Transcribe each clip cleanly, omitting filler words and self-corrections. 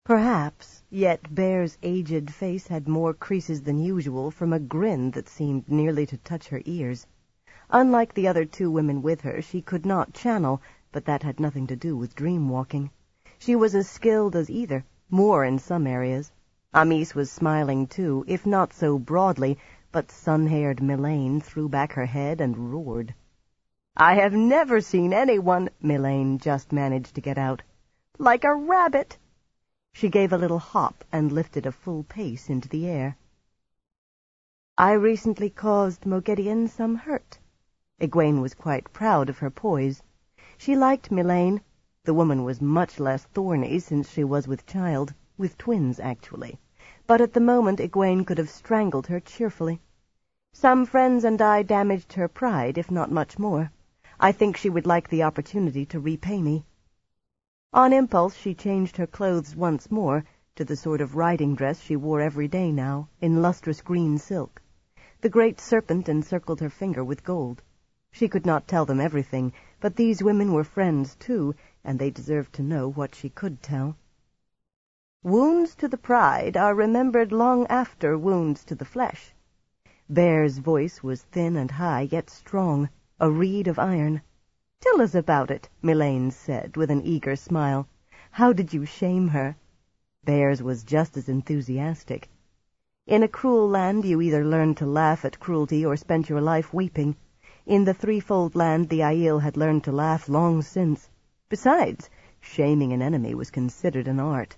Perhaps, yet Bear's aged face had more creases than usual from a grin that seemed nearly to touch her ears. Unlike the other two women with her, she could not channel, but that had nothing to do with dream-walking. She was as skilled as either, more in some areas. Amis was smiling too, if not so broadly, but sun-haired Mylene threw back her head and roared. "I have never seen anyone," Mylene just managed to get out, "like a rabbit." She gave a little hop and lifted a full pace into the air. "I recently caused Moghedien some hurt." Egwene was quite proud of her poise. She liked Mylene. The woman was much less thorny since she was with child, with twins actually, but at the moment Egwene could have strangled her cheerfully. "Some friends and I damaged her pride, if not much more. I think she would like the opportunity to repay me." On impulse she changed her clothes once more to the sort of riding dress she wore every day now, in lustrous green silk. The great serpent encircled her finger with gold. She could not tell them everything, but these women were friends too, and they deserved to know what she could tell. "Wounds to the pride are remembered long after wounds to the flesh." Bear's voice was thin and high, yet strong, a reed of iron. "Tell us about it," Mylene said, with an eager smile. "How did you shame her?" Bear's was just as enthusiastic. "In a cruel land you either learned to laugh at cruelty or spent your life weeping. In the threefold land the Aiel had learned to laugh long since. Besides, shaming an enemy was considered an art."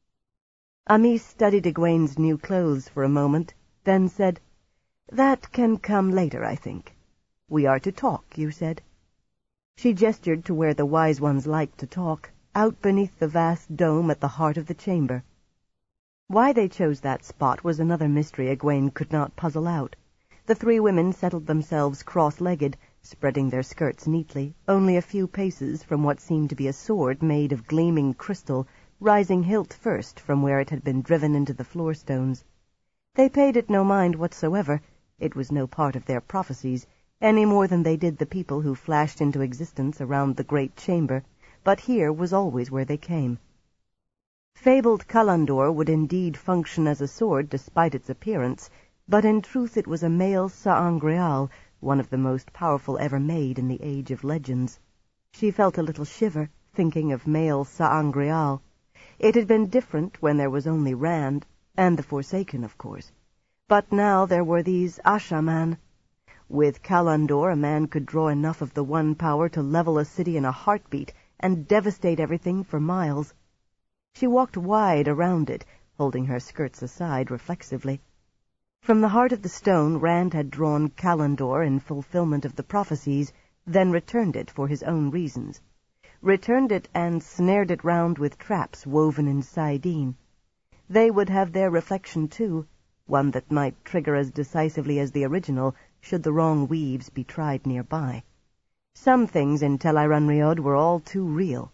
Amis studied Egwene's new clothes for a moment, then said, "That can come later, I think. We are to talk, you said." She gestured to where the wise ones liked to talk, out beneath the vast dome at the heart of the chamber. Why they chose that spot was another mystery Egwene could not puzzle out. The three women settled themselves cross-legged, spreading their skirts neatly, only a few paces from what seemed to be a sword made of gleaming crystal, rising hilt first from where it had been driven into the floor stones. They paid it no mind whatsoever. It was no part of their prophecies, any more than they did the people who flashed into existence around the great chamber, but here was always where they came. Fabled Kalandor would indeed function as a sword despite its appearance, but in truth it was a male sa'angreal, one of the most powerful ever made in the age of legends. She felt a little shiver, thinking of male sa'angreal. It had been different when there was only Rand, and the Forsaken, of course. But now there were these Ashaman. With Kalandor, a man could draw enough of the one power to level a city in a heartbeat and devastate everything for miles. She walked wide around it, holding her skirts aside reflexively. From the heart of the stone, Rand had drawn Kalandor in fulfillment of the prophecies, then returned it for his own reasons. Returned it and snared it round with traps woven in Saidin. They would have their reflection too, one that might trigger as decisively as the original, should the wrong weaves be tried nearby. Some things in Tel'aran'rhiod were all too real.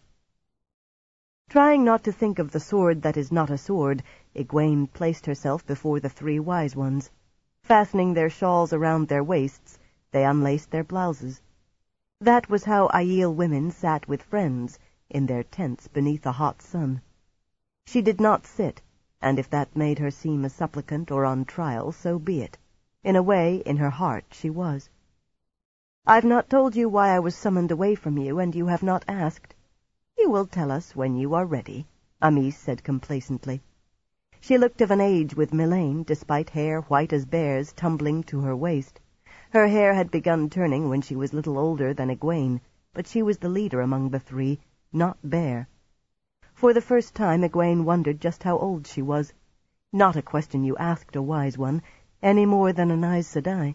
Trying not to think of the sword that is not a sword, Egwene placed herself before the three wise ones. Fastening their shawls around their waists, they unlaced their blouses. That was how Aiel women sat with friends, in their tents beneath a hot sun. She did not sit, and if that made her seem a supplicant or on trial, so be it. In a way, in her heart, she was. "I've not told you why I was summoned away from you, and you have not asked." "You will tell us when you are ready," Amis said complacently. She looked of an age with Mylene, despite hair white as Bear's tumbling to her waist. Her hair had begun turning when she was little older than Egwene, but she was the leader among the three, not Bear. For the first time Egwene wondered just how old she was. Not a question you asked a wise one, any more than an Aes Sedai.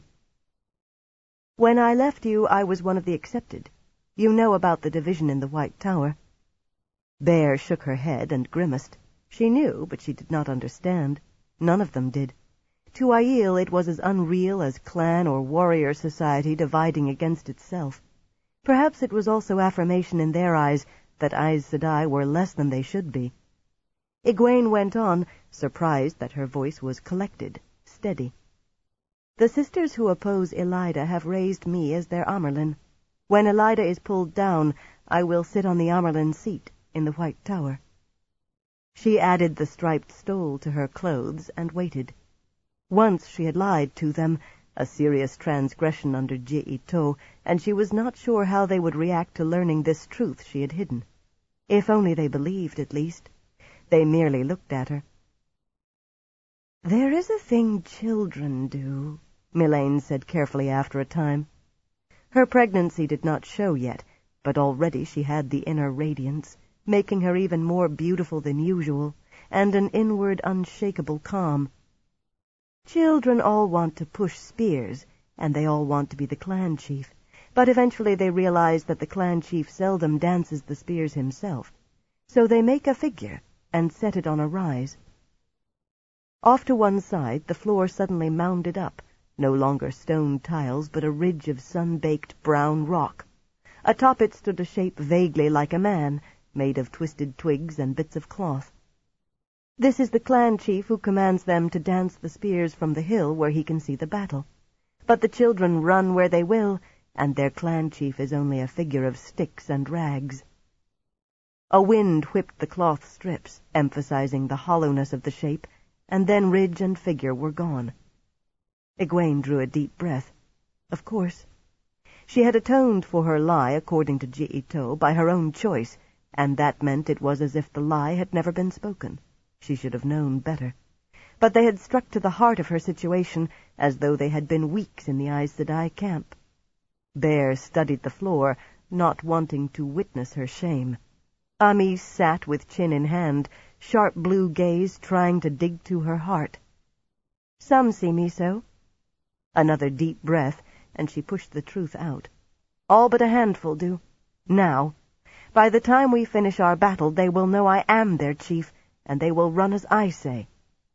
"When I left you, I was one of the accepted. You know about the division in the White Tower." Bear shook her head and grimaced. She knew, but she did not understand. None of them did. To Aiel it was as unreal as clan or warrior society dividing against itself. Perhaps it was also affirmation in their eyes that Aes Sedai were less than they should be. Egwene went on, surprised that her voice was collected, steady. "The sisters who oppose Elaida have raised me as their Amyrlin. When Elaida is pulled down, I will sit on the Amyrlin seat in the White Tower." She added the striped stole to her clothes and waited. Once she had lied to them, a serious transgression under Ji-to, and she was not sure how they would react to learning this truth she had hidden. If only they believed, at least. They merely looked at her. "There is a thing children do," Mylene said carefully after a time. Her pregnancy did not show yet, but already she had the inner radiance, making her even more beautiful than usual, and an inward unshakable calm. Children all want to push spears, and they all want to be the clan chief, but eventually they realize that the clan chief seldom dances the spears himself, so they make a figure and set it on a rise. Off to one side the floor suddenly mounded up, no longer stone tiles but a ridge of sun-baked brown rock. Atop it stood a shape vaguely like a man, made of twisted twigs and bits of cloth. This is the clan chief who commands them to dance the spears from the hill where he can see the battle. But the children run where they will, and their clan chief is only a figure of sticks and rags. A wind whipped the cloth strips, emphasizing the hollowness of the shape, and then ridge and figure were gone. Egwene drew a deep breath. Of course. She had atoned for her lie, according to Ji-to, by her own choice, and that meant it was as if the lie had never been spoken. She should have known better. But they had struck to the heart of her situation, as though they had been weeks in the Aes Sedai camp. Bear studied the floor, not wanting to witness her shame. Amis sat with chin in hand, sharp blue gaze trying to dig to her heart. "Some see me so." Another deep breath, and she pushed the truth out. "All but a handful do. Now. By the time we finish our battle, they will know I am their chief, and they will run as I say."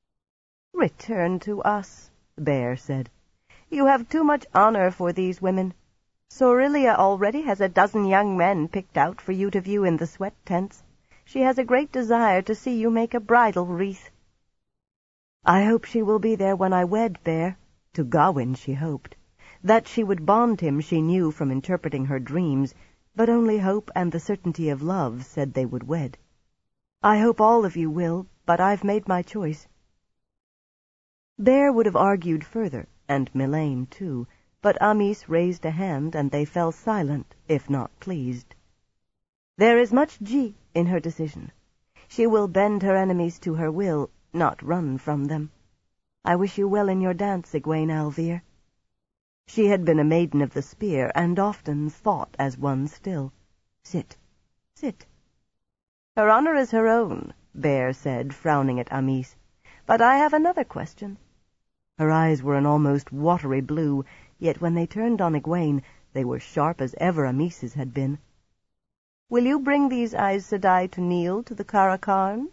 "Return to us," Bear said. "You have too much honor for these women. Sorillia already has a dozen young men picked out for you to view in the sweat tents. She has a great desire to see you make a bridal wreath." "I hope she will be there when I wed, Bear." To Gawain she hoped. That she would bond him she knew from interpreting her dreams, but only hope and the certainty of love said they would wed. "I hope all of you will, but I've made my choice." Bear would have argued further, and Mylene too, but Amis raised a hand and they fell silent, if not pleased. "There is much Ji in her decision. She will bend her enemies to her will, not run from them. I wish you well in your dance, Egwene Alvir." She had been a maiden of the spear, and often fought as one still. "Sit, sit." "Her honor is her own," Bear said, frowning at Amis. "But I have another question." Her eyes were an almost watery blue, yet when they turned on Egwene, they were sharp as ever Amis's had been. "Will you bring these Aes Sedai to kneel to the Karakarn?"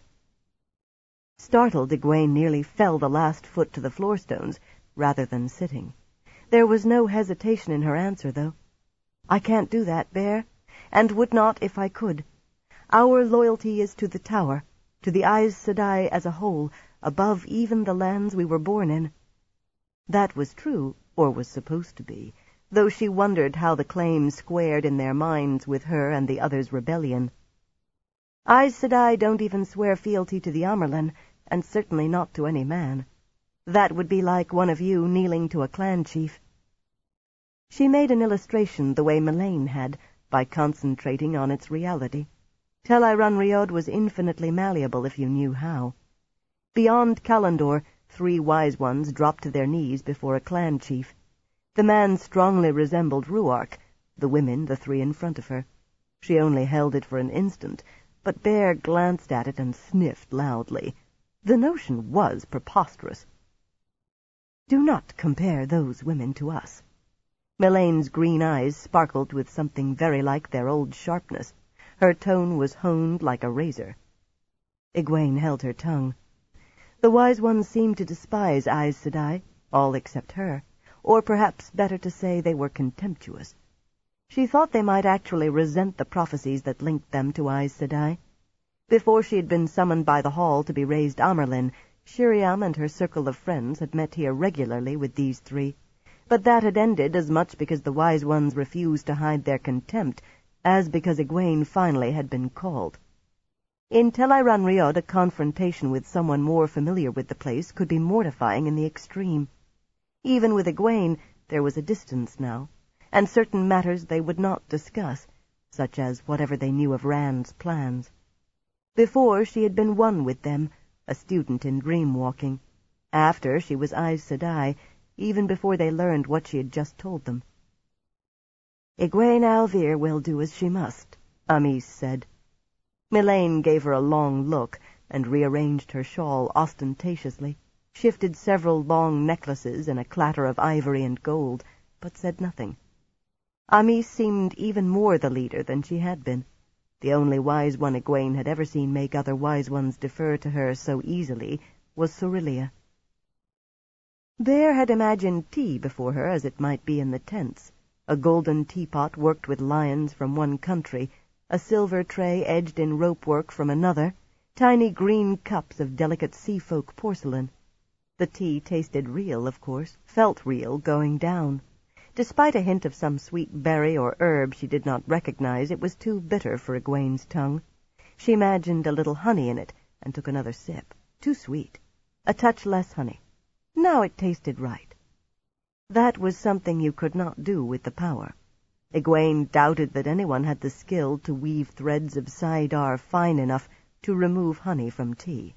Startled, Egwene nearly fell the last foot to the floorstones, rather than sitting. There was no hesitation in her answer, though. "I can't do that, Bear, and would not if I could. Our loyalty is to the Tower, to the Aes Sedai as a whole, above even the lands we were born in." That was true, or was supposed to be, though she wondered how the claim squared in their minds with her and the others' rebellion. "Aes Sedai don't even swear fealty to the Amyrlin, and certainly not to any man. That would be like one of you kneeling to a clan chief." She made an illustration the way Mylene had, by concentrating on its reality. Tel'aran'rhiod Rhiod was infinitely malleable if you knew how. Beyond Kalandor, 3 wise ones dropped to their knees before a clan chief. The man strongly resembled Ruark, the women the 3 in front of her. She only held it for an instant, but Bear glanced at it and sniffed loudly. The notion was preposterous. "Do not compare those women to us." Mylene's green eyes sparkled with something very like their old sharpness. Her tone was honed like a razor. Egwene held her tongue. The wise ones seemed to despise Aes Sedai, all except her, or perhaps better to say they were contemptuous. She thought they might actually resent the prophecies that linked them to Aes Sedai. Before she had been summoned by the Hall to be raised Amyrlin, Shiriam and her circle of friends had met here regularly with these 3, but that had ended as much because the wise ones refused to hide their contempt as because Egwene finally had been called. In Telairan Riod, a confrontation with someone more familiar with the place could be mortifying in the extreme. Even with Egwene, there was a distance now, and certain matters they would not discuss, such as whatever they knew of Rand's plans. Before, she had been one with them, a student in dream-walking. After, she was Aes Sedai, even before they learned what she had just told them. "Egwene al'Vir will do as she must," Amys said. Melaine gave her a long look and rearranged her shawl ostentatiously, shifted several long necklaces in a clatter of ivory and gold, but said nothing. Amys seemed even more the leader than she had been. The only wise one Egwene had ever seen make other wise ones defer to her so easily was Sorilea. Bear had imagined tea before her as it might be in the tents, a golden teapot worked with lions from one country, a silver tray edged in rope-work from another, tiny green cups of delicate sea-folk porcelain. The tea tasted real, of course, felt real, going down. Despite a hint of some sweet berry or herb she did not recognize, it was too bitter for Egwene's tongue. She imagined a little honey in it, and took another sip. Too sweet. A touch less honey. Now it tasted right. That was something you could not do with the power. Egwene doubted that anyone had the skill to weave threads of saidar fine enough to remove honey from tea.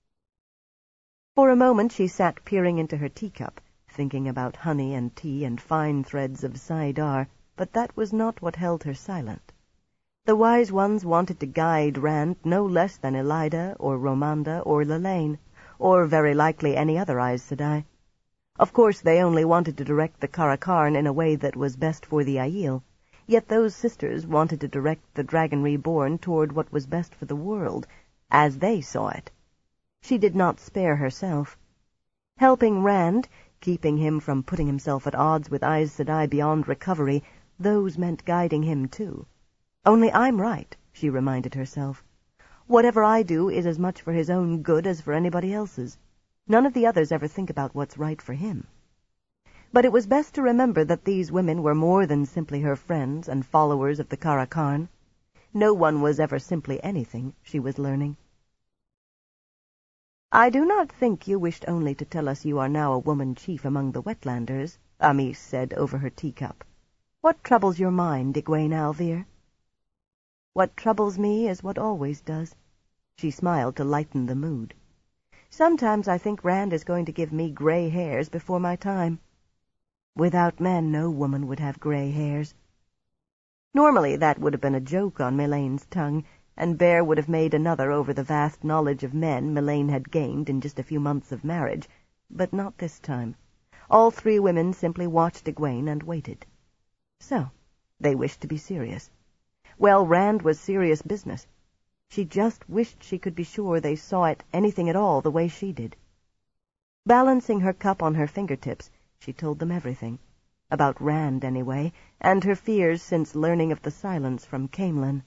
For a moment she sat peering into her teacup, thinking about honey and tea and fine threads of saidar, but that was not what held her silent. The wise ones wanted to guide Rand no less than Elida or Romanda or Lelaine, or very likely any other Aes Sedai. Of course they only wanted to direct the Karakarn in a way that was best for the Aiel, yet those sisters wanted to direct the Dragon Reborn toward what was best for the world, as they saw it. She did not spare herself. Helping Rand, keeping him from putting himself at odds with Aes Sedai beyond recovery, those meant guiding him too. Only I'm right, she reminded herself. Whatever I do is as much for his own good as for anybody else's. None of the others ever think about what's right for him. But it was best to remember that these women were more than simply her friends and followers of the Karakarn. No one was ever simply anything, she was learning. "I do not think you wished only to tell us you are now a woman chief among the Wetlanders," Amys said over her teacup. "What troubles your mind, Egwene al'Vir?" "What troubles me is what always does." She smiled to lighten the mood. "Sometimes I think Rand is going to give me gray hairs before my time." Without men, no woman would have gray hairs. Normally that would have been a joke on Melaine's tongue, and Bear would have made another over the vast knowledge of men Melaine had gained in just a few months of marriage, but not this time. All three women simply watched Egwene and waited. So, they wished to be serious. Well, Rand was serious business. She just wished she could be sure they saw it anything at all the way she did. Balancing her cup on her fingertips, she told them everything. About Rand, anyway, and her fears since learning of the silence from Caemlyn.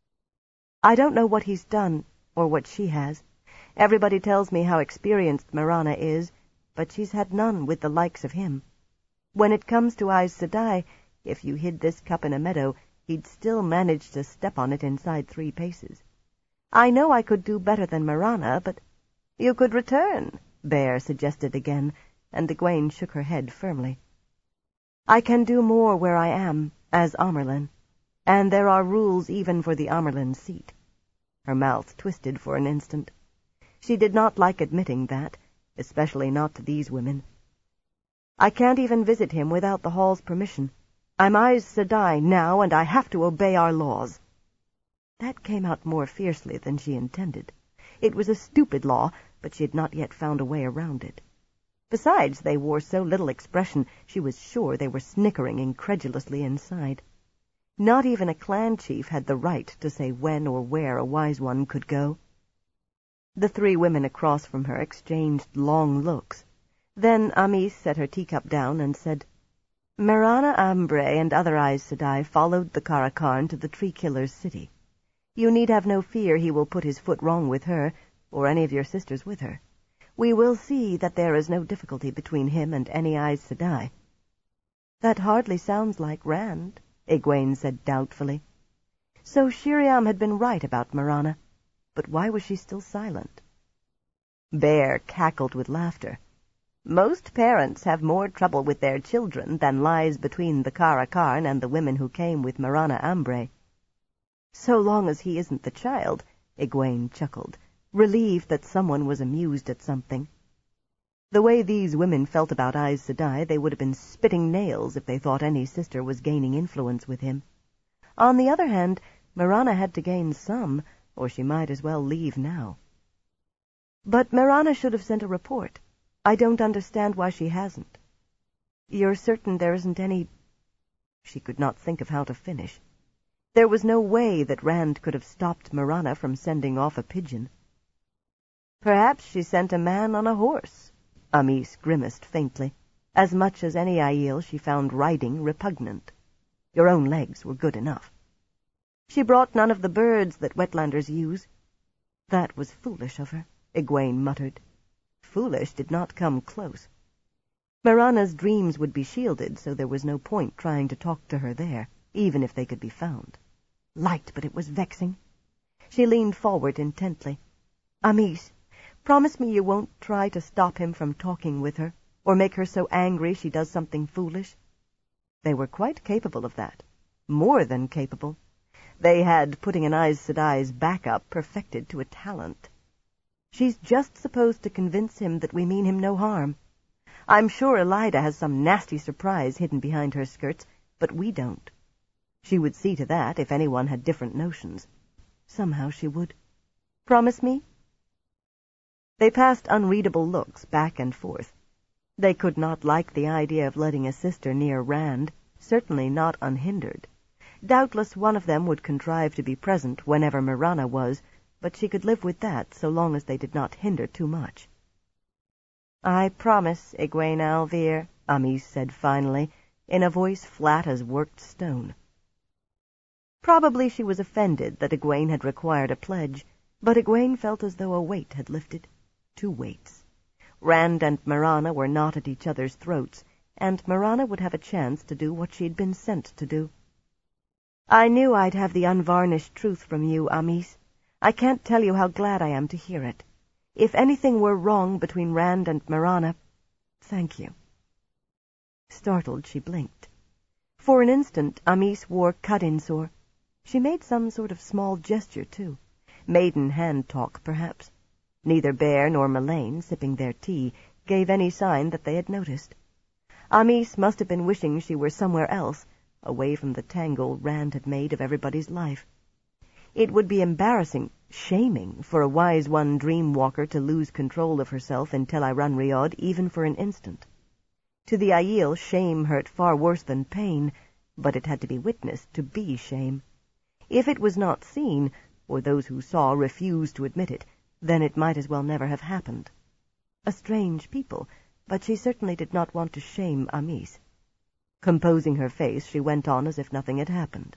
"I don't know what he's done, or what she has. Everybody tells me how experienced Marana is, but she's had none with the likes of him. When it comes to Aes Sedai, if you hid this cup in a meadow, he'd still manage to step on it inside 3 paces. I know I could do better than Marana, but—" "You could return," Bear suggested again, and Egwene shook her head firmly. "I can do more where I am, as Amyrlin, and there are rules even for the Amyrlin seat." Her mouth twisted for an instant. She did not like admitting that, especially not to these women. "I can't even visit him without the Hall's permission. I'm Aes Sedai now, and I have to obey our laws." That came out more fiercely than she intended. It was a stupid law, but she had not yet found a way around it. Besides, they wore so little expression, she was sure they were snickering incredulously inside. Not even a clan chief had the right to say when or where a wise one could go. The 3 women across from her exchanged long looks. Then Amys set her teacup down and said, "Marana Ambre and other Aes Sedai followed the Karakarn to the Tree Killer's city. You need have no fear he will put his foot wrong with her, or any of your sisters with her. We will see that there is no difficulty between him and any Aes Sedai." "That hardly sounds like Rand," Egwene said doubtfully. So Sheriam had been right about Marana. but why was she still silent? Bear cackled with laughter. Most parents have more trouble with their children than lies between the Kara Karn and the women who came with Marana Ambre. So long as he isn't the child, Egwene chuckled, relieved that someone was amused at something. The way these women felt about Aes Sedai, they would have been spitting nails if they thought any sister was gaining influence with him. On the other hand, Marana had to gain some, or she might as well leave now. But Marana should have sent a report. I don't understand why she hasn't. You're certain there isn't any... She could not think of how to finish. There was no way that Rand could have stopped Marana from sending off a pigeon. Perhaps she sent a man on a horse. Amis grimaced faintly. As much as any Aiel she found riding repugnant. Your own legs were good enough. She brought none of the birds that wetlanders use. That was foolish of her, Egwene muttered. Foolish did not come close. Marana's dreams would be shielded, so there was no point trying to talk to her there, even if they could be found. Light, but it was vexing. She leaned forward intently. Amis, promise me you won't try to stop him from talking with her, or make her so angry she does something foolish. They were quite capable of that. More than capable. They had putting an Aes Sedai's back up perfected to a talent. She's just supposed to convince him that we mean him no harm. I'm sure Elida has some nasty surprise hidden behind her skirts, but we don't. She would see to that if anyone had different notions. Somehow she would. Promise me? They passed unreadable looks back and forth. They could not like the idea of letting a sister near Rand, certainly not unhindered. Doubtless one of them would contrive to be present whenever Marana was, but she could live with that so long as they did not hinder too much. I promise, Egwene al'Vere, Amis said finally, in a voice flat as worked stone. Probably she was offended that Egwene had required a pledge, but Egwene felt as though a weight had lifted. 2 weights. Rand and Marana were not at each other's throats, and Marana would have a chance to do what she'd been sent to do. I knew I'd have the unvarnished truth from you, Amis. I can't tell you how glad I am to hear it. If anything were wrong between Rand and Marana, thank you. Startled, she blinked. For an instant, Amis wore cut-in-sore. She made some sort of small gesture, too. Maiden hand talk, perhaps. Neither Bear nor Melaine, sipping their tea, gave any sign that they had noticed. Amis must have been wishing she were somewhere else, away from the tangle Rand had made of everybody's life. It would be embarrassing, shaming, for a wise one dream-walker to lose control of herself in Tel'aran'rhiod even for an instant. To the Aiel, shame hurt far worse than pain, but it had to be witnessed to be shame. If it was not seen, or those who saw refused to admit it, then it might as well never have happened. A strange people, but she certainly did not want to shame Amis. Composing her face, she went on as if nothing had happened.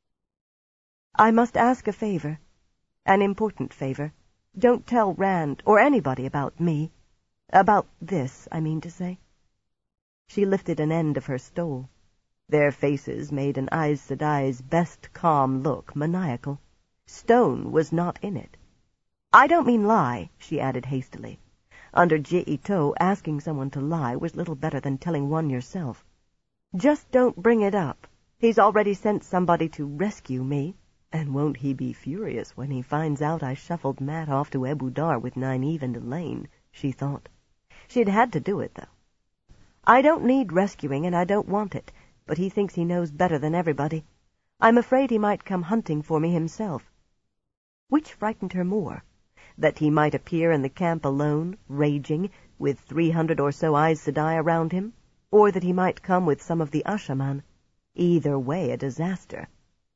I must ask a favor. An important favor. Don't tell Rand or anybody about me. About this, I mean to say. She lifted an end of her stole. Their faces made an Aes Sedai's best calm look maniacal. Stone was not in it. I don't mean lie, she added hastily. Under Ji'ito, asking someone to lie was little better than telling one yourself. Just don't bring it up. He's already sent somebody to rescue me, and won't he be furious when he finds out I shuffled Mat off to Ebou Dar with Nynaeve and Elaine, she thought. She'd had to do it, though. I don't need rescuing, and I don't want it, but he thinks he knows better than everybody. I'm afraid he might come hunting for me himself. Which frightened her more? That he might appear in the camp alone, raging, with 300 or so Aes Sedai around him, or that he might come with some of the Ashaman. Either way, a disaster.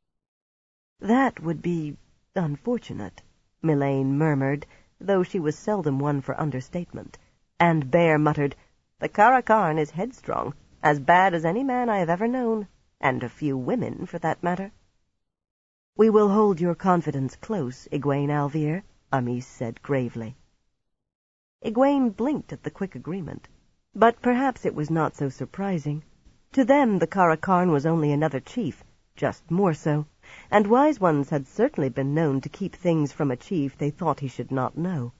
That would be unfortunate, Melaine murmured, though she was seldom one for understatement, and Bear muttered, The Kara Karn is headstrong, as bad as any man I have ever known, and a few women, for that matter. We will hold your confidence close, Egwene al'Vere, Amis said gravely. Egwene blinked at the quick agreement, but perhaps it was not so surprising. To them the Kara Karn was only another chief, just more so. and wise ones had certainly been known to keep things from a chief they thought he should not know.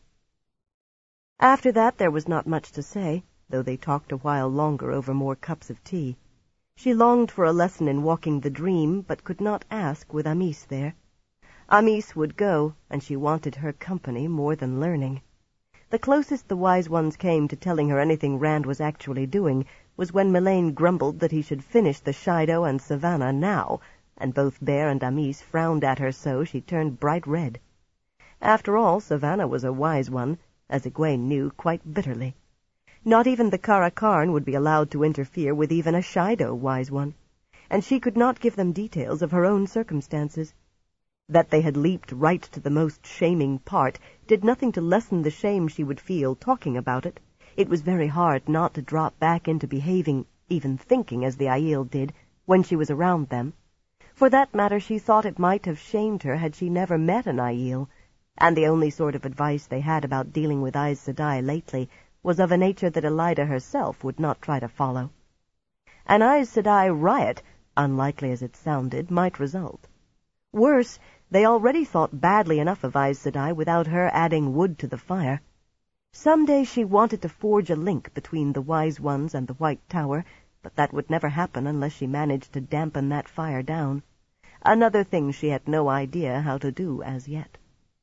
After that there was not much to say, though they talked a while longer over more cups of tea. She longed for a lesson in walking the dream, but could not ask with Amis there. Amis would go, and she wanted her company more than learning. The closest the wise ones came to telling her anything Rand was actually doing was when Mylane grumbled that he should finish the Shido and Savannah now, and both Bear and Amis frowned at her so she turned bright red. After all, Savannah was a wise one, as Egwene knew quite bitterly. Not even the Karakarn would be allowed to interfere with even a Shido wise one, and she could not give them details of her own circumstances. That they had leaped right to the most shaming part did nothing to lessen the shame she would feel talking about it. It was very hard not to drop back into behaving, even thinking as the Aiel did, when she was around them. For that matter, she thought it might have shamed her had she never met an Aiel, and the only sort of advice they had about dealing with Aes Sedai lately was of a nature that Elaida herself would not try to follow. An Aes Sedai riot, unlikely as it sounded, might result. Worse, they already thought badly enough of Aes Sedai without her adding wood to the fire. Some day she wanted to forge a link between the Wise Ones and the White Tower, but that would never happen unless she managed to dampen that fire down. Another thing she had no idea how to do as yet.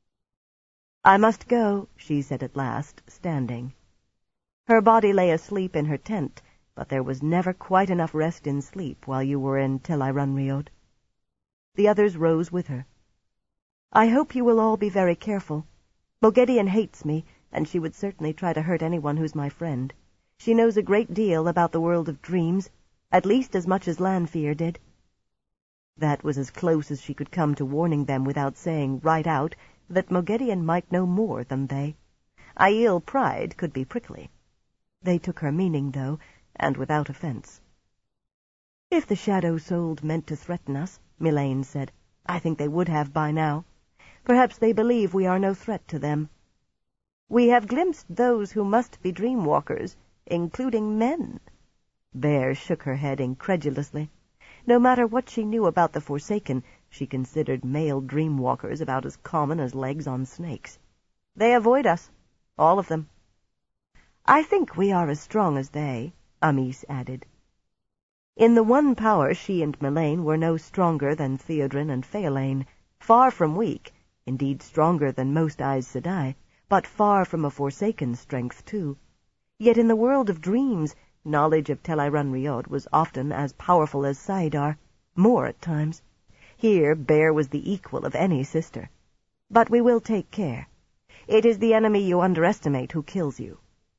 "I must go," she said at last, standing. Her body lay asleep in her tent, but there was never quite enough rest in sleep while you were in Tel'aran'rhiod. The others rose with her. "I hope you will all be very careful. Moghedien hates me, and she would certainly try to hurt anyone who's my friend. She knows a great deal about the world of dreams, at least as much as Lanfear did." That was as close as she could come to warning them without saying right out that Moghedien might know more than they. Aiel pride could be prickly. They took her meaning, though, and without offense. "If the Shadow Souled meant to threaten us," Mylane said, "I think they would have by now. Perhaps they believe we are no threat to them." "We have glimpsed those who must be dreamwalkers, including men." Bear shook her head incredulously. No matter what she knew about the Forsaken, she considered male dreamwalkers about as common as legs on snakes. "They avoid us, all of them." "I think we are as strong as they," Amis added. In the one power she and Mylane were no stronger than Theodrin and Phaelane, far from weak, indeed stronger than most Aes Sedai, but far from a Forsaken strength, too. Yet in the world of dreams, knowledge of Tel'aran'rhiod was often as powerful as saidar, more at times. Here Bear was the equal of any sister. But we will take care. It is the enemy you underestimate who kills you.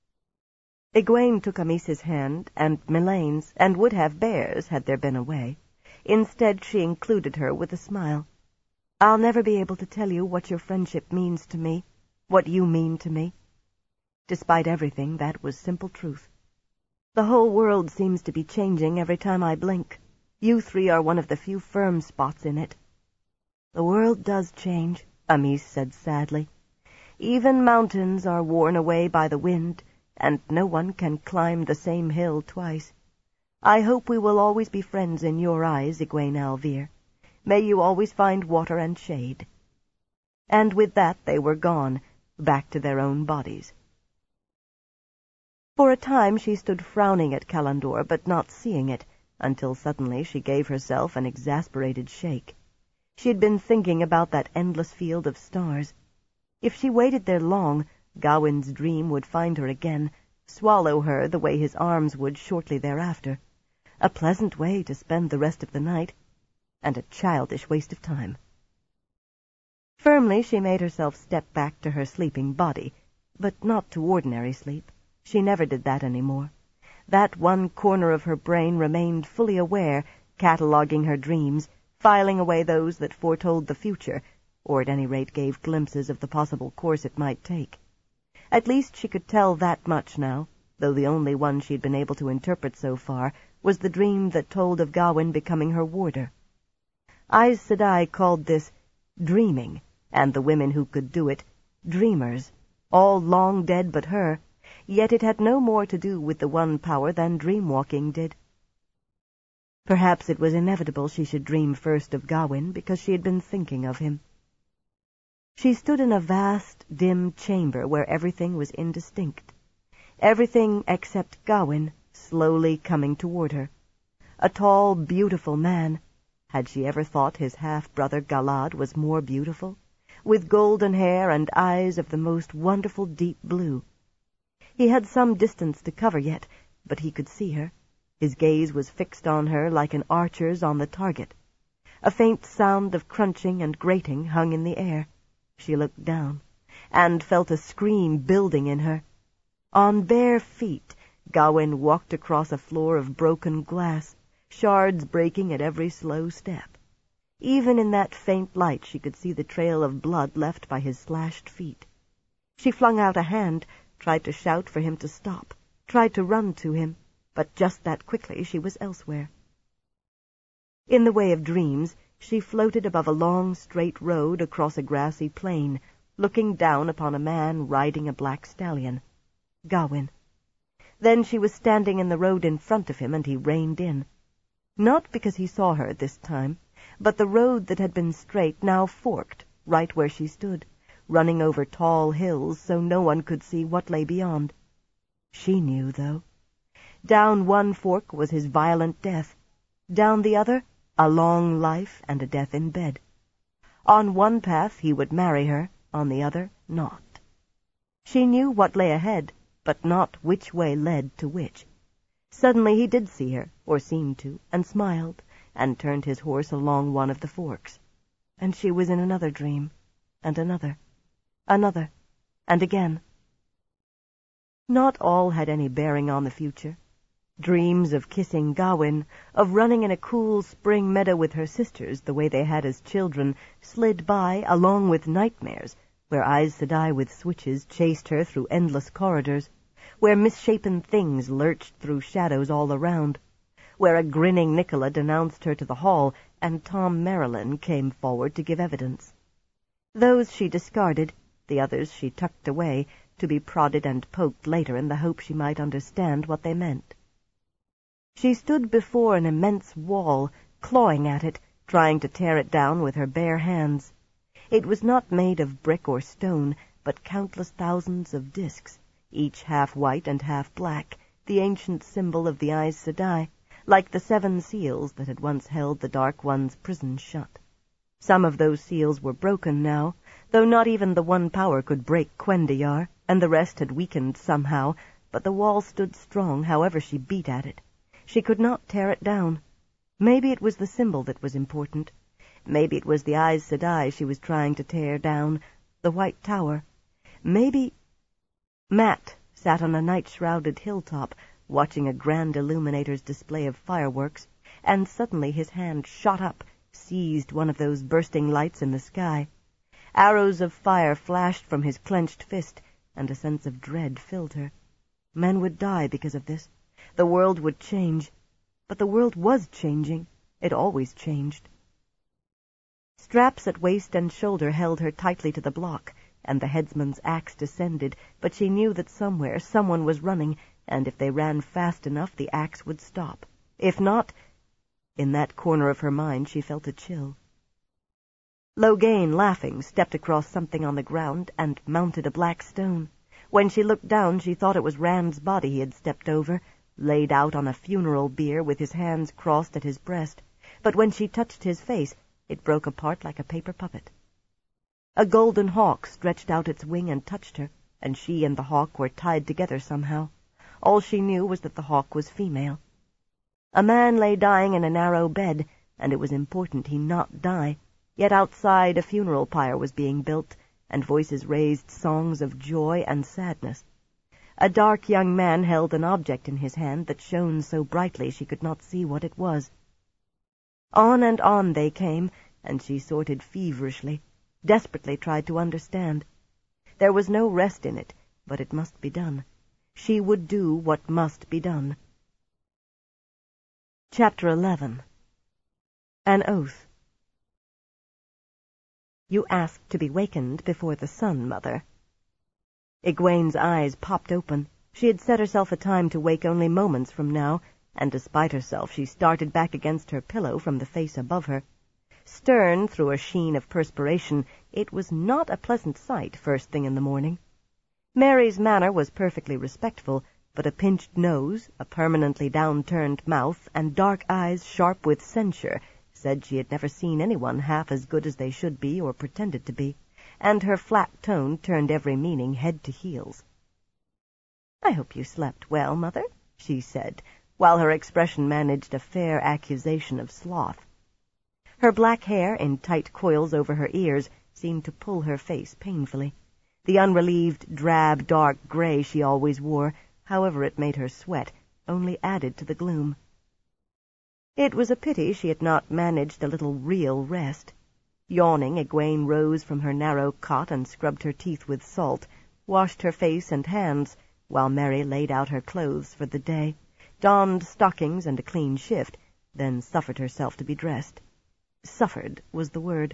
Egwene took Amis's hand, and Mylane's, and would have Bear's had there been a way. Instead, she included her with a smile. "I'll never be able to tell you what your friendship means to me, what you mean to me." Despite everything, that was simple truth. "The whole world seems to be changing every time I blink. You three are one of the few firm spots in it." "The world does change," Amis said sadly. "Even mountains are worn away by the wind, and no one can climb the same hill twice. I hope we will always be friends in your eyes, Egwene al'Vir. May you always find water and shade." And with that they were gone, back to their own bodies. For a time she stood frowning at Callandor, but not seeing it, until suddenly she gave herself an exasperated shake. She had been thinking about that endless field of stars. If she waited there long, Gawain's dream would find her again, swallow her the way his arms would shortly thereafter. A pleasant way to spend the rest of the night, and a childish waste of time. Firmly she made herself step back to her sleeping body, but not to ordinary sleep. She never did that any more. That one corner of her brain remained fully aware, cataloguing her dreams, filing away those that foretold the future, or at any rate gave glimpses of the possible course it might take. At least she could tell that much now, though the only one she'd been able to interpret so far was the dream that told of Gawain becoming her warder. Aes Sedai called this dreaming, and the women who could do it dreamers, all long dead but her, yet it had no more to do with the one power than dream-walking did. Perhaps it was inevitable she should dream first of Gawain, because she had been thinking of him. She stood in a vast, dim chamber where everything was indistinct. Everything except Gawain, slowly coming toward her. A tall, beautiful man. Had she ever thought his half-brother Galad was more beautiful? With golden hair and eyes of the most wonderful deep blue. He had some distance to cover yet, but he could see her. His gaze was fixed on her like an archer's on the target. A faint sound of crunching and grating hung in the air. She looked down, and felt a scream building in her. On bare feet, Gawain walked across a floor of broken glass, shards breaking at every slow step. Even in that faint light she could see the trail of blood left by his slashed feet. She flung out a hand, tried to shout for him to stop, tried to run to him, but just that quickly she was elsewhere. In the way of dreams, she floated above a long, straight road across a grassy plain, looking down upon a man riding a black stallion. Gawain. Then she was standing in the road in front of him, and he reined in. Not because he saw her this time, but the road that had been straight now forked, right where she stood, running over tall hills so no one could see what lay beyond. She knew, though. Down one fork was his violent death. Down the other, a long life and a death in bed. On one path he would marry her, on the other not. She knew what lay ahead, but not which way led to which. Suddenly he did see her, or seemed to, and smiled, and turned his horse along one of the forks. And she was in another dream, and another, and again. Not all had any bearing on the future. Dreams of kissing Gawain, of running in a cool spring meadow with her sisters the way they had as children, slid by along with nightmares, where Aes Sedai with switches chased her through endless corridors, where misshapen things lurched through shadows all around, where a grinning Nicola denounced her to the hall, and Tom Merrilin came forward to give evidence. Those she discarded, the others she tucked away, to be prodded and poked later in the hope she might understand what they meant. She stood before an immense wall, clawing at it, trying to tear it down with her bare hands. It was not made of brick or stone, but countless thousands of discs, each half white and half black, the ancient symbol of the Aes Sedai, like the 7 seals that had once held the Dark One's prison shut. Some of those seals were broken now, though not even the one power could break Cuendillar, and the rest had weakened somehow, but the wall stood strong however she beat at it. She could not tear it down. Maybe it was the symbol that was important. Maybe it was the Aes Sedai she was trying to tear down, the White Tower. Maybe... Mat sat on a night-shrouded hilltop, watching a grand illuminator's display of fireworks, and suddenly his hand shot up, seized one of those bursting lights in the sky. Arrows of fire flashed from his clenched fist, and a sense of dread filled her. Men would die because of this. The world would change. But the world was changing. It always changed. Straps at waist and shoulder held her tightly to the block, and the headsman's axe descended, but she knew that somewhere someone was running, and if they ran fast enough the axe would stop. If not... In that corner of her mind she felt a chill. Loghain, laughing, stepped across something on the ground and mounted a black stone. When she looked down she thought it was Rand's body he had stepped over, laid out on a funeral bier with his hands crossed at his breast, but when she touched his face it broke apart like a paper puppet. A golden hawk stretched out its wing and touched her, and she and the hawk were tied together somehow. All she knew was that the hawk was female. A man lay dying in a narrow bed, and it was important he not die, yet outside a funeral pyre was being built, and voices raised songs of joy and sadness. A dark young man held an object in his hand that shone so brightly she could not see what it was. On and on they came, and she sorted feverishly, desperately tried to understand. There was no rest in it, but it must be done. She would do what must be done. Chapter 11. An Oath. You asked to be wakened before the sun, Mother. Egwene's eyes popped open. She had set herself a time to wake only moments from now, and despite herself she started back against her pillow from the face above her. Stern through a sheen of perspiration, it was not a pleasant sight first thing in the morning. Mary's manner was perfectly respectful, but a pinched nose, a permanently down-turned mouth, and dark eyes sharp with censure said she had never seen anyone half as good as they should be or pretended to be, and her flat tone turned every meaning head to heels. "I hope you slept well, Mother," she said, while her expression managed a fair accusation of sloth. Her black hair, in tight coils over her ears, seemed to pull her face painfully. The unrelieved, drab, dark gray she always wore, however it made her sweat, only added to the gloom. It was a pity she had not managed a little real rest. Yawning, Egwene rose from her narrow cot and scrubbed her teeth with salt, washed her face and hands, while Mary laid out her clothes for the day, donned stockings and a clean shift, then suffered herself to be dressed. Suffered was the word.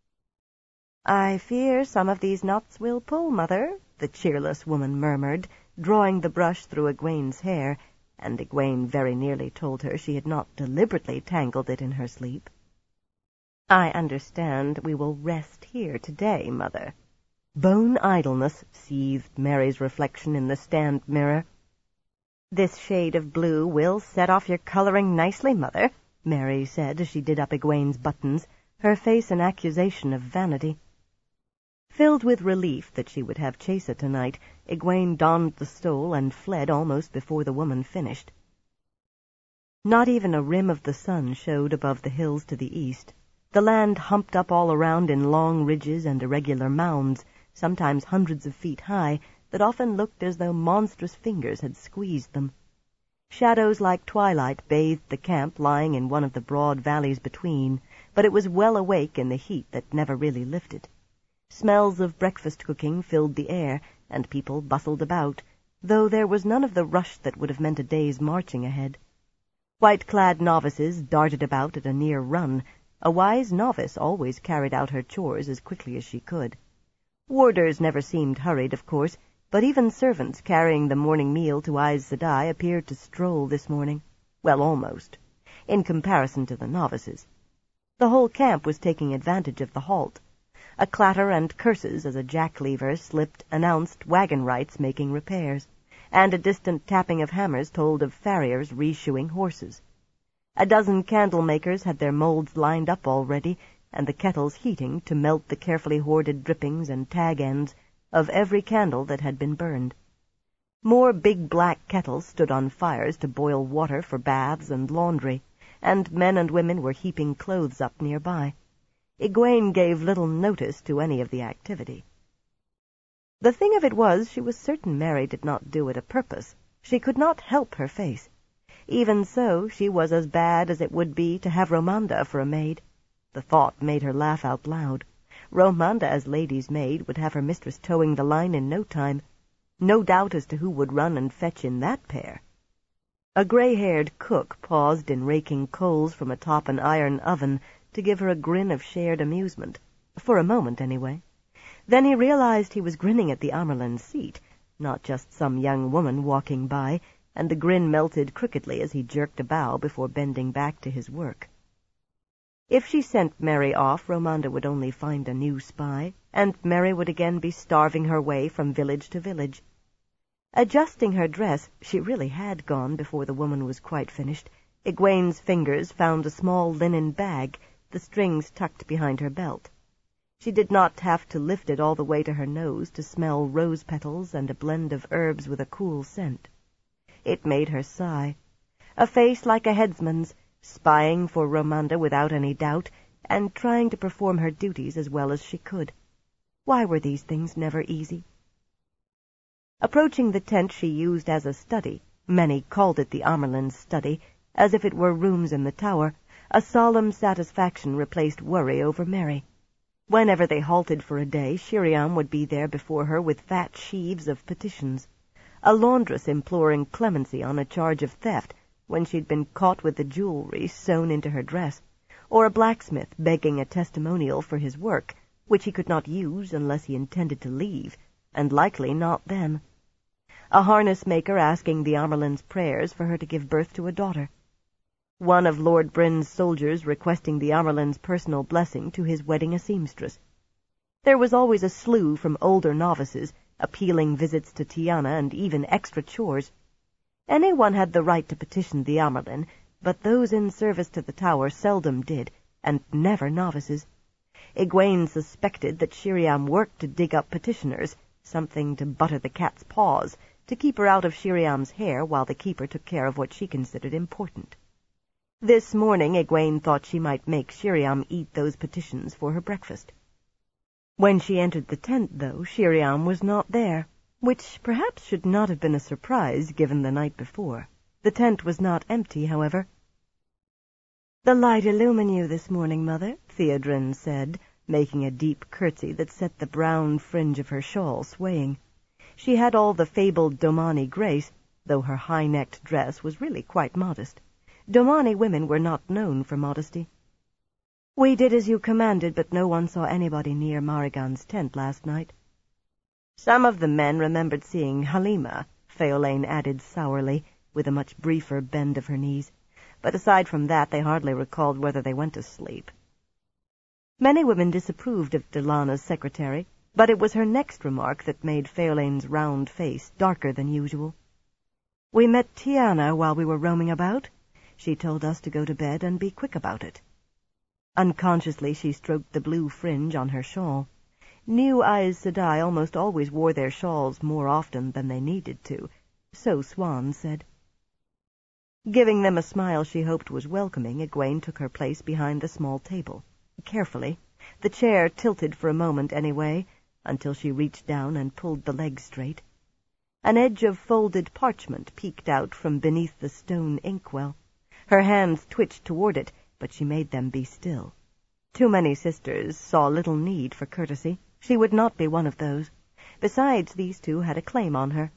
"I fear some of these knots will pull, Mother," the cheerless woman murmured, drawing the brush through Egwene's hair, and Egwene very nearly told her she had not deliberately tangled it in her sleep. "I understand we will rest here today, Mother." Bone idleness, seethed Mary's reflection in the stand mirror. "This shade of blue will set off your coloring nicely, Mother," Mary said as she did up Egwene's buttons, her face an accusation of vanity. Filled with relief that she would have Chesa tonight, Egwene donned the stole and fled almost before the woman finished. Not even a rim of the sun showed above the hills to the east. The land humped up all around in long ridges and irregular mounds, sometimes hundreds of feet high, that often looked as though monstrous fingers had squeezed them. Shadows like twilight bathed the camp lying in one of the broad valleys between, but it was well awake in the heat that never really lifted. Smells of breakfast cooking filled the air, and people bustled about, though there was none of the rush that would have meant a day's marching ahead. White-clad novices darted about at a near run. A wise novice always carried out her chores as quickly as she could. Warders never seemed hurried, of course, but even servants carrying the morning meal to Aes Sedai appeared to stroll this morning. Well, almost, in comparison to the novices. The whole camp was taking advantage of the halt. A clatter and curses as a jack-lever slipped announced wagon rights making repairs, and a distant tapping of hammers told of farriers reshoeing horses. A dozen candle-makers had their molds lined up already, and the kettles heating to melt the carefully hoarded drippings and tag-ends of every candle that had been burned. More big black kettles stood on fires to boil water for baths and laundry, and men and women were heaping clothes up nearby. Egwene gave little notice to any of the activity. The thing of it was, she was certain Mary did not do it a purpose. She could not help her face. Even so, she was as bad as it would be to have Romanda for a maid. The thought made her laugh out loud. Romanda as lady's maid would have her mistress towing the line in no time. No doubt as to who would run and fetch in that pair. A gray-haired cook paused in raking coals from atop an iron oven to give her a grin of shared amusement, for a moment anyway. Then he realized he was grinning at the Amyrlin seat, not just some young woman walking by, and the grin melted crookedly as he jerked a bow before bending back to his work. If she sent Mary off, Romanda would only find a new spy, and Mary would again be starving her way from village to village. Adjusting her dress, she really had gone before the woman was quite finished. Egwene's fingers found a small linen bag, the strings tucked behind her belt. She did not have to lift it all the way to her nose to smell rose petals and a blend of herbs with a cool scent. It made her sigh. A face like a headsman's, spying for Romanda without any doubt, and trying to perform her duties as well as she could. Why were these things never easy? Approaching the tent she used as a study, many called it the Amyrlin's study, as if it were rooms in the tower, a solemn satisfaction replaced worry over Mary. Whenever they halted for a day, Shiriam would be there before her with fat sheaves of petitions. A laundress imploring clemency on a charge of theft when she'd been caught with the jewelry sewn into her dress, or a blacksmith begging a testimonial for his work, which he could not use unless he intended to leave, and likely not then. a harness maker asking the Amerlin's prayers for her to give birth to a daughter, one of Lord Bryn's soldiers requesting the Amerlin's personal blessing to his wedding a seamstress. There was always a slew from older novices, appealing visits to Tiana and even extra chores. Anyone had the right to petition the Amerlin, but those in service to the tower seldom did, and never novices. Egwene suspected that Shiriam worked to dig up petitioners, something to butter the cat's paws, to keep her out of Shiriam's hair while the keeper took care of what she considered important. This morning Egwene thought she might make Shiriam eat those petitions for her breakfast. When she entered the tent, though, Shiriam was not there, which perhaps should not have been a surprise given the night before. The tent was not empty, however. "The light illumine you this morning, Mother," Theodrin said, making a deep curtsy that set the brown fringe of her shawl swaying. She had all the fabled Domani grace, though her high-necked dress was really quite modest. Domani women were not known for modesty. "We did as you commanded, but no one saw anybody near Marigan's tent last night." "Some of the men remembered seeing Halima," Féolaine added sourly, with a much briefer bend of her knees. "But aside from that, they hardly recalled whether they went to sleep." Many women disapproved of Delana's secretary, but it was her next remark that made Féolaine's round face darker than usual. "We met Tiana while we were roaming about. She told us to go to bed and be quick about it." Unconsciously she stroked the blue fringe on her shawl. New Aes Sedai almost always wore their shawls more often than they needed to, so Swan said. Giving them a smile she hoped was welcoming, Egwene took her place behind the small table. Carefully, the chair tilted for a moment anyway, until she reached down and pulled the legs straight. An edge of folded parchment peeked out from beneath the stone inkwell. Her hands twitched toward it, but she made them be still. Too many sisters saw little need for courtesy. She would not be one of those. Besides, these two had a claim on her.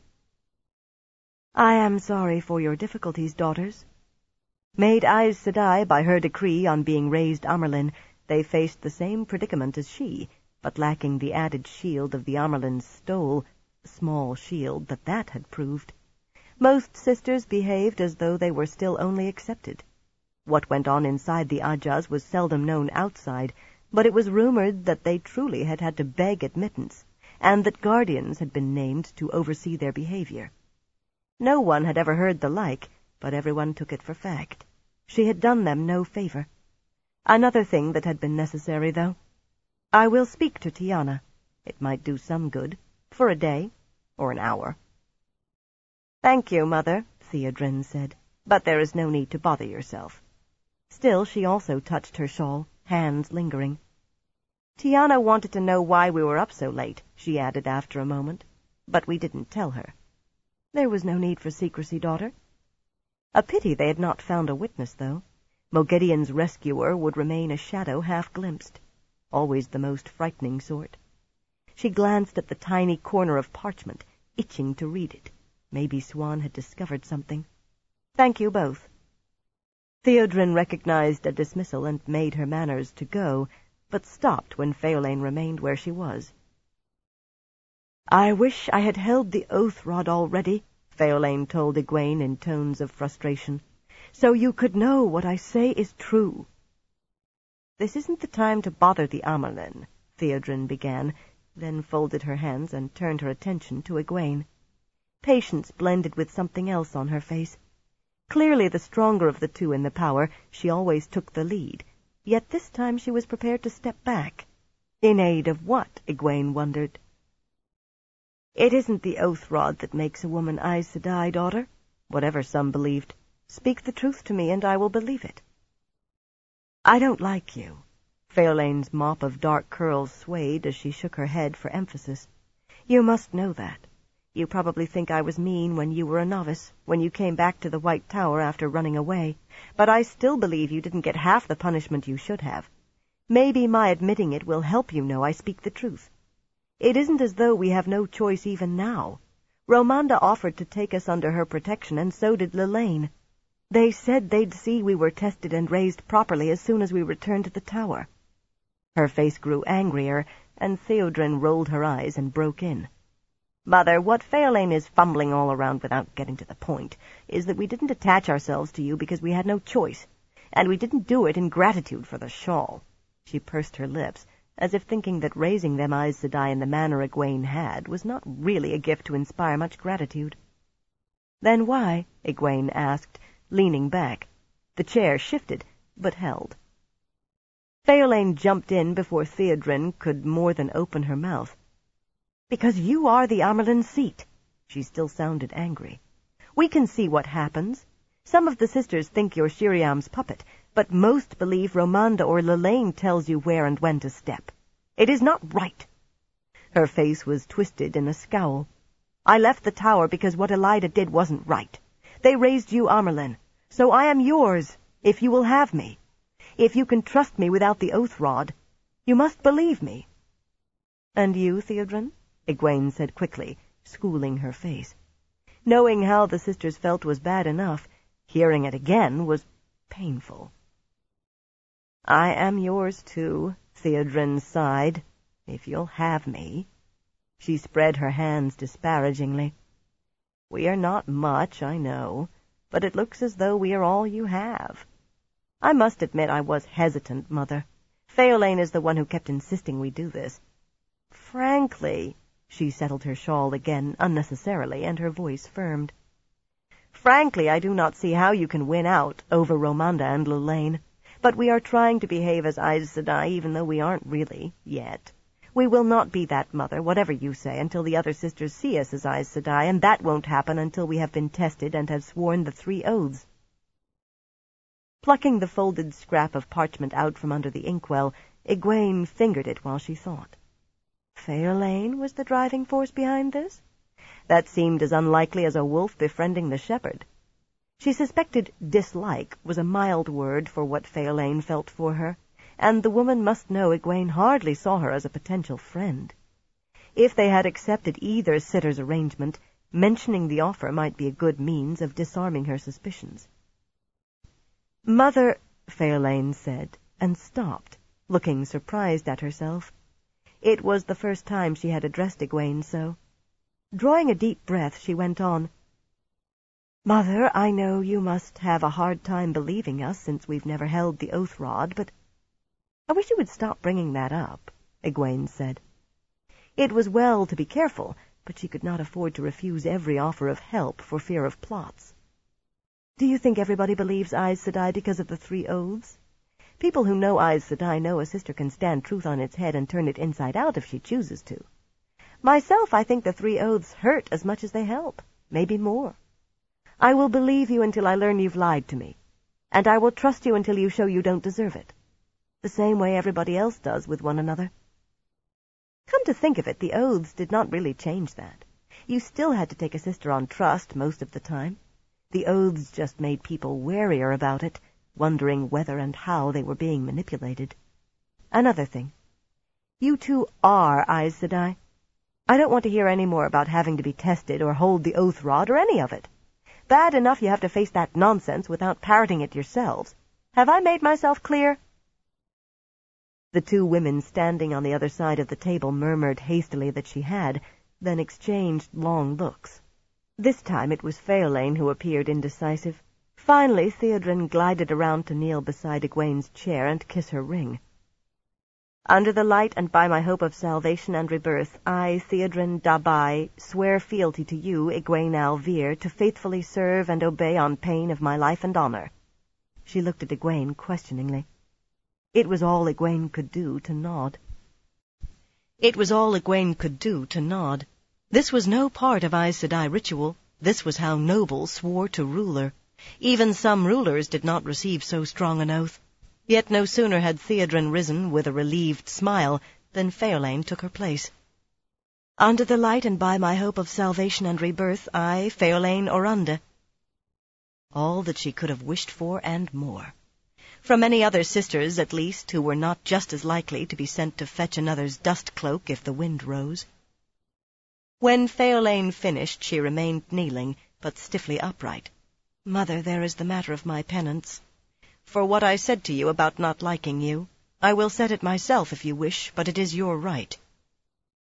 "I am sorry for your difficulties, daughters." Made Aes Sedai by her decree on being raised Amerlin, they faced the same predicament as she, but lacking the added shield of the Amerlin's stole, small shield that had proved. Most sisters behaved as though they were still only accepted. What went on inside the Ajahs was seldom known outside, but it was rumored that they truly had had to beg admittance, and that guardians had been named to oversee their behavior. No one had ever heard the like, but everyone took it for fact. She had done them no favor. Another thing that had been necessary, though. "I will speak to Tiana. It might do some good, for a day, or an hour." "Thank you, Mother," Theodrin said, "but there is no need to bother yourself." Still, she also touched her shawl, hands lingering. "Tiana wanted to know why we were up so late," she added after a moment, "but we didn't tell her." "There was no need for secrecy, daughter." A pity they had not found a witness, though. Moghedien's rescuer would remain a shadow half-glimpsed, always the most frightening sort. She glanced at the tiny corner of parchment, itching to read it. Maybe Swan had discovered something. "Thank you both." Theodrin recognized a dismissal and made her manners to go, but stopped when Féolaine remained where she was. "I wish I had held the oath rod already," Féolaine told Egwene in tones of frustration, "so you could know what I say is true." "This isn't the time to bother the Amerlin," Theodrin began, then folded her hands and turned her attention to Egwene. Patience blended with something else on her face. Clearly the stronger of the two in the power, she always took the lead, yet this time she was prepared to step back. In aid of what, Egwene wondered. "It isn't the oath rod that makes a woman Aes Sedai, daughter, whatever some believed. Speak the truth to me, and I will believe it." "I don't like you." Féolaine's mop of dark curls swayed as she shook her head for emphasis. "You must know that. You probably think I was mean when you were a novice, when you came back to the White Tower after running away, but I still believe you didn't get half the punishment you should have. Maybe my admitting it will help you know I speak the truth. It isn't as though we have no choice even now. Romanda offered to take us under her protection, and so did Lelaine. They said they'd see we were tested and raised properly as soon as we returned to the tower." Her face grew angrier, and Theodrin rolled her eyes and broke in. Mother, what Phelan is fumbling all around without getting to the point is that we didn't attach ourselves to you because we had no choice, and we didn't do it in gratitude for the shawl." She pursed her lips, as if thinking that raising them Aes Sedai in the manner Egwene had was not really a gift to inspire much gratitude. "Then why?" Egwene asked, leaning back. The chair shifted, but held. Phelan jumped in before Theodrin could more than open her mouth. "Because you are the Amyrlin seat." She still sounded angry. "We can see what happens. Some of the sisters think you're Shiriam's puppet, but most believe Romanda or Lelaine tells you where and when to step. It is not right." Her face was twisted in a scowl. "I left the tower because what Elaida did wasn't right. They raised you Amyrlin, so I am yours, if you will have me. If you can trust me without the oath rod, you must believe me." "And you, Theodrin?" Egwene said quickly, schooling her face. Knowing how the sisters felt was bad enough. Hearing it again was painful. "I am yours, too," Theodrin sighed, "if you'll have me." She spread her hands disparagingly. "We are not much, I know, but it looks as though we are all you have. I must admit I was hesitant, Mother. Phelan is the one who kept insisting we do this. Frankly," she settled her shawl again unnecessarily, and her voice firmed. "Frankly, I do not see how you can win out over Romanda and Lelaine. But we are trying to behave as Aes Sedai, even though we aren't really, yet. We will not be that, Mother, whatever you say, until the other sisters see us as Aes Sedai, and that won't happen until we have been tested and have sworn the 3 oaths. Plucking the folded scrap of parchment out from under the inkwell, Egwene fingered it while she thought. Phelan was the driving force behind this? That seemed as unlikely as a wolf befriending the shepherd. She suspected dislike was a mild word for what Phelan felt for her, and the woman must know Egwene hardly saw her as a potential friend. If they had accepted either sitter's arrangement, mentioning the offer might be a good means of disarming her suspicions. "Mother," Phelan said, and stopped, looking surprised at herself. It was the first time she had addressed Egwene so. Drawing a deep breath, she went on. "Mother, I know you must have a hard time believing us since we've never held the oath rod, but—" "I wish you would stop bringing that up," Egwene said. It was well to be careful, but she could not afford to refuse every offer of help for fear of plots. "Do you think everybody believes Aes Sedai because of the 3 oaths? People who know Aes Sedai know a sister can stand truth on its head and turn it inside out if she chooses to. Myself, I think the 3 oaths hurt as much as they help, maybe more. I will believe you until I learn you've lied to me, and I will trust you until you show you don't deserve it, the same way everybody else does with one another." Come to think of it, the oaths did not really change that. You still had to take a sister on trust most of the time. The oaths just made people warier about it, wondering whether and how they were being manipulated. Another thing. You two are Aes Sedai. I don't want to hear any more about having to be tested or hold the oath rod or any of it. Bad enough you have to face that nonsense without parroting it yourselves. Have I made myself clear?" The 2 women standing on the other side of the table murmured hastily that she had, then exchanged long looks. This time it was Phelan who appeared indecisive. Finally, Theodrin glided around to kneel beside Egwene's chair and kiss her ring. "Under the light and by my hope of salvation and rebirth, I, Theodrin Dabai, swear fealty to you, Egwene al'Vere, to faithfully serve and obey on pain of my life and honor." She looked at Egwene questioningly. It was all Egwene could do to nod. This was no part of Aes Sedai ritual. This was how nobles swore to ruler. Even some rulers did not receive so strong an oath. Yet no sooner had Theodrin risen with a relieved smile than Phelan took her place. "Under the light and by my hope of salvation and rebirth, I, Phelan Orunda." All that she could have wished for and more. From any other sisters, at least, who were not just as likely to be sent to fetch another's dust cloak if the wind rose. When Phelan finished, she remained kneeling, but stiffly upright. "Mother, there is the matter of my penance. For what I said to you about not liking you, I will set it myself if you wish, but it is your right."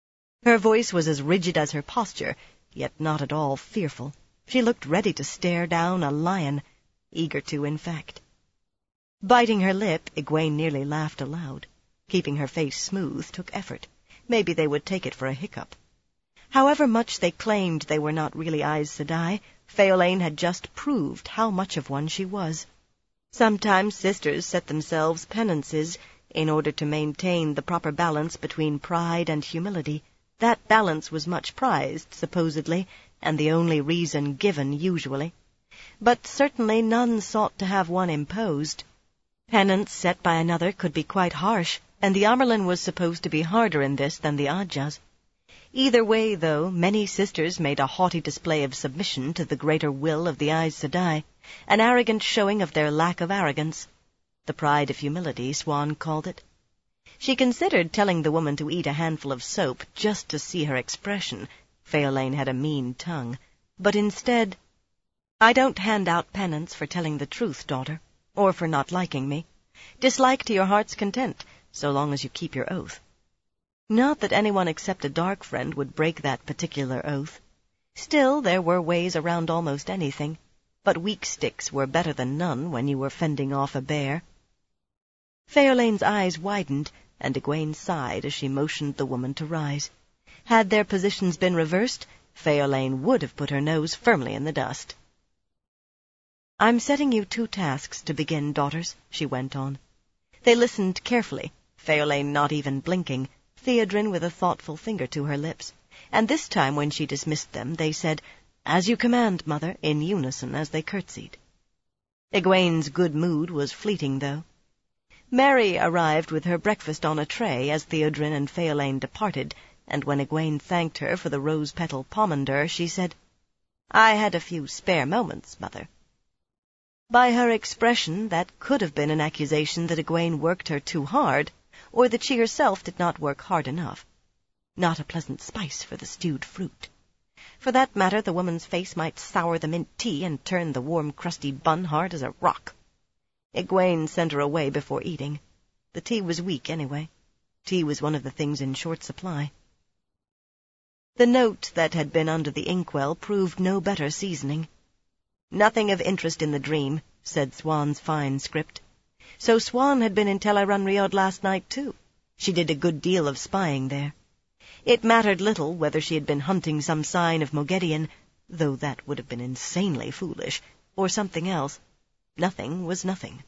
Her voice was as rigid as her posture, yet not at all fearful. She looked ready to stare down a lion, eager to, in fact. Biting her lip, Egwene nearly laughed aloud. Keeping her face smooth took effort. Maybe they would take it for a hiccup. However much they claimed they were not really Aes Sedai, Féollaine had just proved how much of one she was. Sometimes sisters set themselves penances in order to maintain the proper balance between pride and humility. That balance was much prized, supposedly, and the only reason given, usually. But certainly none sought to have one imposed. Penance set by another could be quite harsh, and the Amyrlin was supposed to be harder in this than the Adjas. Either way, though, many sisters made a haughty display of submission to the greater will of the Aes Sedai, an arrogant showing of their lack of arrogance. The pride of humility, Siuan called it. She considered telling the woman to eat a handful of soap just to see her expression. Féollaine had a mean tongue. But instead, "I don't hand out penance for telling the truth, daughter, or for not liking me. Dislike to your heart's content, so long as you keep your oath." Not that anyone except a dark friend would break that particular oath. Still, there were ways around almost anything, but weak sticks were better than none when you were fending off a bear. Féollaine's eyes widened, and Egwene sighed as she motioned the woman to rise. Had their positions been reversed, Féollaine would have put her nose firmly in the dust. "I'm setting you 2 tasks to begin, daughters," she went on. They listened carefully, Féollaine not even blinking, Theodrin with a thoughtful finger to her lips, and this time when she dismissed them they said, "As you command, mother," in unison as they curtsied. Egwene's good mood was fleeting, though. Mary arrived with her breakfast on a tray as Theodrin and Féollaine departed, and when Egwene thanked her for the rose-petal pomander, she said, "I had a few spare moments, mother." By her expression, that could have been an accusation that Egwene worked her too hard, or that she herself did not work hard enough. Not a pleasant spice for the stewed fruit. For that matter, the woman's face might sour the mint tea and turn the warm, crusty bun hard as a rock. Egwene sent her away before eating. The tea was weak, anyway. Tea was one of the things in short supply. The note that had been under the inkwell proved no better seasoning. "Nothing of interest in the dream," said Siuan's fine script. So Siuan had been in Tel'aran'rhiod last night, too. She did a good deal of spying there. It mattered little whether she had been hunting some sign of Moghedien, though that would have been insanely foolish, or something else. Nothing was nothing.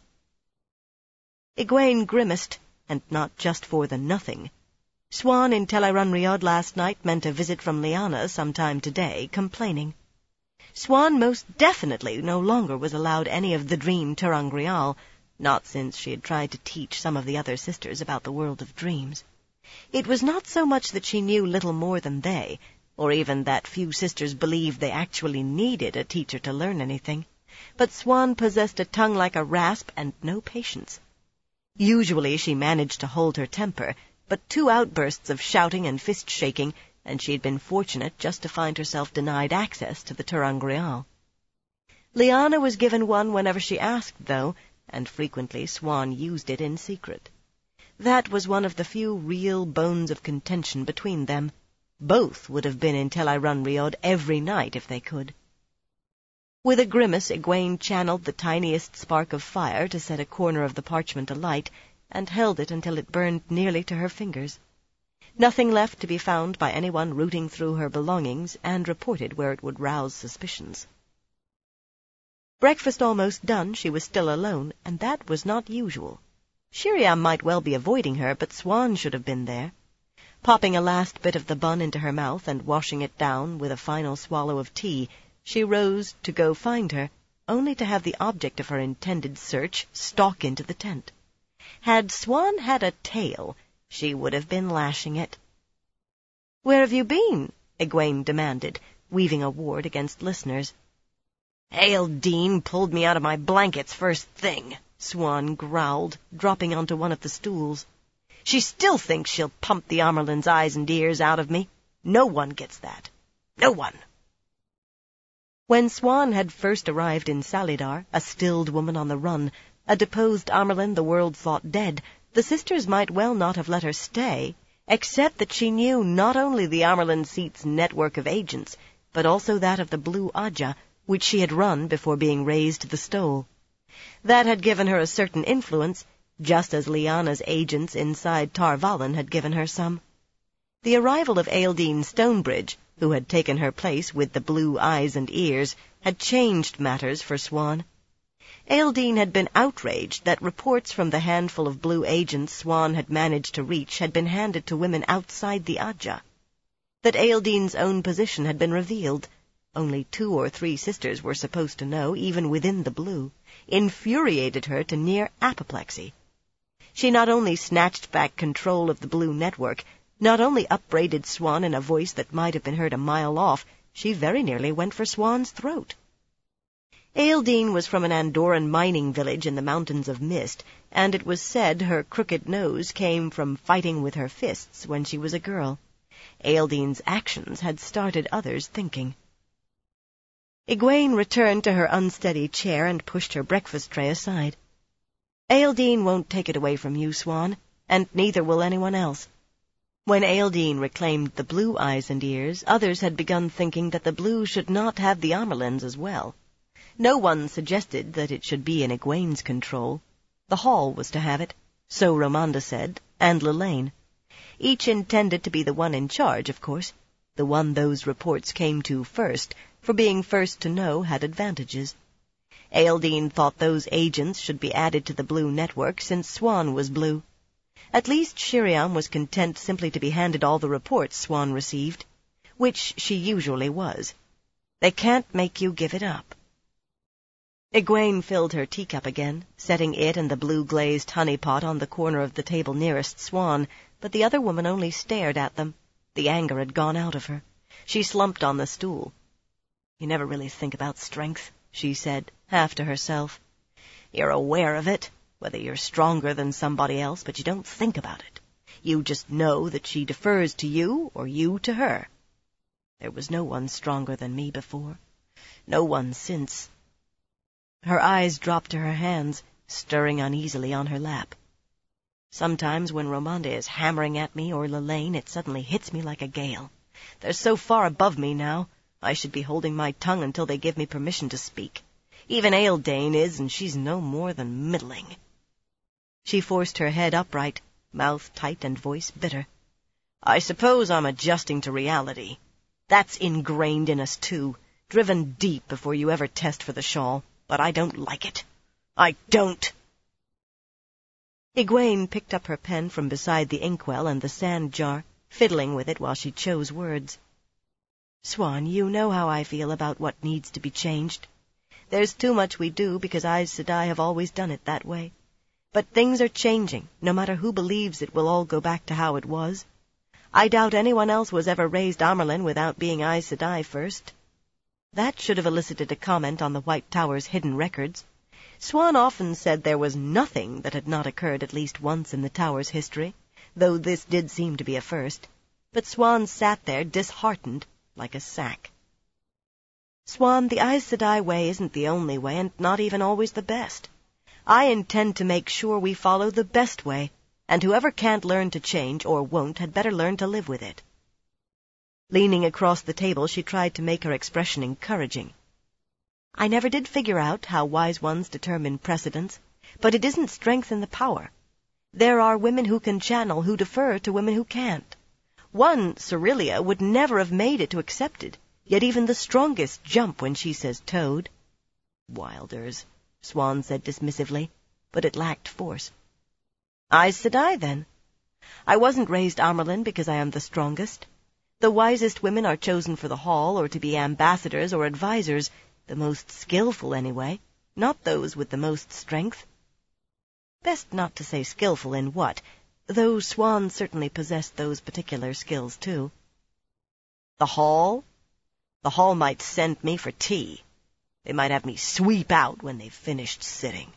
Egwene grimaced, and not just for the nothing. Siuan in Tel'aran'rhiod last night meant a visit from Lyanna sometime today, complaining. Siuan most definitely no longer was allowed any of the dream ter'angreal, not since she had tried to teach some of the other sisters about the world of dreams. It was not so much that she knew little more than they, or even that few sisters believed they actually needed a teacher to learn anything, but Siuan possessed a tongue like a rasp and no patience. Usually she managed to hold her temper, but 2 outbursts of shouting and fist-shaking, and she had been fortunate just to find herself denied access to the ter'angreal. Lyanna was given one whenever she asked, though, and frequently Siuan used it in secret. That was one of the few real bones of contention between them. Both would have been in Tel'aran'rhiod every night if they could. With a grimace, Egwene channeled the tiniest spark of fire to set a corner of the parchment alight, and held it until it burned nearly to her fingers. Nothing left to be found by anyone rooting through her belongings, and reported where it would rouse suspicions. Breakfast almost done, she was still alone, and that was not usual. Sheriam might well be avoiding her, but Siuan should have been there. Popping a last bit of the bun into her mouth and washing it down with a final swallow of tea, she rose to go find her, only to have the object of her intended search stalk into the tent. Had Siuan had a tail, she would have been lashing it. "Where have you been?" Egwene demanded, weaving a ward against listeners. "Eildene pulled me out of my blankets first thing," Siuan growled, dropping onto one of the stools. "She still thinks she'll pump the Amyrlin's eyes and ears out of me. No one gets that. No one." When Siuan had first arrived in Salidar, a stilled woman on the run, a deposed Amyrlin the world thought dead, the sisters might well not have let her stay, except that she knew not only the Amerlin seat's network of agents, but also that of the Blue Ajah, which she had run before being raised to the stole. That had given her a certain influence, just as Lyanna's agents inside Tar Valon had given her some. The arrival of Eildene Stonebridge, who had taken her place with the blue eyes and ears, had changed matters for Swan. Eildene had been outraged that reports from the handful of blue agents Swan had managed to reach had been handed to women outside the Ajah. That Eildene's own position had been revealed, only 2 or 3 sisters were supposed to know, even within the blue, infuriated her to near apoplexy. She not only snatched back control of the blue network, not only upbraided Swan in a voice that might have been heard a mile off, she very nearly went for Swan's throat. Eildene was from an Andorran mining village in the Mountains of Mist, and it was said her crooked nose came from fighting with her fists when she was a girl. Eildene's actions had started others thinking. Egwene returned to her unsteady chair and pushed her breakfast tray aside. "Eildene won't take it away from you, Swan, and neither will anyone else." When Eildene reclaimed the blue eyes and ears, others had begun thinking that the blue should not have the Amerlins as well. No one suggested that it should be in Egwene's control. The Hall was to have it, so Ramonda said, and Lelaine. Each intended to be the one in charge, of course. The one those reports came to first, for being first to know had advantages. Eildene thought those agents should be added to the blue network since Swan was blue. At least Shiriam was content simply to be handed all the reports Swan received, which she usually was. They can't make you give it up. Egwene filled her teacup again, setting it and the blue-glazed honey pot on the corner of the table nearest Swan, but the other woman only stared at them. The anger had gone out of her. She slumped on the stool. "You never really think about strength," she said, half to herself. "You're aware of it, whether you're stronger than somebody else, but you don't think about it. You just know that she defers to you or you to her. There was no one stronger than me before. No one since." Her eyes dropped to her hands, stirring uneasily on her lap. "Sometimes when Ramonda is hammering at me or Lelaine, it suddenly hits me like a gale. They're so far above me now, I should be holding my tongue until they give me permission to speak. Even Eildene is, and she's no more than middling." She forced her head upright, mouth tight and voice bitter. "I suppose I'm adjusting to reality. That's ingrained in us, too, driven deep before you ever test for the shawl, but I don't like it. I don't." Egwene picked up her pen from beside the inkwell and the sand jar, fiddling with it while she chose words. "Swan, you know how I feel about what needs to be changed. There's too much we do because Aes Sedai have always done it that way. But things are changing. No matter who believes it will all go back to how it was. I doubt anyone else was ever raised Amerlin without being Aes Sedai first." That should have elicited a comment on the White Tower's hidden records. Swan often said there was nothing that had not occurred at least once in the Tower's history, though this did seem to be a first. But Swan sat there disheartened, like a sack. "Swan, the Aes Sedai way isn't the only way, and not even always the best. I intend to make sure we follow the best way, and whoever can't learn to change, or won't, had better learn to live with it." Leaning across the table, she tried to make her expression encouraging. "I never did figure out how wise ones determine precedence, but it isn't strength in the power. There are women who can channel who defer to women who can't. One, Cerelia, would never have made it to accepted, yet even the strongest jump when she says toad." "Wilders," Swan said dismissively, but it lacked force. "Aes Sedai, then. I wasn't raised Amerlin because I am the strongest. The wisest women are chosen for the Hall or to be ambassadors or advisers, the most skillful anyway, not those with the most strength. Best not to say skillful in what, though Swan certainly possessed those particular skills too. The Hall? The Hall might send me for tea. They might have me sweep out when they've finished sitting."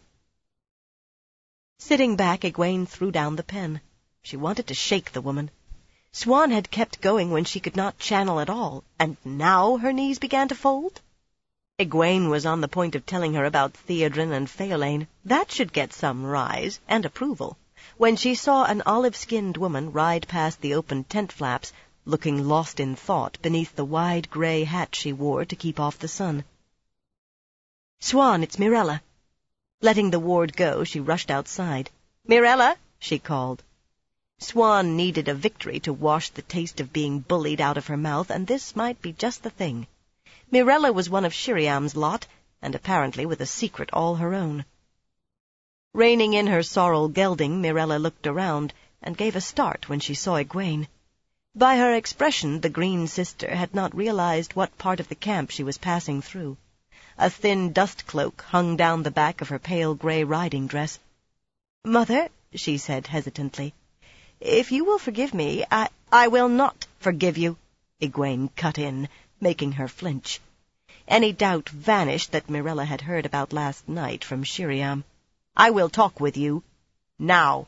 Sitting back, Egwene threw down the pen. She wanted to shake the woman. Swan had kept going when she could not channel at all, and now her knees began to fold? Egwene was on the point of telling her about Theodrin and Phaelane. That should get some rise and approval. When she saw an olive-skinned woman ride past the open tent flaps, looking lost in thought beneath the wide gray hat she wore to keep off the sun. "Swan, it's Mirella." Letting the ward go, she rushed outside. "Mirella," she called. Swan needed a victory to wash the taste of being bullied out of her mouth, and this might be just the thing. Mirella was one of Shiriam's lot, and apparently with a secret all her own. Reining in her sorrel gelding, Mirella looked around, and gave a start when she saw Egwene. By her expression, the Green Sister had not realized what part of the camp she was passing through. A thin dust cloak hung down the back of her pale gray riding dress. "Mother," she said hesitantly, "if you will forgive me, I will not forgive you," Egwene cut in, making her flinch. Any doubt vanished that Mirella had heard about last night from Shiriam. "I will talk with you. Now."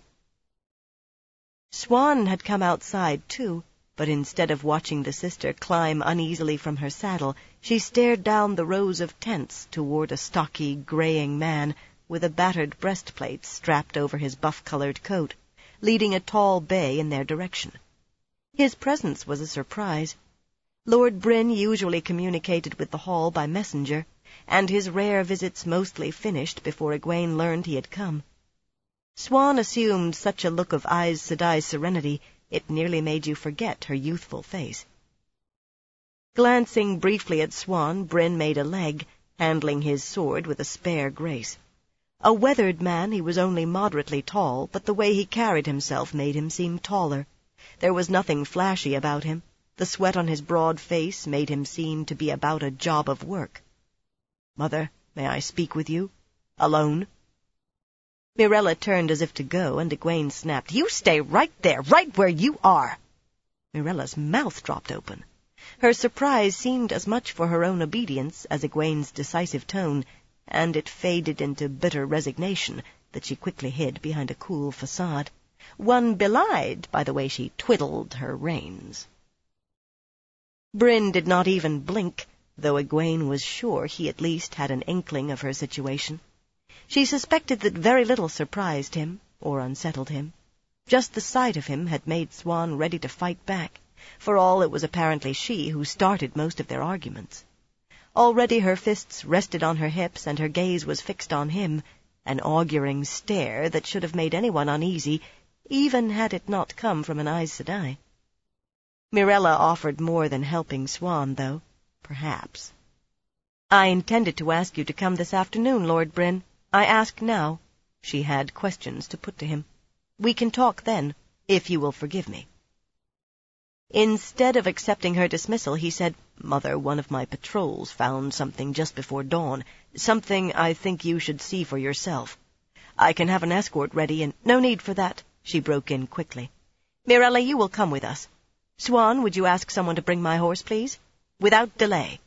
Swan had come outside, too, but instead of watching the sister climb uneasily from her saddle, she stared down the rows of tents toward a stocky, graying man with a battered breastplate strapped over his buff-colored coat, leading a tall bay in their direction. His presence was a surprise. Lord Bryn usually communicated with the hall by messenger, and his rare visits mostly finished before Egwene learned he had come. Swan assumed such a look of Aes Sedai's serenity it nearly made you forget her youthful face. Glancing briefly at Swan, Bryn made a leg, handling his sword with a spare grace. A weathered man, he was only moderately tall, but the way he carried himself made him seem taller. There was nothing flashy about him. The sweat on his broad face made him seem to be about a job of work. "Mother, may I speak with you? Alone?" Mirella turned as if to go, and Egwene snapped, "You stay right there, right where you are!" Mirella's mouth dropped open. Her surprise seemed as much for her own obedience as Egwene's decisive tone, and it faded into bitter resignation that she quickly hid behind a cool facade, one belied by the way she twiddled her reins. Bryn did not even blink, though Egwene was sure he at least had an inkling of her situation. She suspected that very little surprised him or unsettled him. Just the sight of him had made Swan ready to fight back. For all, it was apparently she who started most of their arguments. Already her fists rested on her hips, and her gaze was fixed on him, an auguring stare that should have made anyone uneasy, even had it not come from an Aes Sedai. Mirella offered more than helping Swan, though, perhaps. "I intended to ask you to come this afternoon, Lord Bryn. I ask now." She had questions to put to him. "We can talk then, if you will forgive me." Instead of accepting her dismissal, he said, "Mother, one of my patrols found something just before dawn, something I think you should see for yourself. I can have an escort ready, and—" "No need for that," she broke in quickly. "Mirella, you will come with us. Swan, would you ask someone to bring my horse, please? Without delay."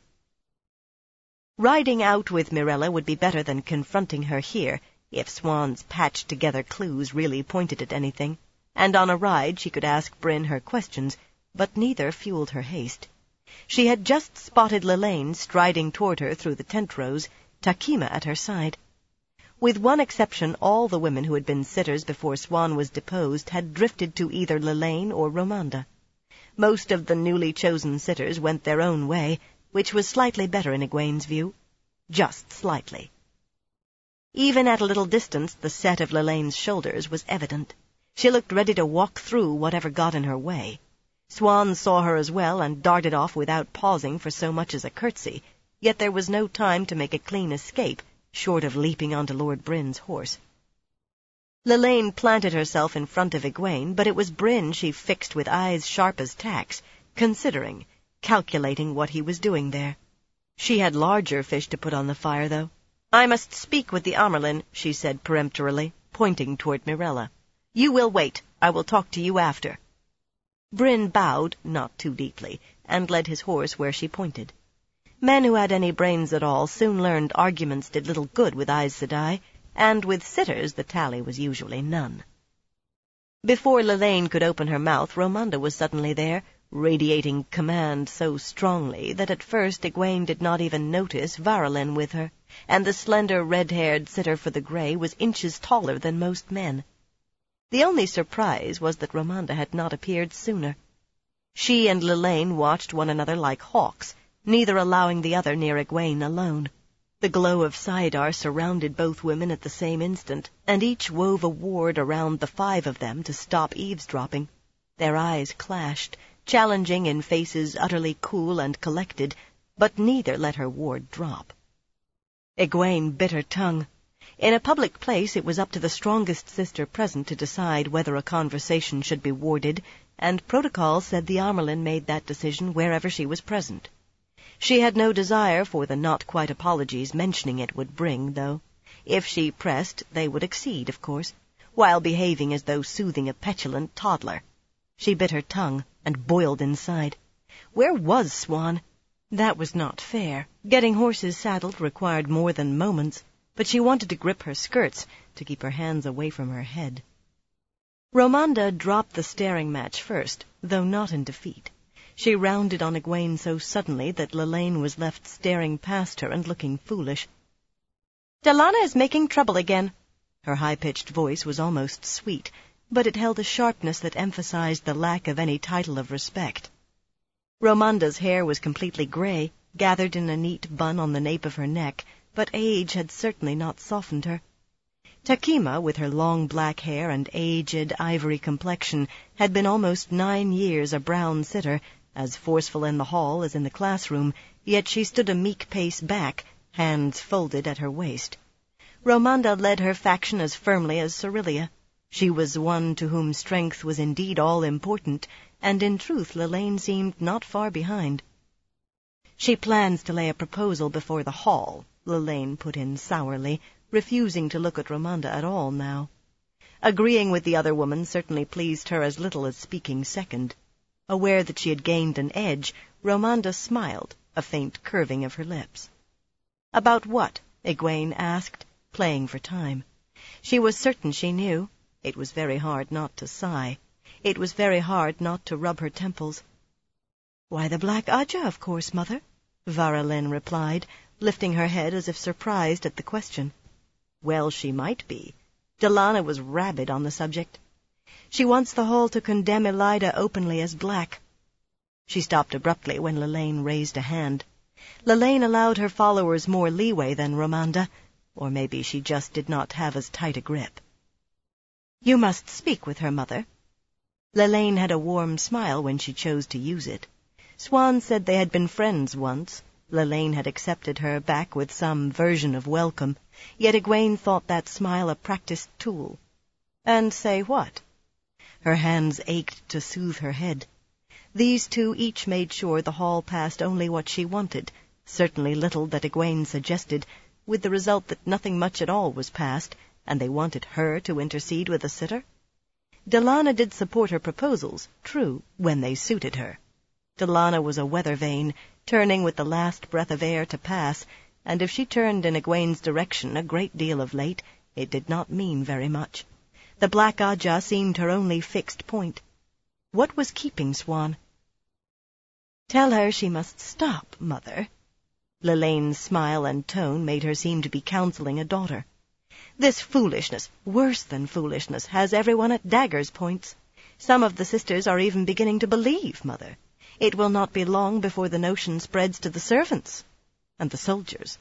Riding out with Mirella would be better than confronting her here, if Swan's patched-together clues really pointed at anything, and on a ride she could ask Bryn her questions, but neither fueled her haste. She had just spotted Lelaine striding toward her through the tent rows, Takema at her side. With one exception, all the women who had been sitters before Swan was deposed had drifted to either Lelaine or Romanda. Most of the newly chosen sitters went their own way, which was slightly better in Egwene's view. Just slightly. Even at a little distance, the set of Lelaine's shoulders was evident. She looked ready to walk through whatever got in her way. Swan saw her as well, and darted off without pausing for so much as a curtsy, yet there was no time to make a clean escape, short of leaping onto Lord Bryn's horse. Lelaine planted herself in front of Egwene, but it was Bryn she fixed with eyes sharp as tacks, considering, calculating what he was doing there. She had larger fish to put on the fire, though. "I must speak with the Amyrlin," she said peremptorily, pointing toward Mirella. "You will wait. I will talk to you after." Bryn bowed, not too deeply, and led his horse where she pointed. Men who had any brains at all soon learned arguments did little good with Aes Sedai, and with sitters the tally was usually none. Before Lelaine could open her mouth, Romanda was suddenly there, radiating command so strongly that at first Egwene did not even notice Varalin with her, and the slender red-haired sitter for the Grey was inches taller than most men. The only surprise was that Romanda had not appeared sooner. She and Lelaine watched one another like hawks, neither allowing the other near Egwene alone. The glow of Saidar surrounded both women at the same instant, and each wove a ward around the 5 of them to stop eavesdropping. Their eyes clashed, challenging in faces utterly cool and collected, but neither let her ward drop. Egwene bit her tongue. In a public place it was up to the strongest sister present to decide whether a conversation should be warded, and protocol said the Amyrlin made that decision wherever she was present. She had no desire for the not-quite apologies mentioning it would bring, though. If she pressed, they would accede, of course, while behaving as though soothing a petulant toddler. She bit her tongue and boiled inside. Where was Siuan? That was not fair. Getting horses saddled required more than moments, but she wanted to grip her skirts to keep her hands away from her head. Romanda dropped the staring match first, though not in defeat. She rounded on Egwene so suddenly that Lelaine was left staring past her and looking foolish. "Dallana is making trouble again." Her high-pitched voice was almost sweet, but it held a sharpness that emphasized the lack of any title of respect. Romanda's hair was completely gray, gathered in a neat bun on the nape of her neck, but age had certainly not softened her. Takema, with her long black hair and aged ivory complexion, had been almost 9 years a brown sitter, as forceful in the hall as in the classroom, yet she stood a meek pace back, hands folded at her waist. Romanda led her faction as firmly as Cerylea. She was one to whom strength was indeed all-important, and in truth Lelaine seemed not far behind. "She plans to lay a proposal before the hall," Lelaine put in sourly, refusing to look at Romanda at all now. Agreeing with the other woman certainly pleased her as little as speaking second. Aware that she had gained an edge, Romanda smiled, a faint curving of her lips. "About what?" Egwene asked, playing for time. She was certain she knew. It was very hard not to sigh. It was very hard not to rub her temples. "Why, the Black Ajah, of course, Mother," Varalyn replied, lifting her head as if surprised at the question. Well she might be. Dallana was rabid on the subject. "She wants the hall to condemn Elaida openly as black." She stopped abruptly when Lelaine raised a hand. Lelaine allowed her followers more leeway than Romanda, or maybe she just did not have as tight a grip. "You must speak with her, Mother." Lelaine had a warm smile when she chose to use it. Siuan said they had been friends once. Lelaine had accepted her back with some version of welcome, yet Egwene thought that smile a practiced tool. And say what? Her hands ached to soothe her head. These two each made sure the hall passed only what she wanted, certainly little that Egwene suggested, with the result that nothing much at all was passed, and they wanted her to intercede with a sitter. Dallana did support her proposals, true, when they suited her. Dallana was a weather vane, turning with the last breath of air to pass, and if she turned in Egwene's direction a great deal of late, it did not mean very much. The Black Ajah seemed her only fixed point. What was keeping Siuan? "Tell her she must stop, Mother." Lelaine's smile and tone made her seem to be counseling a daughter. "This foolishness, worse than foolishness, has everyone at daggers' points. Some of the sisters are even beginning to believe, Mother. It will not be long before the notion spreads to the servants and the soldiers."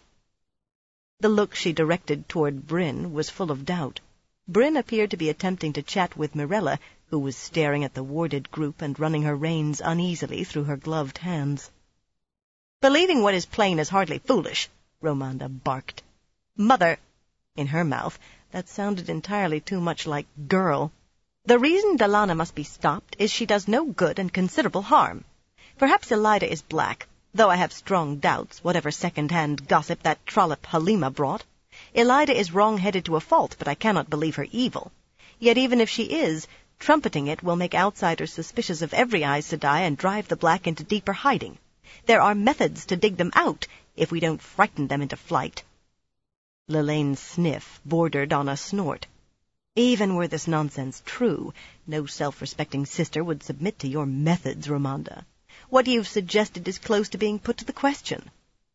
The look she directed toward Bryn was full of doubt. Bryn appeared to be attempting to chat with Mirella, who was staring at the warded group and running her reins uneasily through her gloved hands. "Believing what is plain is hardly foolish," Romanda barked. "Mother," in her mouth, that sounded entirely too much like girl. "The reason Dallana must be stopped is she does no good and considerable harm. Perhaps Elaida is black, though I have strong doubts, whatever second-hand gossip that trollop Halima brought. Elaida is wrong-headed to a fault, but I cannot believe her evil. Yet even if she is, trumpeting it will make outsiders suspicious of every Aes Sedai and drive the black into deeper hiding. There are methods to dig them out, if we don't frighten them into flight." Lelaine's sniff bordered on a snort. "Even were this nonsense true, no self-respecting sister would submit to your methods, Romanda. What you've suggested is close to being put to the question."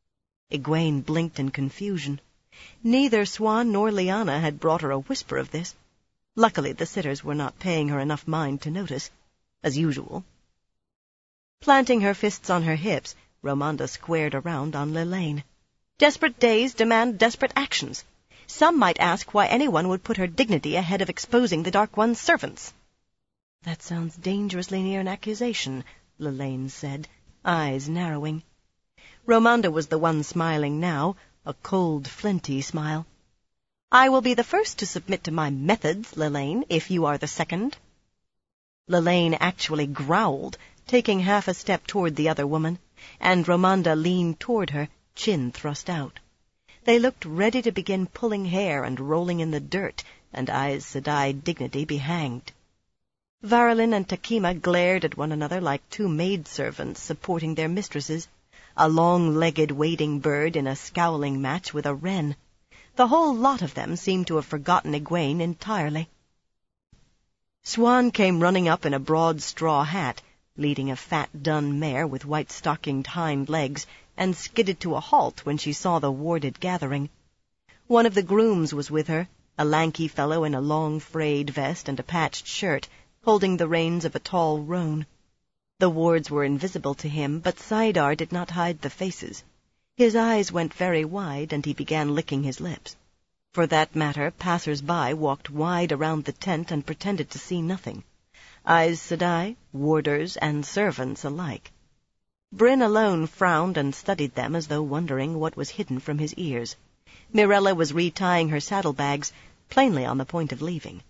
Egwene blinked in confusion. Neither Siuan nor Lyanna had brought her a whisper of this. Luckily, the sitters were not paying her enough mind to notice, as usual. Planting her fists on her hips, Romanda squared around on Lelaine. Desperate days demand desperate actions. Some might ask why anyone would put her dignity ahead of exposing the Dark One's servants. That sounds dangerously near an accusation, Lelaine said, eyes narrowing. Romanda was the one smiling now, a cold, flinty smile. I will be the first to submit to my methods, Lelaine, if you are the second. Lelaine actually growled, taking half a step toward the other woman, and Romanda leaned toward her, chin thrust out. They looked ready to begin pulling hair and rolling in the dirt, and Aes Sedai dignity be hanged. Varalin and Takema glared at one another like two maidservants supporting their mistresses, a long-legged wading bird in a scowling match with a wren. The whole lot of them seemed to have forgotten Egwene entirely. Swan came running up in a broad straw hat, leading a fat dun mare with white-stockinged hind legs, and skidded to a halt when she saw the warded gathering. One of the grooms was with her, a lanky fellow in a long frayed vest and a patched shirt, holding the reins of a tall roan. The wards were invisible to him, but Saidar did not hide the faces. His eyes went very wide, and he began licking his lips. For that matter, passers-by walked wide around the tent and pretended to see nothing. Aes Sedai, warders, and servants alike. Bryn alone frowned and studied them as though wondering what was hidden from his ears. Mirella was retying her saddlebags, plainly on the point of leaving.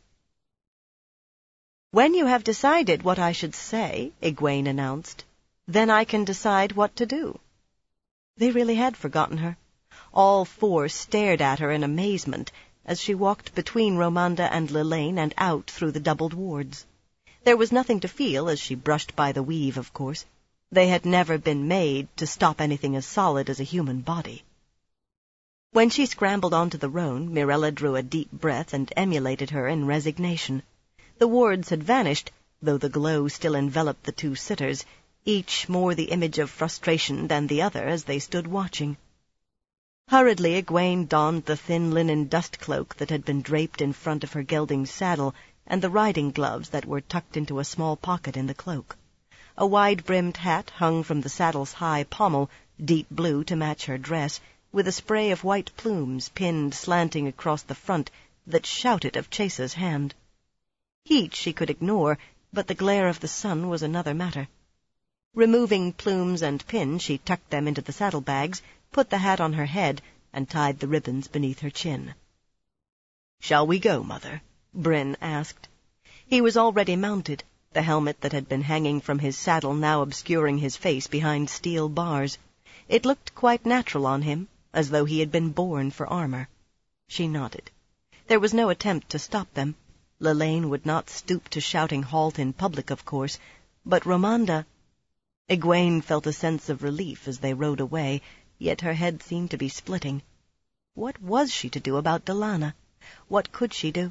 When you have decided what I should say, Egwene announced, then I can decide what to do. They really had forgotten her. All four stared at her in amazement as she walked between Romanda and Lelaine and out through the doubled wards. There was nothing to feel as she brushed by the weave, of course. They had never been made to stop anything as solid as a human body. When she scrambled onto the roan, Mirella drew a deep breath and emulated her in resignation. The wards had vanished, though the glow still enveloped the two sitters, each more the image of frustration than the other as they stood watching. Hurriedly, Egwene donned the thin linen dust cloak that had been draped in front of her gelding saddle and the riding gloves that were tucked into a small pocket in the cloak. A wide-brimmed hat hung from the saddle's high pommel, deep blue to match her dress, with a spray of white plumes pinned slanting across the front that shouted of Chase's hand. Heat she could ignore, but the glare of the sun was another matter. Removing plumes and pin, she tucked them into the saddlebags, put the hat on her head, and tied the ribbons beneath her chin. "Shall we go, Mother?" Bryn asked. He was already mounted, the helmet that had been hanging from his saddle now obscuring his face behind steel bars. It looked quite natural on him, as though he had been born for armor. She nodded. There was no attempt to stop them. Lelaine would not stoop to shouting halt in public, of course, but Romanda... Egwene felt a sense of relief as they rode away, yet her head seemed to be splitting. What was she to do about Delana? What could she do?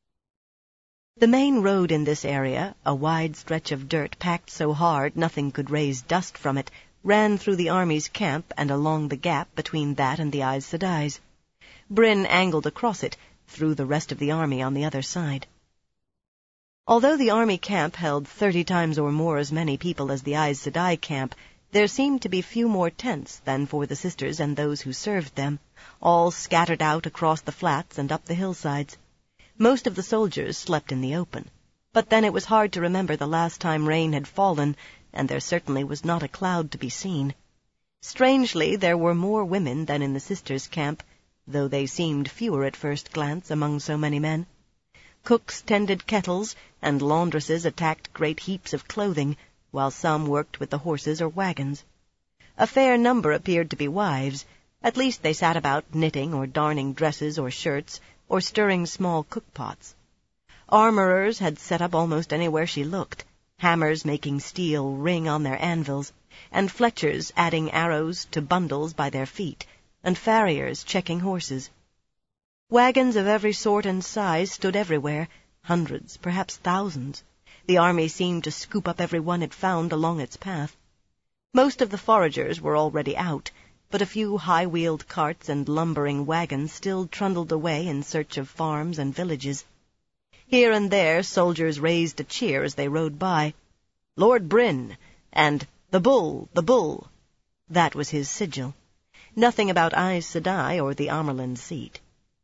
The main road in this area, a wide stretch of dirt packed so hard nothing could raise dust from it, ran through the army's camp and along the gap between that and the Aes Sedai's. Bryn angled across it, through the rest of the army on the other side. Although the army camp held 30 times or more as many people as the Aes Sedai camp, there seemed to be few more tents than for the sisters and those who served them, all scattered out across the flats and up the hillsides. Most of the soldiers slept in the open, but then it was hard to remember the last time rain had fallen, and there certainly was not a cloud to be seen. Strangely, there were more women than in the sisters' camp, though they seemed fewer at first glance among so many men. Cooks tended kettles, and laundresses attacked great heaps of clothing, while some worked with the horses or wagons. A fair number appeared to be wives. At least they sat about knitting or darning dresses or shirts, or stirring small cook-pots. Armorers had set up almost anywhere she looked, hammers making steel ring on their anvils, and fletchers adding arrows to bundles by their feet, and farriers checking horses. Wagons of every sort and size stood everywhere, hundreds, perhaps thousands. The army seemed to scoop up every one it found along its path. Most of the foragers were already out, but a few high-wheeled carts and lumbering wagons still trundled away in search of farms and villages. Here and there soldiers raised a cheer as they rode by. "Lord Bryn," and "The Bull, the Bull." That was his sigil. Nothing about Aes Sedai or the Amerlin seat.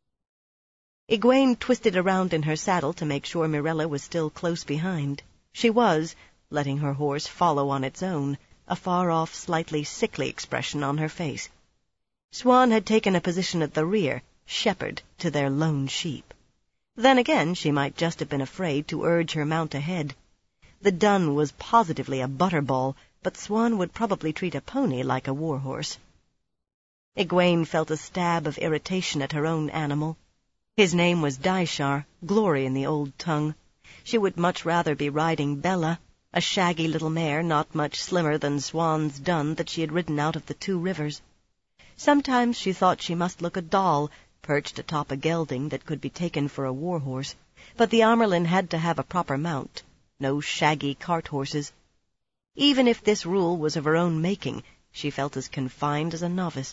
Egwene twisted around in her saddle to make sure Mirella was still close behind. She was, letting her horse follow on its own, a far-off, slightly sickly expression on her face. Siuan had taken a position at the rear, shepherd to their lone sheep. Then again, she might just have been afraid to urge her mount ahead. The dun was positively a butterball, but Siuan would probably treat a pony like a war-horse. Egwene felt a stab of irritation at her own animal. His name was Daishar, glory in the old tongue. She would much rather be riding Bella, a shaggy little mare not much slimmer than Siuan's dun that she had ridden out of the 2 rivers. Sometimes she thought she must look a doll, perched atop a gelding that could be taken for a war-horse, but the Amerlin had to have a proper mount, no shaggy cart-horses. Even if this rule was of her own making, she felt as confined as a novice.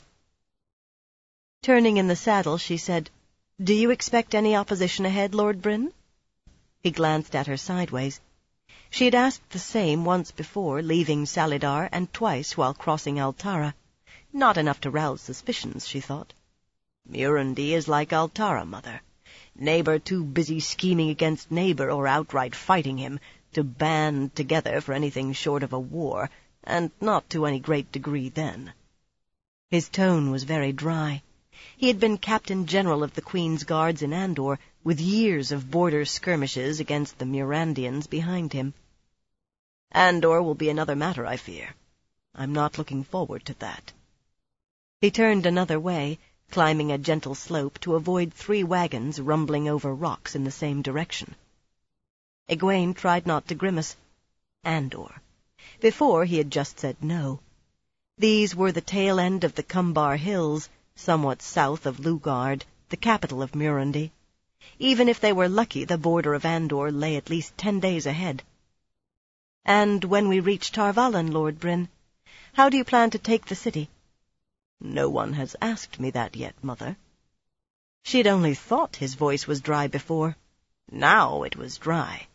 Turning in the saddle, she said, "Do you expect any opposition ahead, Lord Bryn?" He glanced at her sideways. She had asked the same once before, leaving Salidar, and twice while crossing Altara. Not enough to rouse suspicions, she thought. "Murundi is like Altara, Mother. Neighbor too busy scheming against neighbor or outright fighting him to band together for anything short of a war, and not to any great degree then." His tone was very dry. He had been Captain General of the Queen's Guards in Andor, with years of border skirmishes against the Murandians behind him. "Andor will be another matter, I fear. I'm not looking forward to that." He turned another way, climbing a gentle slope to avoid 3 wagons rumbling over rocks in the same direction. Egwene tried not to grimace. Andor. Before, he had just said no. These were the tail end of the Cumbar Hills, somewhat south of Lugard, the capital of Murundi. Even if they were lucky, the border of Andor lay at least 10 days ahead. "And when we reach Tar Valon, Lord Bryn, how do you plan to take the city?" "No one has asked me that yet, Mother." She had only thought his voice was dry before. Now it was dry.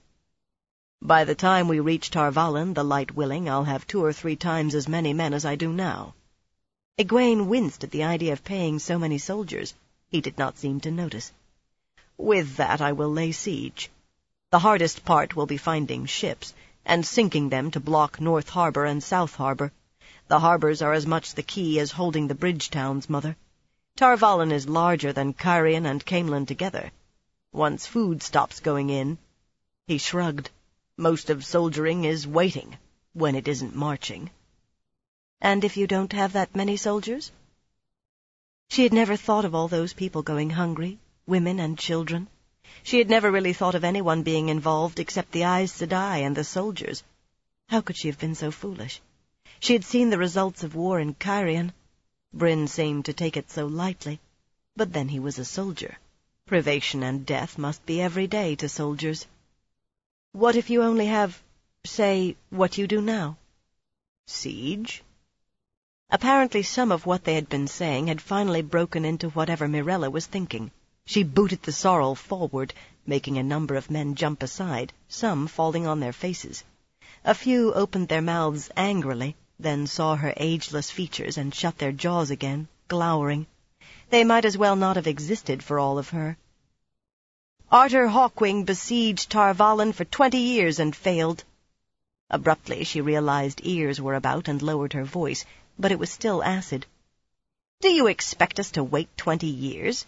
"By the time we reach Tar Valon, the light willing, I'll have 2 or 3 times as many men as I do now." Egwene winced at the idea of paying so many soldiers. He did not seem to notice. "With that I will lay siege. The hardest part will be finding ships, and sinking them to block North Harbor and South Harbor. The harbors are as much the key as holding the bridge towns, Mother. Tar Valon is larger than Cairhien and Caemlyn together. Once food stops going in—" He shrugged. "Most of soldiering is waiting, when it isn't marching." "And if you don't have that many soldiers?" She had never thought of all those people going hungry, women and children. She had never really thought of anyone being involved except the Aes Sedai and the soldiers. How could she have been so foolish? She had seen the results of war in Cairhien. Bryn seemed to take it so lightly. But then he was a soldier. Privation and death must be every day to soldiers. "What if you only have, say, what you do now?" "Siege?" Apparently some of what they had been saying had finally broken into whatever Mirella was thinking. She booted the sorrel forward, making a number of men jump aside, some falling on their faces. A few opened their mouths angrily, then saw her ageless features and shut their jaws again, glowering. They might as well not have existed for all of her. "Artur Hawkwing besieged Tar Valon for 20 years and failed." Abruptly she realized ears were about and lowered her voice, but it was still acid. "Do you expect us to wait 20 years?"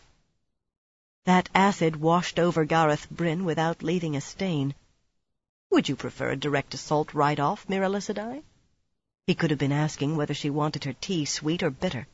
That acid washed over Gareth Bryn without leaving a stain. "Would you prefer a direct assault right off, Mirella Sedai?" He could have been asking whether she wanted her tea sweet or bitter.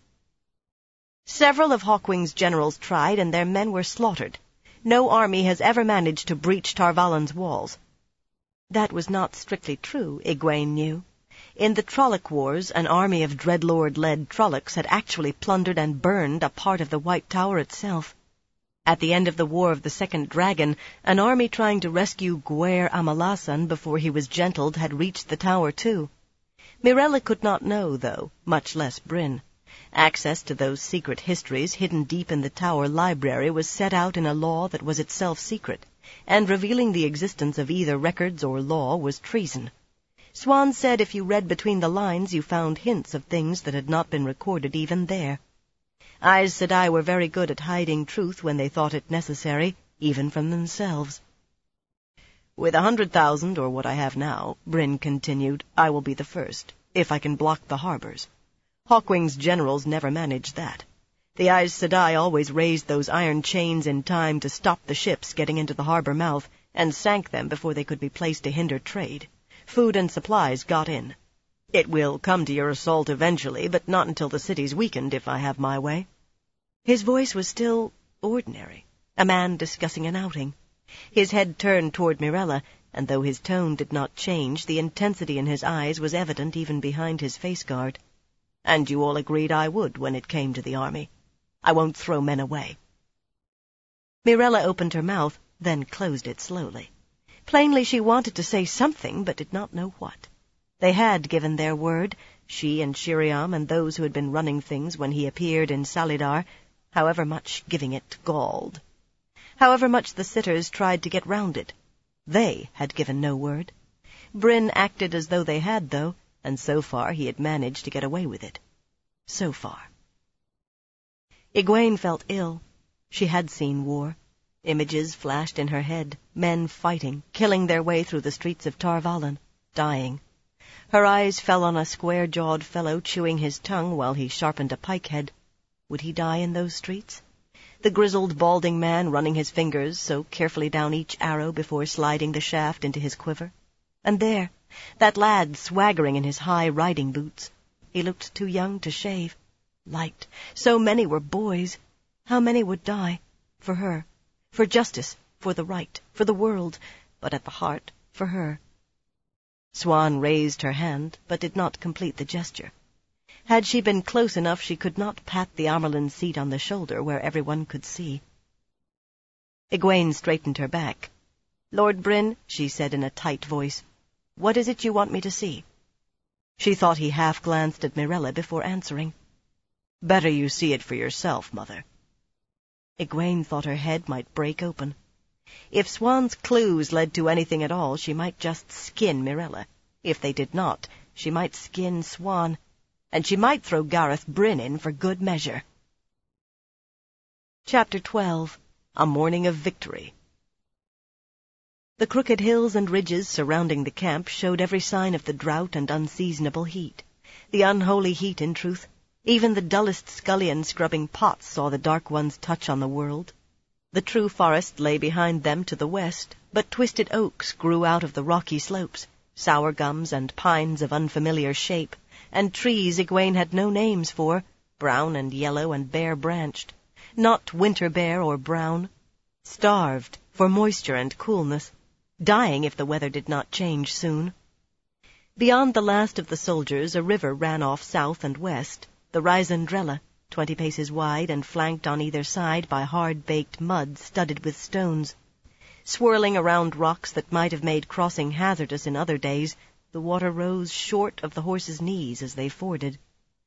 "Several of Hawkwing's generals tried, and their men were slaughtered. No army has ever managed to breach Tar Valon's walls." That was not strictly true, Egwene knew. In the Trolloc Wars, an army of Dreadlord-led Trollocs had actually plundered and burned a part of the White Tower itself. At the end of the War of the Second Dragon, an army trying to rescue Gwer Amalasan before he was gentled had reached the tower too. Mirella could not know, though, much less Bryn. Access to those secret histories hidden deep in the Tower library was set out in a law that was itself secret, and revealing the existence of either records or law was treason. Swann said if you read between the lines you found hints of things that had not been recorded even there. Aes Sedai were very good at hiding truth when they thought it necessary, even from themselves. "With 100,000, or what I have now," Bryn continued, "I will be the first, if I can block the harbors. Hawkwing's generals never managed that. The Aes Sedai always raised those iron chains in time to stop the ships getting into the harbor mouth, and sank them before they could be placed to hinder trade. Food and supplies got in. It will come to your assault eventually, but not until the city's weakened, if I have my way." His voice was still ordinary, a man discussing an outing. His head turned toward Mirella, and though his tone did not change, the intensity in his eyes was evident even behind his face-guard. "And you all agreed I would when it came to the army. I won't throw men away." Mirella opened her mouth, then closed it slowly. Plainly she wanted to say something, but did not know what. They had given their word, she and Shiriam and those who had been running things when he appeared in Salidar, however much giving it galled. However much the sitters tried to get round it. They had given no word. Bryn acted as though they had, though, and so far he had managed to get away with it. So far. Egwene felt ill. She had seen war. Images flashed in her head, men fighting, killing their way through the streets of Tar Valon, dying. Her eyes fell on a square-jawed fellow chewing his tongue while he sharpened a pike-head. Would he die in those streets? The grizzled, balding man running his fingers so carefully down each arrow before sliding the shaft into his quiver. And there, that lad swaggering in his high riding boots. He looked too young to shave. Light. So many were boys. How many would die? For her. For justice. For the right. For the world. But at the heart, for her. Swann raised her hand, but did not complete the gesture. Had she been close enough, she could not pat the Amyrlin seat on the shoulder where everyone could see. Egwene straightened her back. "Lord Bryn," she said in a tight voice, "what is it you want me to see?" She thought he half-glanced at Mirella before answering. "Better you see it for yourself, Mother." Egwene thought her head might break open. If Swann's clues led to anything at all, she might just skin Mirella. If they did not, she might skin Swann. And she might throw Gareth Bryn in for good measure. Chapter 12. A Morning of Victory. The crooked hills and ridges surrounding the camp showed every sign of the drought and unseasonable heat. The unholy heat, in truth. Even the dullest scullion scrubbing pots saw the Dark One's touch on the world. The true forest lay behind them to the west, but twisted oaks grew out of the rocky slopes, sour gums and pines of unfamiliar shape, and trees Egwene had no names for, brown and yellow and bare-branched, not winter-bare or brown, starved for moisture and coolness, dying if the weather did not change soon. Beyond the last of the soldiers, a river ran off south and west, the Rysandrella, 20 paces wide and flanked on either side by hard-baked mud studded with stones. Swirling around rocks that might have made crossing hazardous in other days, the water rose short of the horses' knees as they forded.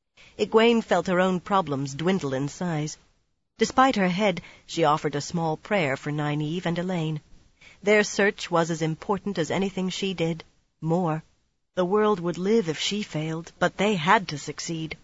Egwene felt her own problems dwindle in size. Despite her head, she offered a small prayer for Nynaeve and Elaine. Their search was as important as anything she did. More. The world would live if she failed, but they had to succeed.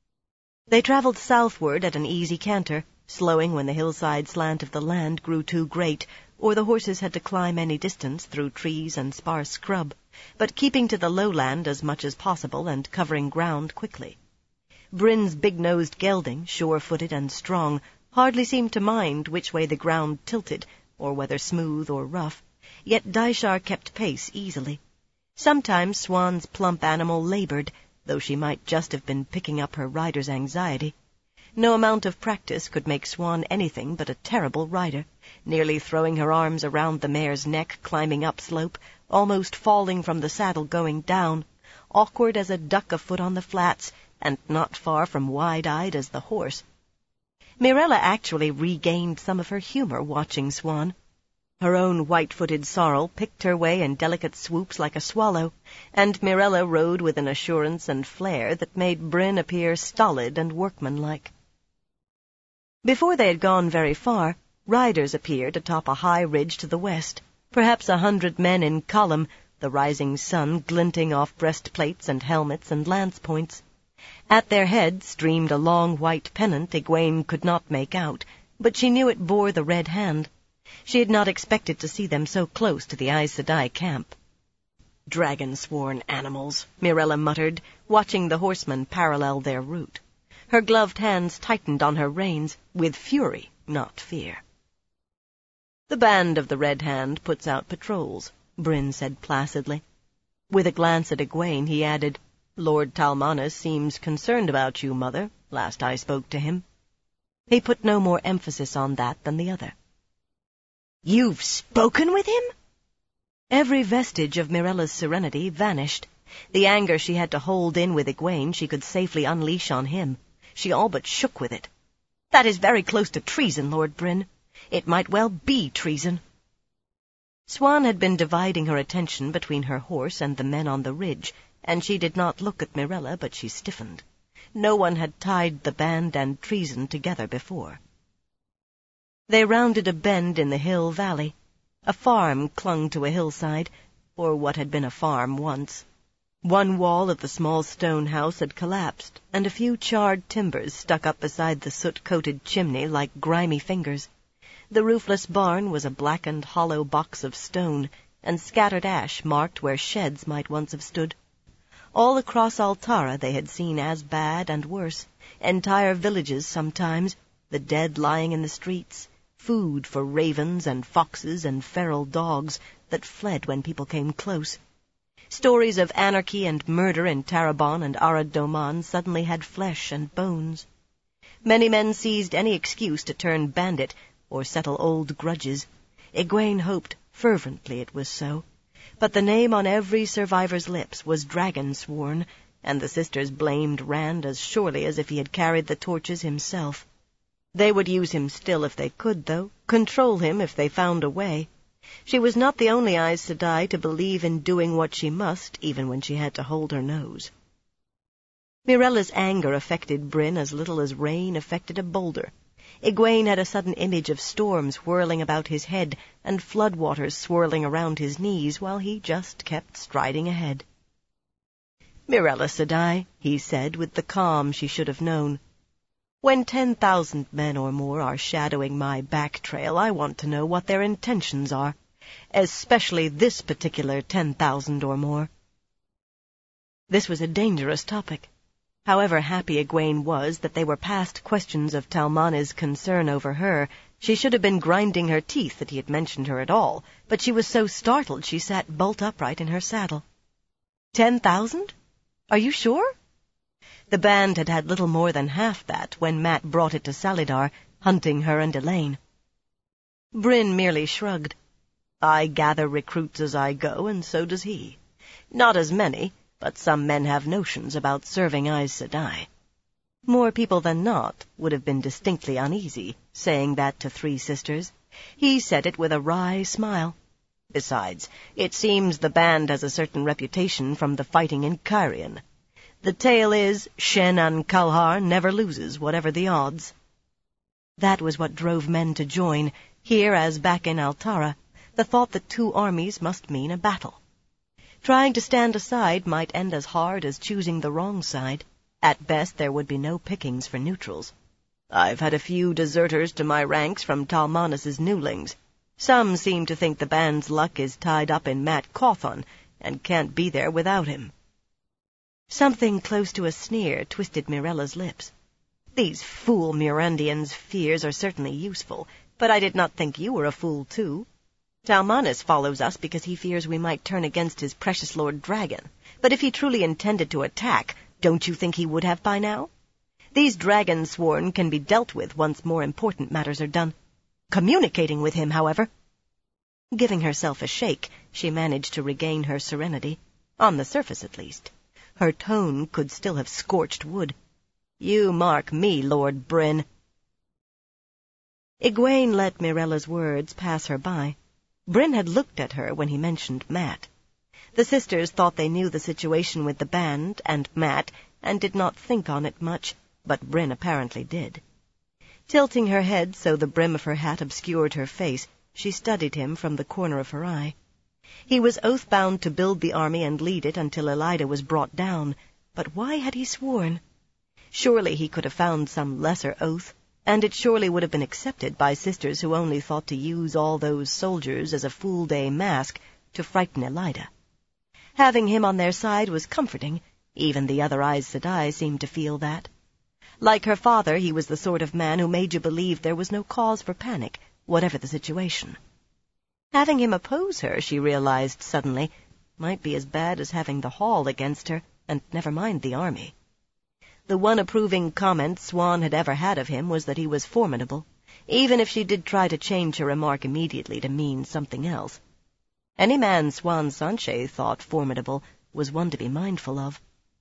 They traveled southward at an easy canter, slowing when the hillside slant of the land grew too great, or the horses had to climb any distance through trees and sparse scrub, but keeping to the lowland as much as possible and covering ground quickly. Bryn's big-nosed gelding, sure-footed and strong, hardly seemed to mind which way the ground tilted, or whether smooth or rough, yet Daishar kept pace easily. Sometimes Swann's plump animal labored, though she might just have been picking up her rider's anxiety. No amount of practice could make Swann anything but a terrible rider, nearly throwing her arms around the mare's neck climbing upslope, almost falling from the saddle going down, awkward as a duck afoot on the flats, and not far from wide-eyed as the horse. Mirella actually regained some of her humor watching Swann. Her own white-footed sorrel picked her way in delicate swoops like a swallow, and Mirella rode with an assurance and flair that made Bryn appear stolid and workmanlike. Before they had gone very far, riders appeared atop a high ridge to the west, perhaps 100 men in column, the rising sun glinting off breastplates and helmets and lance-points. At their head streamed a long white pennant Egwene could not make out, but she knew it bore the Red Hand. She had not expected to see them so close to the Aes Sedai camp. "Dragon-sworn animals," Mirella muttered, watching the horsemen parallel their route. Her gloved hands tightened on her reins, with fury, not fear. "The band of the Red Hand puts out patrols," Bryn said placidly. With a glance at Egwene, he added, "Lord Talmanas seems concerned about you, Mother, last I spoke to him." He put no more emphasis on that than the other. "You've spoken with him?" Every vestige of Mirella's serenity vanished. The anger she had to hold in with Egwene she could safely unleash on him. She all but shook with it. "That is very close to treason, Lord Bryn. It might well be treason." Siuan had been dividing her attention between her horse and the men on the ridge, and she did not look at Mirella, but she stiffened. No one had tied the band and treason together before. They rounded a bend in the hill valley. A farm clung to a hillside, or what had been a farm once. One wall of the small stone house had collapsed, and a few charred timbers stuck up beside the soot-coated chimney like grimy fingers. The roofless barn was a blackened hollow box of stone, and scattered ash marked where sheds might once have stood. All across Altara they had seen as bad and worse, entire villages sometimes, the dead lying in the streets, food for ravens and foxes and feral dogs that fled when people came close. Stories of anarchy and murder in Tarabon and Arad Doman suddenly had flesh and bones. Many men seized any excuse to turn bandit or settle old grudges. Egwene hoped fervently it was so, but the name on every survivor's lips was dragon-sworn, and the sisters blamed Rand as surely as if he had carried the torches himself. They would use him still if they could, though, control him if they found a way. She was not the only Aes Sedai to believe in doing what she must, even when she had to hold her nose. Mirella's anger affected Bryn as little as rain affected a boulder. Egwene had a sudden image of storms whirling about his head and floodwaters swirling around his knees while he just kept striding ahead. "Mirella Sedai," he said with the calm she should have known, "when 10,000 men or more are shadowing my back trail, I want to know what their intentions are, especially this particular 10,000 or more." This was a dangerous topic. However happy Egwene was that they were past questions of Talmanas' concern over her, she should have been grinding her teeth that he had mentioned her at all, but she was so startled she sat bolt upright in her saddle. 10,000? Are you sure? The band had had little more than half that when Mat brought it to Salidar, hunting her and Elaine. Bryn merely shrugged. "I gather recruits as I go, and so does he. Not as many, but some men have notions about serving Aes Sedai." More people than not would have been distinctly uneasy, saying that to three sisters. He said it with a wry smile. "Besides, it seems the band has a certain reputation from the fighting in Cairhien. The tale is, Shen an Calhar never loses, whatever the odds." That was what drove men to join, here as back in Altara, the thought that two armies must mean a battle. Trying to stand aside might end as hard as choosing the wrong side. At best there would be no pickings for neutrals. "I've had a few deserters to my ranks from Talmanas' newlings. Some seem to think the band's luck is tied up in Mat Cawthon, and can't be there without him." Something close to a sneer twisted Mirella's lips. "These fool Mirandians' fears are certainly useful, but I did not think you were a fool, too. Talmanas follows us because he fears we might turn against his precious Lord Dragon, but if he truly intended to attack, don't you think he would have by now? These dragon-sworn can be dealt with once more important matters are done. Communicating with him, however—" Giving herself a shake, she managed to regain her serenity, on the surface at least. Her tone could still have scorched wood. "You mark me, Lord Bryn." Egwene let Mirella's words pass her by. Bryn had looked at her when he mentioned Matt. The sisters thought they knew the situation with the band and Matt, and did not think on it much, but Bryn apparently did. Tilting her head so the brim of her hat obscured her face, she studied him from the corner of her eye. He was oath-bound to build the army and lead it until Ellida was brought down, but why had he sworn? Surely he could have found some lesser oath, and it surely would have been accepted by sisters who only thought to use all those soldiers as a full-day mask to frighten Ellida. Having him on their side was comforting. Even the other Aes Sedai seemed to feel that. Like her father, he was the sort of man who made you believe there was no cause for panic, whatever the situation. Having him oppose her, she realized suddenly, might be as bad as having the Hall against her, and never mind the army. The one approving comment Siuan had ever had of him was that he was formidable, even if she did try to change her remark immediately to mean something else. Any man Siuan Sanche thought formidable was one to be mindful of.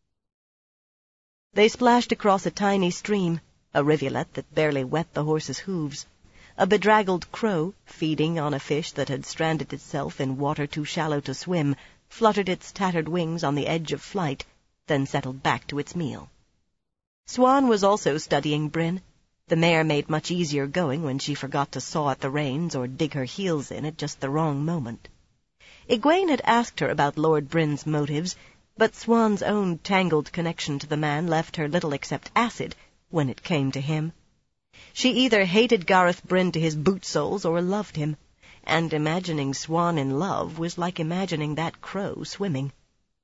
They splashed across a tiny stream, a rivulet that barely wet the horses' hooves. A bedraggled crow, feeding on a fish that had stranded itself in water too shallow to swim, fluttered its tattered wings on the edge of flight, then settled back to its meal. Siuan was also studying Bryn. The mare made much easier going when she forgot to saw at the reins or dig her heels in at just the wrong moment. Egwene had asked her about Lord Bryn's motives, but Siuan's own tangled connection to the man left her little except acid when it came to him. She either hated Gareth Bryn to his boot soles or loved him, and imagining Siuan in love was like imagining that crow swimming.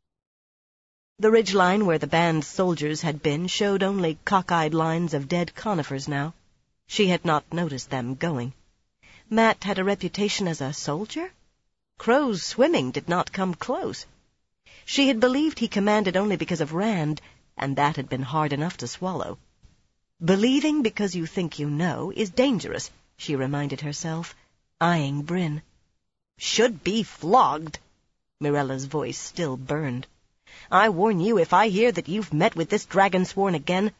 The ridgeline where the band's soldiers had been showed only cockeyed lines of dead conifers now. She had not noticed them going. Matt had a reputation as a soldier? Crows swimming did not come close. She had believed he commanded only because of Rand, and that had been hard enough to swallow. Believing because you think you know is dangerous, she reminded herself, eyeing Bryn. Should be flogged. Mirella's voice still burned. I warn you, if I hear that you've met with this Dragonsworn again—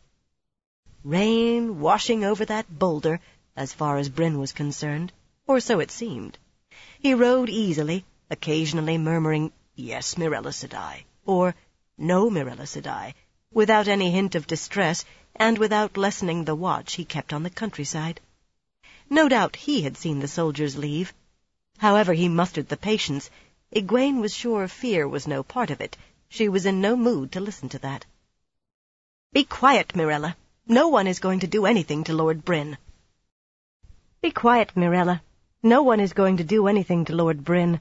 Rain washing over that boulder, as far as Bryn was concerned, or so it seemed. He rode easily, occasionally murmuring, "Yes, Mirella Sedai," or "No, Mirella Sedai," without any hint of distress, and without lessening the watch he kept on the countryside. No doubt he had seen the soldiers leave. However he mustered the patience, Egwene was sure fear was no part of it. She was in no mood to listen to that. "Be quiet, Mirella. No one is going to do anything to Lord Bryn." "Be quiet, Mirella. No one is going to do anything to Lord Bryn."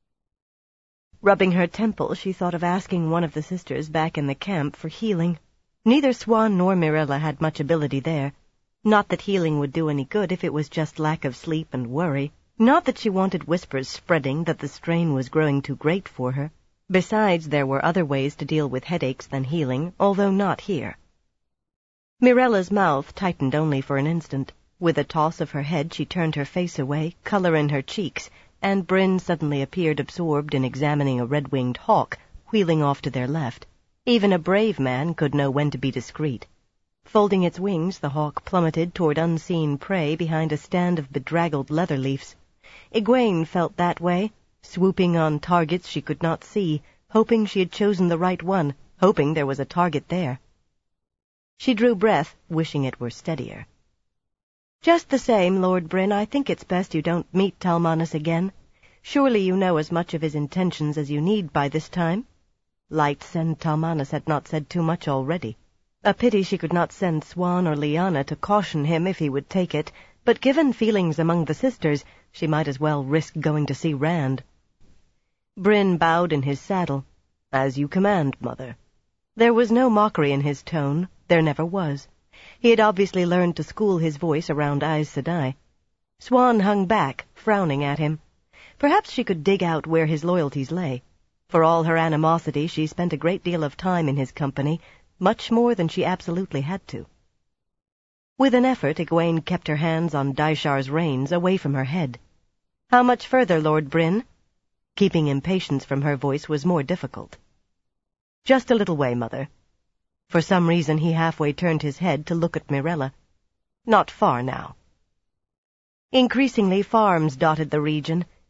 Rubbing her temple, she thought of asking one of the sisters back in the camp for healing. Neither Siuan nor Mirella had much ability there. Not that healing would do any good if it was just lack of sleep and worry. Not that she wanted whispers spreading that the strain was growing too great for her. Besides, there were other ways to deal with headaches than healing, although not here. Mirella's mouth tightened only for an instant. With a toss of her head, she turned her face away, color in her cheeks, and Bryn suddenly appeared absorbed in examining a red-winged hawk wheeling off to their left. Even a brave man could know when to be discreet. Folding its wings, the hawk plummeted toward unseen prey behind a stand of bedraggled leather leaves. Egwene felt that way, swooping on targets she could not see, hoping she had chosen the right one, hoping there was a target there. She drew breath, wishing it were steadier. "Just the same, Lord Bryn, I think it's best you don't meet Talmanas again. Surely you know as much of his intentions as you need by this time." Light send Talmanas had not said too much already. A pity she could not send Siuan or Lyanna to caution him if he would take it, but given feelings among the sisters, she might as well risk going to see Rand. Bryn bowed in his saddle. "As you command, Mother." There was no mockery in his tone. There never was. He had obviously learned to school his voice around Aes Sedai. Siuan hung back, frowning at him. Perhaps she could dig out where his loyalties lay. For all her animosity, she spent a great deal of time in his company, much more than she absolutely had to. With an effort, Egwene kept her hands on Daishar's reins away from her head. "How much further, Lord Bryn?" Keeping impatience from her voice was more difficult. "Just a little way, Mother." For some reason he halfway turned his head to look at Mirella. "Not far now." Increasingly farms dotted the region,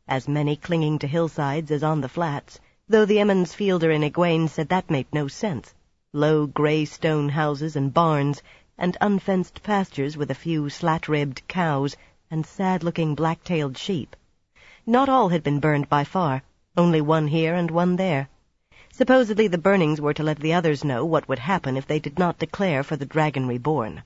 as many clinging to hillsides as on the flats, though the Emmons fielder in Egwene said that made no sense. Low grey stone houses and barns, and unfenced pastures with a few slat-ribbed cows and sad-looking black-tailed sheep. Not all had been burned by far, only one here and one there. Supposedly the burnings were to let the others know what would happen if they did not declare for the Dragon Reborn.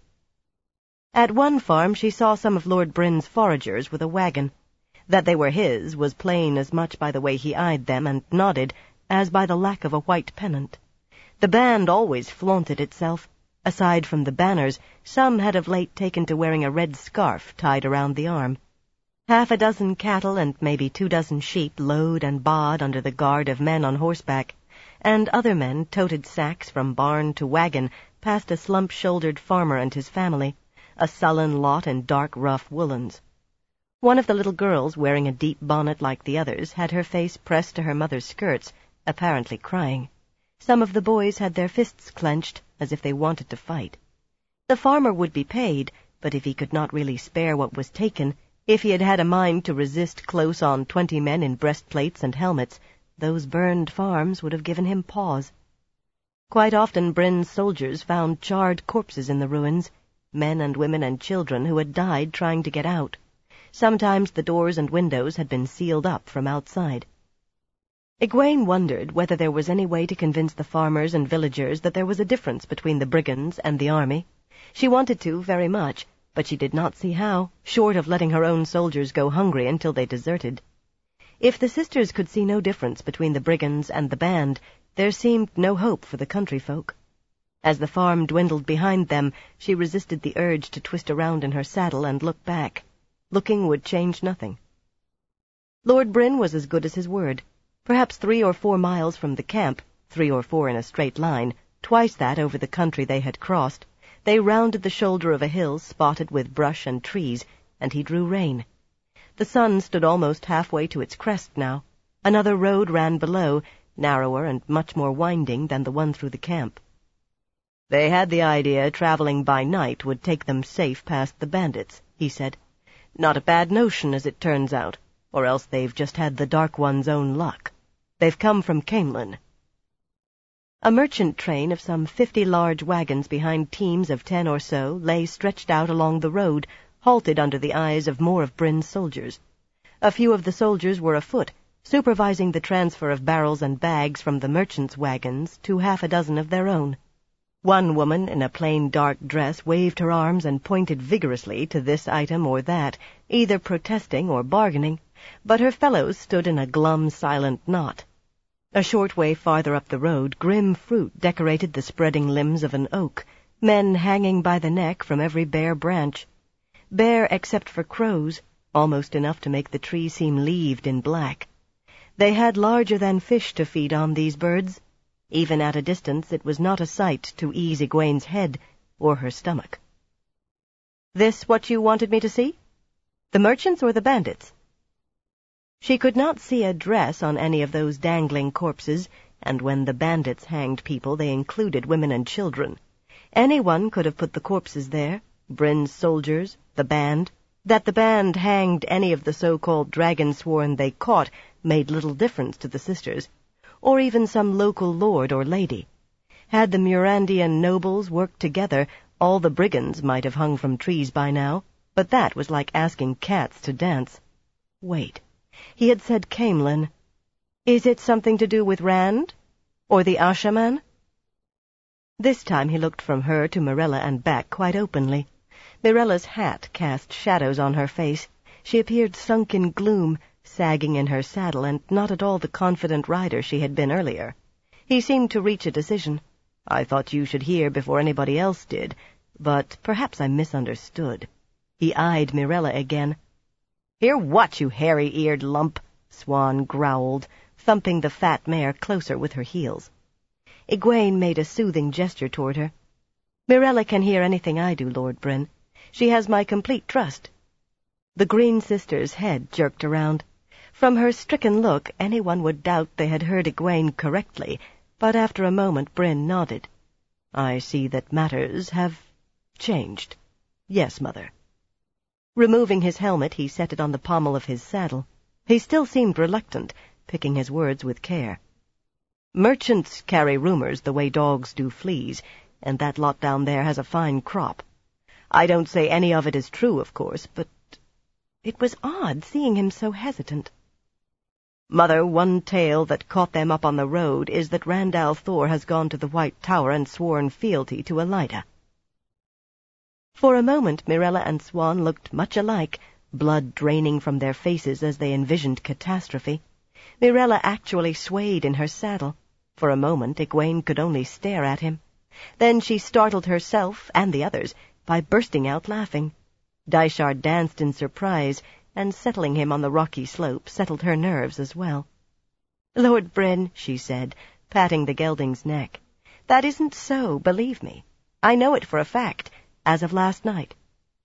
At one farm she saw some of Lord Bryn's foragers with a wagon. That they were his was plain as much by the way he eyed them and nodded as by the lack of a white pennant. The band always flaunted itself. Aside from the banners, some had of late taken to wearing a red scarf tied around the arm. Half a dozen cattle and maybe 24 sheep lowed and baaed under the guard of men on horseback, and other men toted sacks from barn to wagon past a slump-shouldered farmer and his family, a sullen lot in dark, rough woolens. One of the little girls, wearing a deep bonnet like the others, had her face pressed to her mother's skirts, apparently crying. Some of the boys had their fists clenched, as if they wanted to fight. The farmer would be paid, but if he could not really spare what was taken, if he had had a mind to resist close on 20 men in breastplates and helmets, those burned farms would have given him pause. Quite often Bryn's soldiers found charred corpses in the ruins, men and women and children who had died trying to get out. Sometimes the doors and windows had been sealed up from outside. Egwene wondered whether there was any way to convince the farmers and villagers that there was a difference between the brigands and the army. She wanted to very much, but she did not see how, short of letting her own soldiers go hungry until they deserted. If the sisters could see no difference between the brigands and the band, there seemed no hope for the country folk. As the farm dwindled behind them, she resisted the urge to twist around in her saddle and look back. Looking would change nothing. Lord Bryn was as good as his word. Perhaps 3 or 4 miles from the camp, 3 or 4 in a straight line, twice that over the country they had crossed, they rounded the shoulder of a hill spotted with brush and trees, and he drew rein. The sun stood almost halfway to its crest now. Another road ran below, narrower and much more winding than the one through the camp. "They had the idea traveling by night would take them safe past the bandits," he said. "Not a bad notion, as it turns out, or else they've just had the Dark One's own luck. They've come from Caemlyn." A merchant train of some 50 large wagons behind teams of 10 or so lay stretched out along the road, halted under the eyes of more of Bryn's soldiers. A few of the soldiers were afoot, supervising the transfer of barrels and bags from the merchants' wagons to half a dozen of their own. One woman in a plain dark dress waved her arms and pointed vigorously to this item or that, either protesting or bargaining, but her fellows stood in a glum, silent knot. A short way farther up the road, grim fruit decorated the spreading limbs of an oak, men hanging by the neck from every bare branch. Bare except for crows, almost enough to make the tree seem leaved in black. They had larger than fish to feed on, these birds. Even at a distance it was not a sight to ease Egwene's head or her stomach. "This what you wanted me to see? The merchants or the bandits?" She could not see a dress on any of those dangling corpses, and when the bandits hanged people they included women and children. Anyone could have put the corpses there, Bryn's soldiers, the band. That the band hanged any of the so-called dragon-sworn they caught made little difference to the sisters, or even some local lord or lady. Had the Murandian nobles worked together, all the brigands might have hung from trees by now, but that was like asking cats to dance. Wait. He had said Caemlyn. Is it something to do with Rand? Or the Ashaman? This time he looked from her to Mirella and back quite openly. Mirella's hat cast shadows on her face. She appeared sunk in gloom, sagging in her saddle, and not at all the confident rider she had been earlier. He seemed to reach a decision. "I thought you should hear before anybody else did, but perhaps I misunderstood." He eyed Mirella again. "Hear what, you hairy-eared lump?" Swan growled, thumping the fat mare closer with her heels. Egwene made a soothing gesture toward her. "Mirella can hear anything I do, Lord Bryn. She has my complete trust." The Green Sister's head jerked around. From her stricken look, anyone would doubt they had heard Egwene correctly, but after a moment Bryn nodded. "I see that matters have changed. Yes, Mother." Removing his helmet, he set it on the pommel of his saddle. He still seemed reluctant, picking his words with care. "Merchants carry rumors the way dogs do fleas, and that lot down there has a fine crop. I don't say any of it is true, of course, but—" It was odd seeing him so hesitant. "Mother, one tale that caught them up on the road is that Randall Thor has gone to the White Tower and sworn fealty to Elida." For a moment Mirella and Swann looked much alike, blood draining from their faces as they envisioned catastrophe. Mirella actually swayed in her saddle. For a moment Egwene could only stare at him. Then she startled herself and the others by bursting out laughing. Dishar danced in surprise, and settling him on the rocky slope settled her nerves as well. "Lord Bryn," she said, patting the gelding's neck, "that isn't so, believe me. I know it for a fact, as of last night."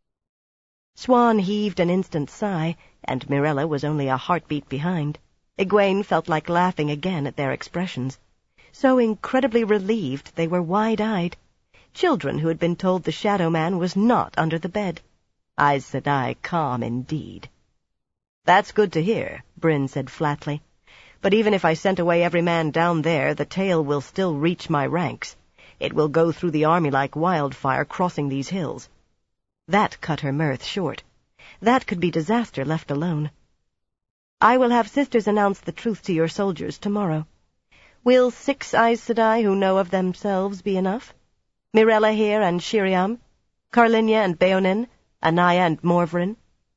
Swann heaved an instant sigh, and Mirella was only a heartbeat behind. Egwene felt like laughing again at their expressions. So incredibly relieved they were wide-eyed. Children who had been told the Shadow Man was not under the bed. Aes Sedai calm indeed. "That's good to hear," Bryn said flatly. "But even if I sent away every man down there, the tale will still reach my ranks. It will go through the army like wildfire crossing these hills." That cut her mirth short. That could be disaster left alone. "I will have sisters announce the truth to your soldiers tomorrow. Will 6 Aes Sedai who know of themselves be enough? Mirella here and Shiriam, Carlinia and Beonin, Anaya and Morvrin?"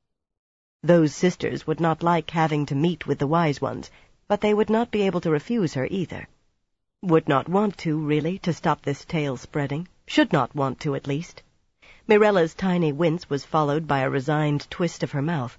Those sisters would not like having to meet with the wise ones, but they would not be able to refuse her either. Would not want to, really, to stop this tale spreading. Should not want to, at least. Mirella's tiny wince was followed by a resigned twist of her mouth.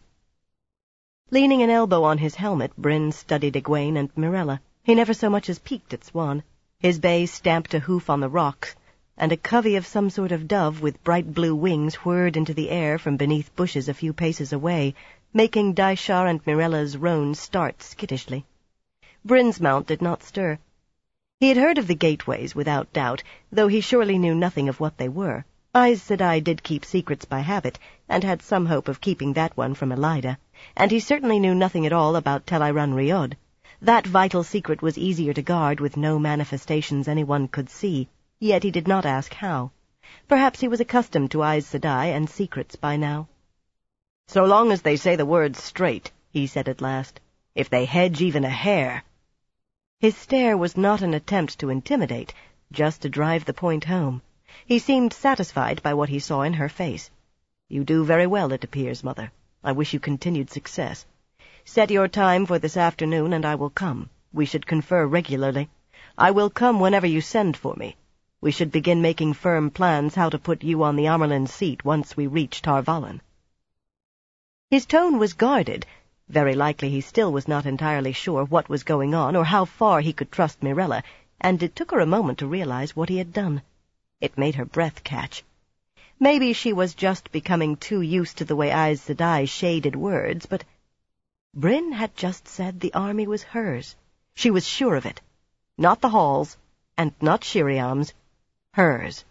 Leaning an elbow on his helmet, Bryn studied Egwene and Mirella. He never so much as peeked at Swann. His bay stamped a hoof on the rocks, and a covey of some sort of dove with bright blue wings whirred into the air from beneath bushes a few paces away, making Dishar and Mirella's roan start skittishly. Bryn's mount did not stir. He had heard of the gateways, without doubt, though he surely knew nothing of what they were. Aes Sedai did keep secrets by habit, and had some hope of keeping that one from Elida, and he certainly knew nothing at all about Tel'aran'rhiod. Riod. That vital secret was easier to guard with no manifestations anyone could see, yet he did not ask how. Perhaps he was accustomed to Aes Sedai and secrets by now. "So long as they say the words straight," he said at last. "If they hedge even a hair—" His stare was not an attempt to intimidate, just to drive the point home. He seemed satisfied by what he saw in her face. "You do very well, it appears, Mother. I wish you continued success. Set your time for this afternoon, and I will come. We should confer regularly. I will come whenever you send for me. We should begin making firm plans how to put you on the Amyrlin seat once we reach Tar Valon." His tone was guarded. Very likely he still was not entirely sure what was going on or how far he could trust Mirella, and it took her a moment to realize what he had done. It made her breath catch. Maybe she was just becoming too used to the way Aes Sedai shaded words, but Bryn had just said the army was hers. She was sure of it. Not the Hall's, and not Shiriam's. Hers.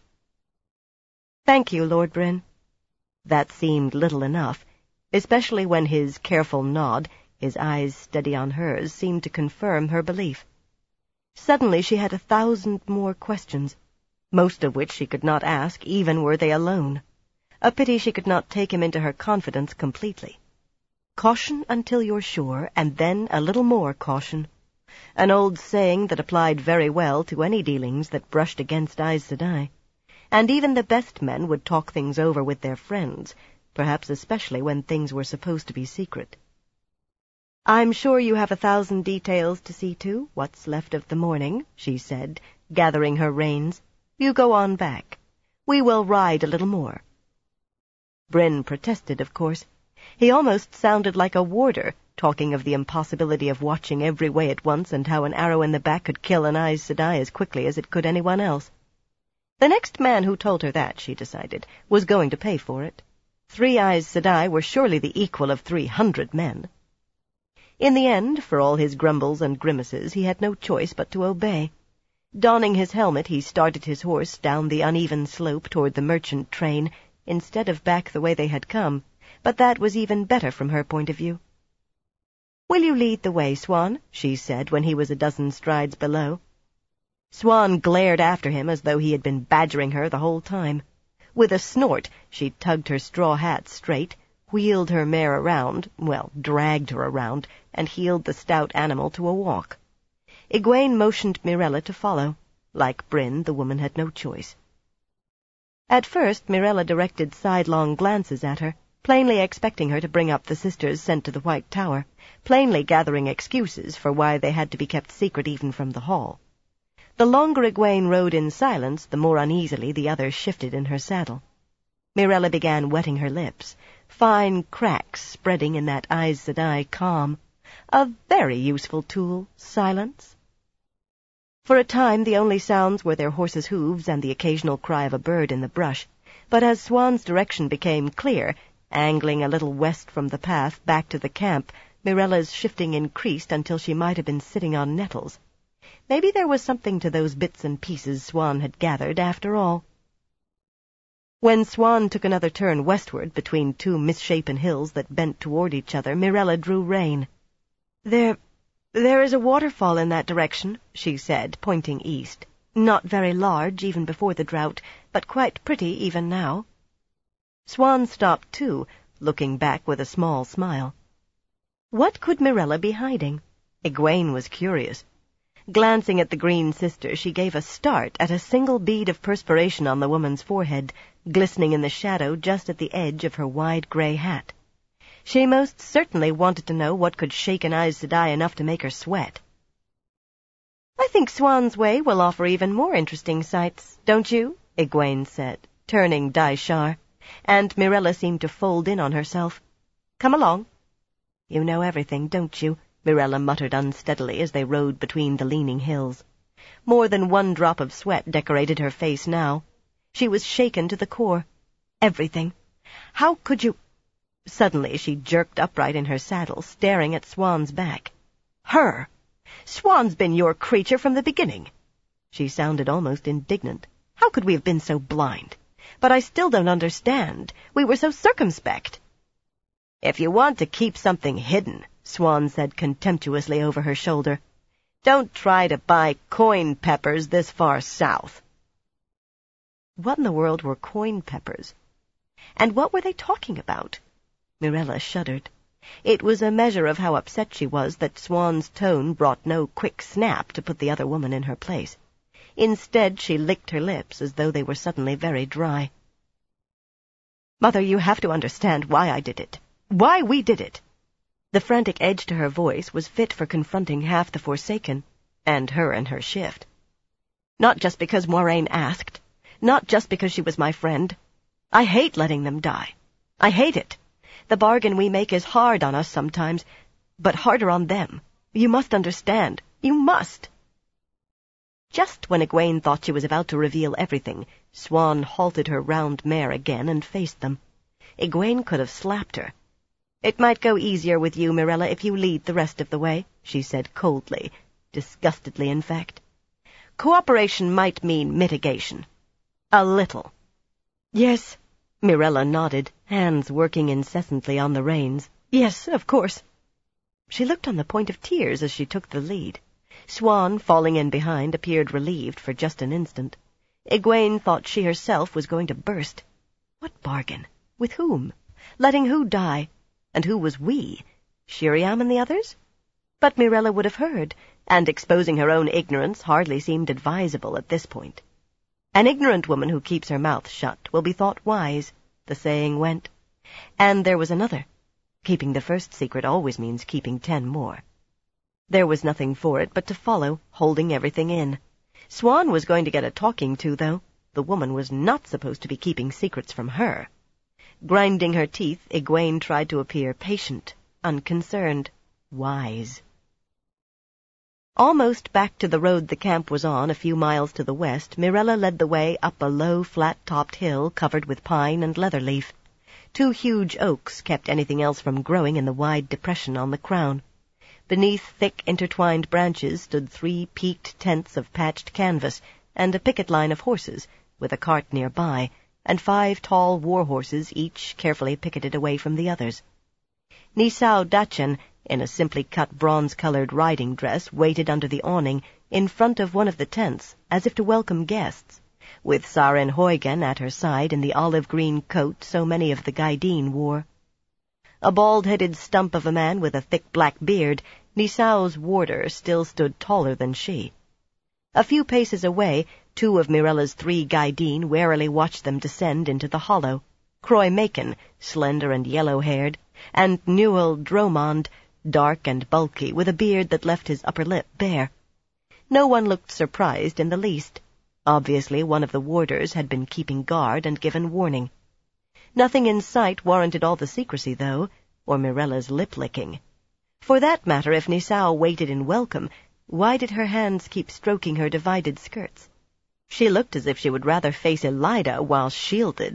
"Thank you, Lord Bryn." That seemed little enough, especially when his careful nod, his eyes steady on hers, seemed to confirm her belief. Suddenly she had 1,000 more questions, most of which she could not ask, even were they alone. A pity she could not take him into her confidence completely. Caution until you're sure, and then a little more caution. An old saying that applied very well to any dealings that brushed against Aes Sedai. And even the best men would talk things over with their friends, perhaps especially when things were supposed to be secret. "I'm sure you have 1,000 details to see to, what's left of the morning," she said, gathering her reins. "You go on back. We will ride a little more." Bryn protested, of course. He almost sounded like a warder, talking of the impossibility of watching every way at once and how an arrow in the back could kill an Aes Sedai as quickly as it could anyone else. The next man who told her that, she decided, was going to pay for it. 3 Aes Sedai were surely the equal of 300 men. In the end, for all his grumbles and grimaces, he had no choice but to obey. Donning his helmet, he started his horse down the uneven slope toward the merchant train, instead of back the way they had come, but that was even better from her point of view. "Will you lead the way, Swan?" she said when he was a dozen strides below. Swan glared after him as though he had been badgering her the whole time. With a snort, she tugged her straw hat straight, wheeled her mare around, dragged her around, and heeled the stout animal to a walk. Egwene motioned Mirella to follow. Like Bryn, the woman had no choice. At first, Mirella directed sidelong glances at her, plainly expecting her to bring up the sisters sent to the White Tower, plainly gathering excuses for why they had to be kept secret even from the hall. The longer Egwene rode in silence, the more uneasily the other shifted in her saddle. Mirella began wetting her lips, fine cracks spreading in that Aes Sedai calm. A very useful tool, silence. For a time the only sounds were their horses' hooves and the occasional cry of a bird in the brush, but as Swan's direction became clear, angling a little west from the path back to the camp, Mirella's shifting increased until she might have been sitting on nettles. Maybe there was something to those bits and pieces Swan had gathered, after all. When Swan took another turn westward between two misshapen hills that bent toward each other, Mirella drew rein. There is a waterfall in that direction," she said, pointing east. "Not very large, even before the drought, but quite pretty even now." Swan stopped too, looking back with a small smile. What could Mirella be hiding? Egwene was curious. Glancing at the green sister, she gave a start at a single bead of perspiration on the woman's forehead, glistening in the shadow just at the edge of her wide gray hat. She most certainly wanted to know what could shake an Aes Sedai enough to make her sweat. "I think Swan's Way will offer even more interesting sights, don't you?" Egwene said, turning Daishar, and Mirella seemed to fold in on herself. "Come along." "You know everything, don't you?" Mirella muttered unsteadily as they rode between the leaning hills. More than one drop of sweat decorated her face now. She was shaken to the core. Everything. How could you... Suddenly she jerked upright in her saddle, staring at Swan's back. "Her! Swan's been your creature from the beginning." She sounded almost indignant. "How could we have been so blind? But I still don't understand. We were so circumspect." "If you want to keep something hidden," Swan said contemptuously over her shoulder, "don't try to buy coin peppers this far south." What in the world were coin peppers? And what were they talking about? Mirella shuddered. It was a measure of how upset she was that Swan's tone brought no quick snap to put the other woman in her place. Instead, she licked her lips as though they were suddenly very dry. "Mother, you have to understand why I did it. Why we did it." The frantic edge to her voice was fit for confronting half the Forsaken, and her shift. "Not just because Moiraine asked. Not just because she was my friend. I hate letting them die. I hate it. The bargain we make is hard on us sometimes, but harder on them. You must understand. You must." Just when Egwene thought she was about to reveal everything, Swan halted her round mare again and faced them. Egwene could have slapped her. "It might go easier with you, Mirella, if you lead the rest of the way," she said coldly, disgustedly in fact. "Cooperation might mean mitigation. A little." "Yes." Mirella nodded, hands working incessantly on the reins. "Yes, of course." She looked on the point of tears as she took the lead. Swan, falling in behind, appeared relieved for just an instant. Egwene thought she herself was going to burst. What bargain? With whom? Letting who die? And who was we? Shiriam and the others? But Mirella would have heard, and exposing her own ignorance hardly seemed advisable at this point. An ignorant woman who keeps her mouth shut will be thought wise, the saying went. And there was another. Keeping the first secret always means keeping 10 more. There was nothing for it but to follow, holding everything in. Swan was going to get a talking to, though. The woman was not supposed to be keeping secrets from her. Grinding her teeth, Egwene tried to appear patient, unconcerned, wise. Almost back to the road the camp was on, a few miles to the west, Mirella led the way up a low, flat-topped hill covered with pine and leatherleaf. 2 huge oaks kept anything else from growing in the wide depression on the crown. Beneath thick, intertwined branches stood 3 peaked tents of patched canvas and a picket line of horses, with a cart nearby, and 5 tall war horses, each carefully picketed away from the others. Nisau Dachan, in a simply cut bronze-colored riding dress, waited under the awning in front of one of the tents, as if to welcome guests, with Saren Huygen at her side in the olive-green coat so many of the Gaidin wore. A bald-headed stump of a man with a thick black beard, Nisao's warder, still stood taller than she. A few paces away, 2 of Mirella's 3 Gaidin warily watched them descend into the hollow. Croy Macon, slender and yellow-haired, and Newell Dromond, dark and bulky, with a beard that left his upper lip bare. No one looked surprised in the least. Obviously one of the warders had been keeping guard and given warning. Nothing in sight warranted all the secrecy, though, or Mirella's lip-licking. For that matter, if Nisao waited in welcome, why did her hands keep stroking her divided skirts? She looked as if she would rather face Elida while shielded.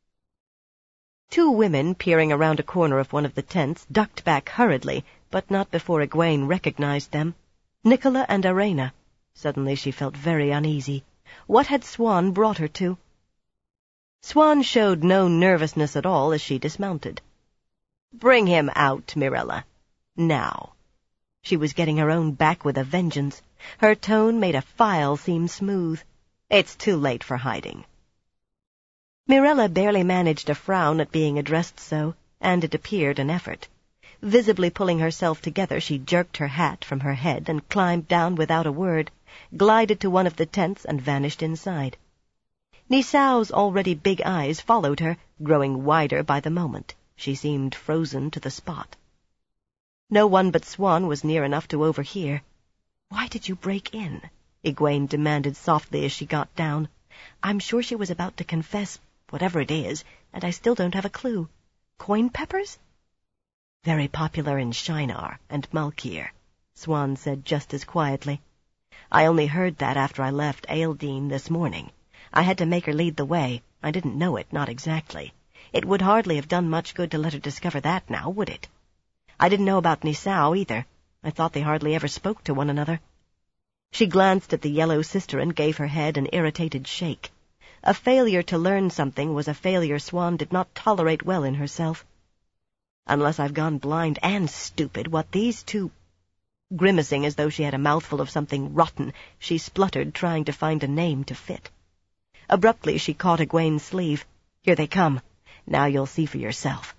2 women, peering around a corner of one of the tents, ducked back hurriedly, but not before Egwene recognized them. Nicola and Arena. Suddenly she felt very uneasy. What had Swan brought her to? Swan showed no nervousness at all as she dismounted. "Bring him out, Mirella. Now." She was getting her own back with a vengeance. Her tone made a file seem smooth. "It's too late for hiding." Mirella barely managed a frown at being addressed so, and it appeared an effort. Visibly pulling herself together, she jerked her hat from her head and climbed down without a word, glided to one of the tents and vanished inside. Nisao's already big eyes followed her, growing wider by the moment. She seemed frozen to the spot. No one but Swan was near enough to overhear. "Why did you break in?" Egwene demanded softly as she got down. "I'm sure she was about to confess whatever it is, and I still don't have a clue. Coin peppers?" "Very popular in Shinar and Malkir," Swan said just as quietly. "I only heard that after I left Aeldine this morning. I had to make her lead the way. I didn't know it, not exactly. It would hardly have done much good to let her discover that now, would it? I didn't know about Nisao either. I thought they hardly ever spoke to one another." She glanced at the yellow sister and gave her head an irritated shake. A failure to learn something was a failure Swan did not tolerate well in herself. "Unless I've gone blind and stupid, what these 2—" Grimacing as though she had a mouthful of something rotten, she spluttered, trying to find a name to fit. Abruptly she caught Egwene's sleeve. "Here they come. Now you'll see for yourself."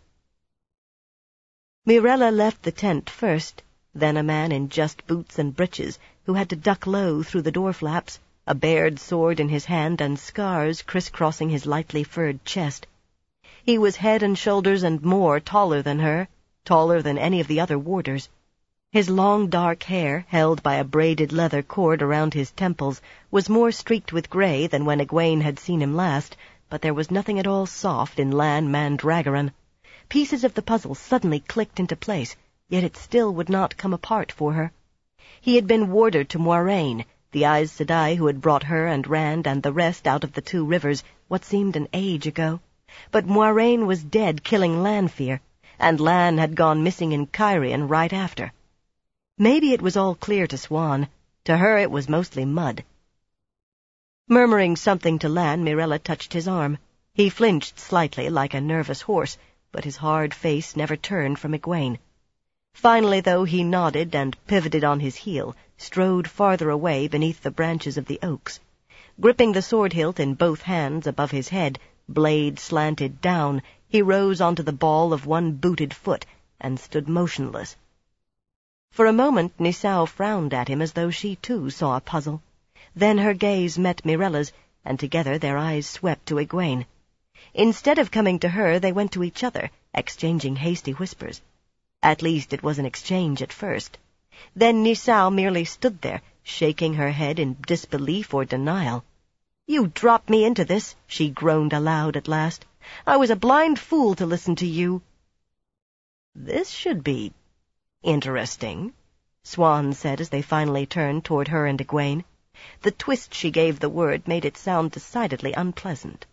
Mirella left the tent first, then a man in just boots and breeches, who had to duck low through the door flaps, a bared sword in his hand and scars crisscrossing his lightly furred chest. He was head and shoulders and more taller than her, taller than any of the other warders. His long dark hair, held by a braided leather cord around his temples, was more streaked with gray than when Egwene had seen him last, but there was nothing at all soft in Lan Mandragoran. Pieces of the puzzle suddenly clicked into place, yet it still would not come apart for her. He had been warder to Moiraine, the Aes Sedai who had brought her and Rand and the rest out of the 2 rivers what seemed an age ago. But Moiraine was dead killing Lanfear, and Lan had gone missing in Cairhien right after. Maybe it was all clear to Swan. To her it was mostly mud. Murmuring something to Lan, Mirella touched his arm. He flinched slightly like a nervous horse, but his hard face never turned from Egwene. Finally, though, he nodded and pivoted on his heel, strode farther away beneath the branches of the oaks. Gripping the sword hilt in both hands above his head, blade slanted down, he rose onto the ball of one booted foot and stood motionless. For a moment Nisao frowned at him as though she too saw a puzzle. Then her gaze met Mirella's, and together their eyes swept to Egwene. Instead of coming to her, they went to each other, exchanging hasty whispers. At least it was an exchange at first. Then Nisao merely stood there, shaking her head in disbelief or denial. "You dropped me into this," she groaned aloud at last. "I was a blind fool to listen to you." "This should be interesting," Swan said as they finally turned toward her and Egwene. The twist she gave the word made it sound decidedly unpleasant.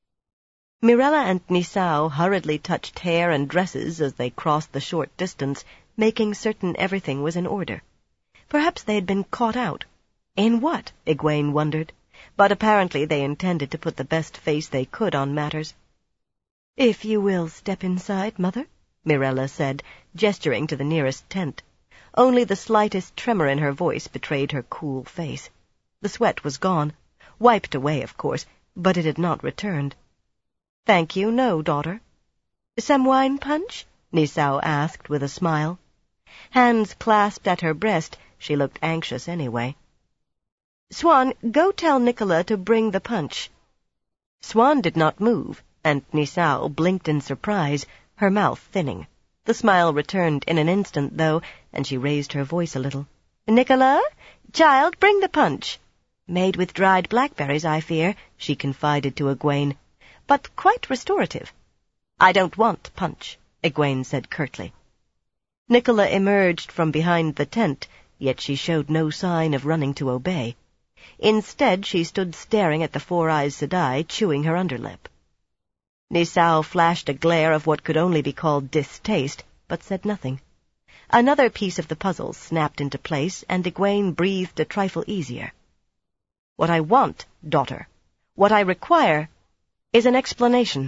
Mirella and Nisao hurriedly touched hair and dresses as they crossed the short distance, making certain everything was in order. Perhaps they had been caught out. In what? Egwene wondered. But apparently they intended to put the best face they could on matters. "If you will step inside, Mother," Mirella said, gesturing to the nearest tent. Only the slightest tremor in her voice betrayed her cool face. The sweat was gone, wiped away, of course, but it had not returned. "Thank you, no, daughter." "Some wine punch?" Nisao asked with a smile. Hands clasped at her breast, she looked anxious anyway. "Swan, go tell Nicola to bring the punch." Swan did not move, and Nisao blinked in surprise, her mouth thinning. The smile returned in an instant, though, and she raised her voice a little. "Nicola? Child, bring the punch." "Made with dried blackberries, I fear," she confided to Egwene, "but quite restorative." "I don't want punch," Egwene said curtly. Nicola emerged from behind the tent, yet she showed no sign of running to obey. Instead, she stood staring at the Four Eyes Sedai, chewing her underlip. Nisao flashed a glare of what could only be called distaste, but said nothing. Another piece of the puzzle snapped into place, and Egwene breathed a trifle easier. "What I want, daughter, what I require, is an explanation."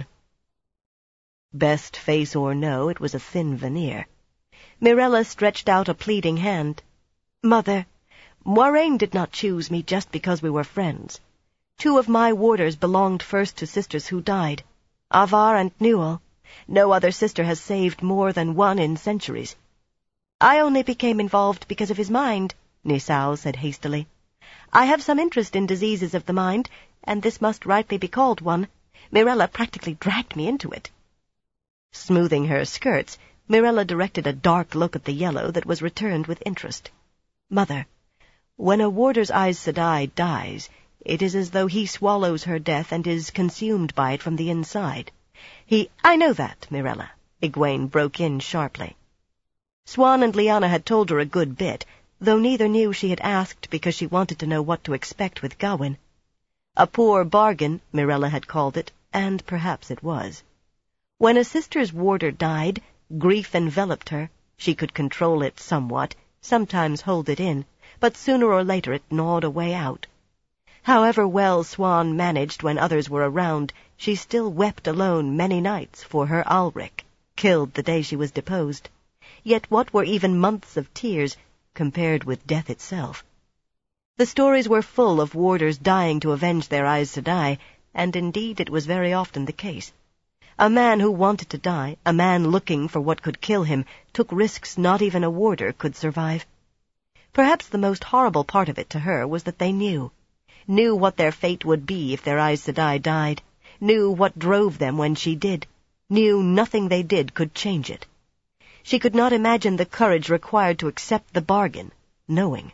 Best face or no, it was a thin veneer. Mirella stretched out a pleading hand. "Mother, Moiraine did not choose me just because we were friends. 2 of my warders belonged first to sisters who died, Avar and Newell. No other sister has saved more than one in centuries." "I only became involved because of his mind," Nisao said hastily. "I have some interest in diseases of the mind, and this must rightly be called one. Mirella practically dragged me into it." Smoothing her skirts, Mirella directed a dark look at the yellow that was returned with interest. "Mother, when a warder's Aes Sedai dies, it is as though he swallows her death and is consumed by it from the inside. "I know that, Mirella," Egwene broke in sharply. Swan and Lyanna had told her a good bit, though neither knew she had asked because she wanted to know what to expect with Gawain. A poor bargain, Mirella had called it, and perhaps it was. When a sister's warder died, grief enveloped her. She could control it somewhat, sometimes hold it in, but sooner or later it gnawed a way out. However well Swan managed when others were around, she still wept alone many nights for her Alric, killed the day she was deposed. Yet what were even months of tears compared with death itself? The stories were full of warders dying to avenge their Aes Sedai, and indeed it was very often the case. A man who wanted to die, a man looking for what could kill him, took risks not even a warder could survive. Perhaps the most horrible part of it to her was that they knew what their fate would be if their Aes Sedai died, knew what drove them when she did, knew nothing they did could change it. She could not imagine the courage required to accept the bargain, knowing.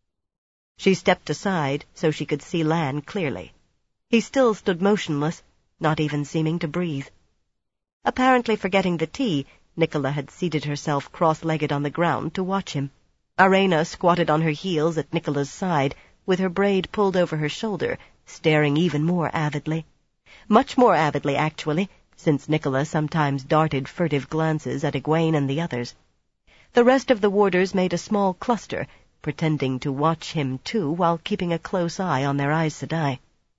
She stepped aside so she could see Lan clearly. He still stood motionless, not even seeming to breathe. Apparently forgetting the tea, Nicola had seated herself cross-legged on the ground to watch him. Arena squatted on her heels at Nicola's side, with her braid pulled over her shoulder, staring even more avidly. Much more avidly, actually, since Nicola sometimes darted furtive glances at Egwene and the others. The rest of the warders made a small cluster, pretending to watch him too while keeping a close eye on their Aes Sedai.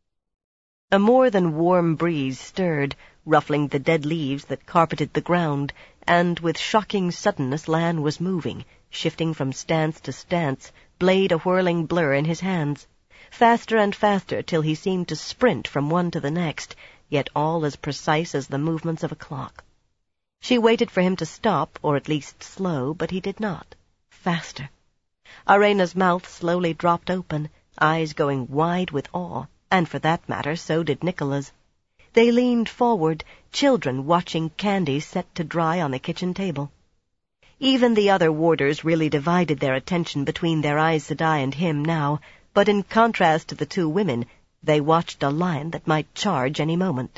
A more than warm breeze stirred, ruffling the dead leaves that carpeted the ground, and with shocking suddenness Lan was moving, shifting from stance to stance, blade a whirling blur in his hands. Faster and faster till he seemed to sprint from one to the next, yet all as precise as the movements of a clock. She waited for him to stop, or at least slow, but he did not. Faster. Arena's mouth slowly dropped open, eyes going wide with awe, and for that matter so did Nicola's. They leaned forward, children watching candy set to dry on the kitchen table. Even the other warders really divided their attention between their Aes Sedai and him now, but in contrast to the 2 women, they watched a lion that might charge any moment.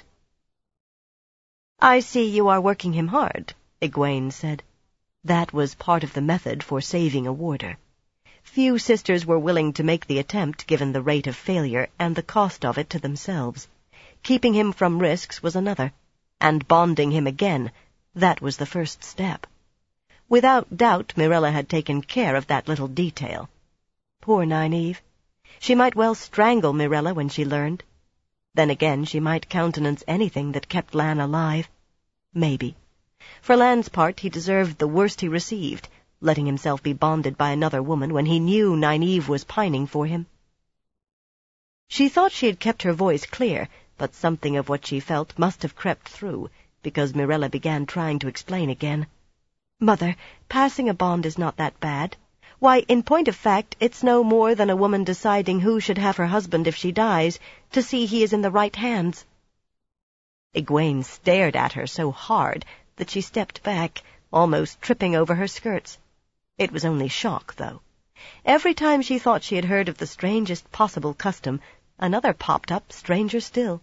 "I see you are working him hard," Egwene said. That was part of the method for saving a warder. Few sisters were willing to make the attempt given the rate of failure and the cost of it to themselves. Keeping him from risks was another, and bonding him again, that was the first step. Without doubt Mirella had taken care of that little detail. Poor Nynaeve. She might well strangle Mirella when she learned. Then again she might countenance anything that kept Lan alive. Maybe. For Lan's part, he deserved the worst he received, letting himself be bonded by another woman when he knew Nynaeve was pining for him. She thought she had kept her voice clear, but something of what she felt must have crept through, because Mirella began trying to explain again. "Mother, passing a bond is not that bad. Why, in point of fact, it's no more than a woman deciding who should have her husband if she dies, to see he is in the right hands." Egwene stared at her so hard that she stepped back, almost tripping over her skirts. It was only shock, though. Every time she thought she had heard of the strangest possible custom, another popped up, stranger still.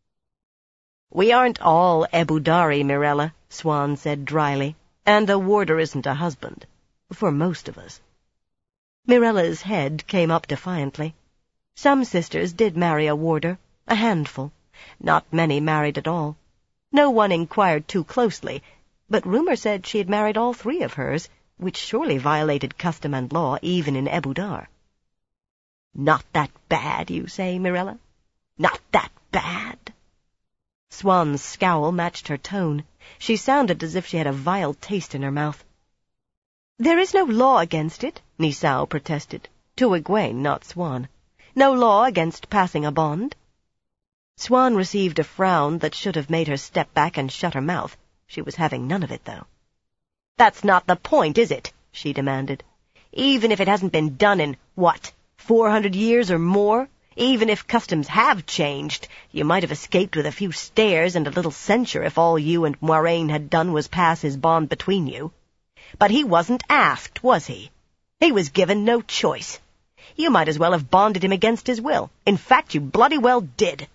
"We aren't all Ebudari, Mirella," Siuan said dryly, "and a warder isn't a husband. For most of us." Mirella's head came up defiantly. Some sisters did marry a warder, a handful. Not many married at all. No one inquired too closely, but rumor said she had married all 3 of hers, which surely violated custom and law even in Ebudar. "Not that bad, you say, Mirella? Not that bad?" Siuan's scowl matched her tone. She sounded as if she had a vile taste in her mouth. "There is no law against it," Nisao protested, to Egwene, not Siuan. "No law against passing a bond." Siuan received a frown that should have made her step back and shut her mouth. She was having none of it, though. "That's not the point, is it?" she demanded. "Even if it hasn't been done in, 400 years or more? Even if customs have changed, you might have escaped with a few stares and a little censure if all you and Moiraine had done was pass his bond between you. But he wasn't asked, was he? He was given no choice. You might as well have bonded him against his will. In fact, you bloody well did."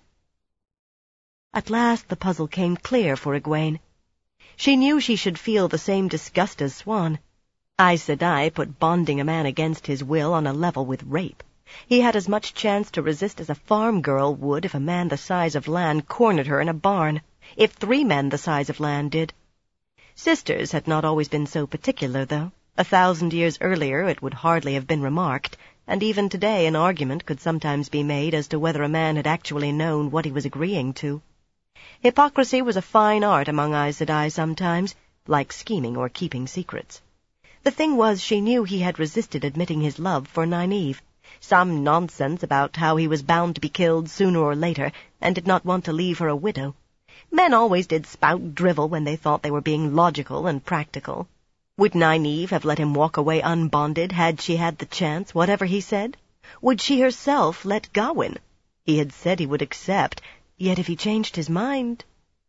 At last the puzzle came clear for Egwene. She knew she should feel the same disgust as Siuan. Aes Sedai put bonding a man against his will on a level with rape. He had as much chance to resist as a farm girl would if a man the size of Lan cornered her in a barn, if 3 men the size of Lan did. Sisters had not always been so particular, though. 1,000 years earlier it would hardly have been remarked, and even today an argument could sometimes be made as to whether a man had actually known what he was agreeing to. Hypocrisy was a fine art among Aes Sedai sometimes, like scheming or keeping secrets. The thing was, she knew he had resisted admitting his love for Nynaeve. Some nonsense about how he was bound to be killed sooner or later, and did not want to leave her a widow. Men always did spout drivel when they thought they were being logical and practical. Would Nynaeve have let him walk away unbonded had she had the chance, whatever he said? Would she herself let Gawyn? He had said he would accept, yet if he changed his mind...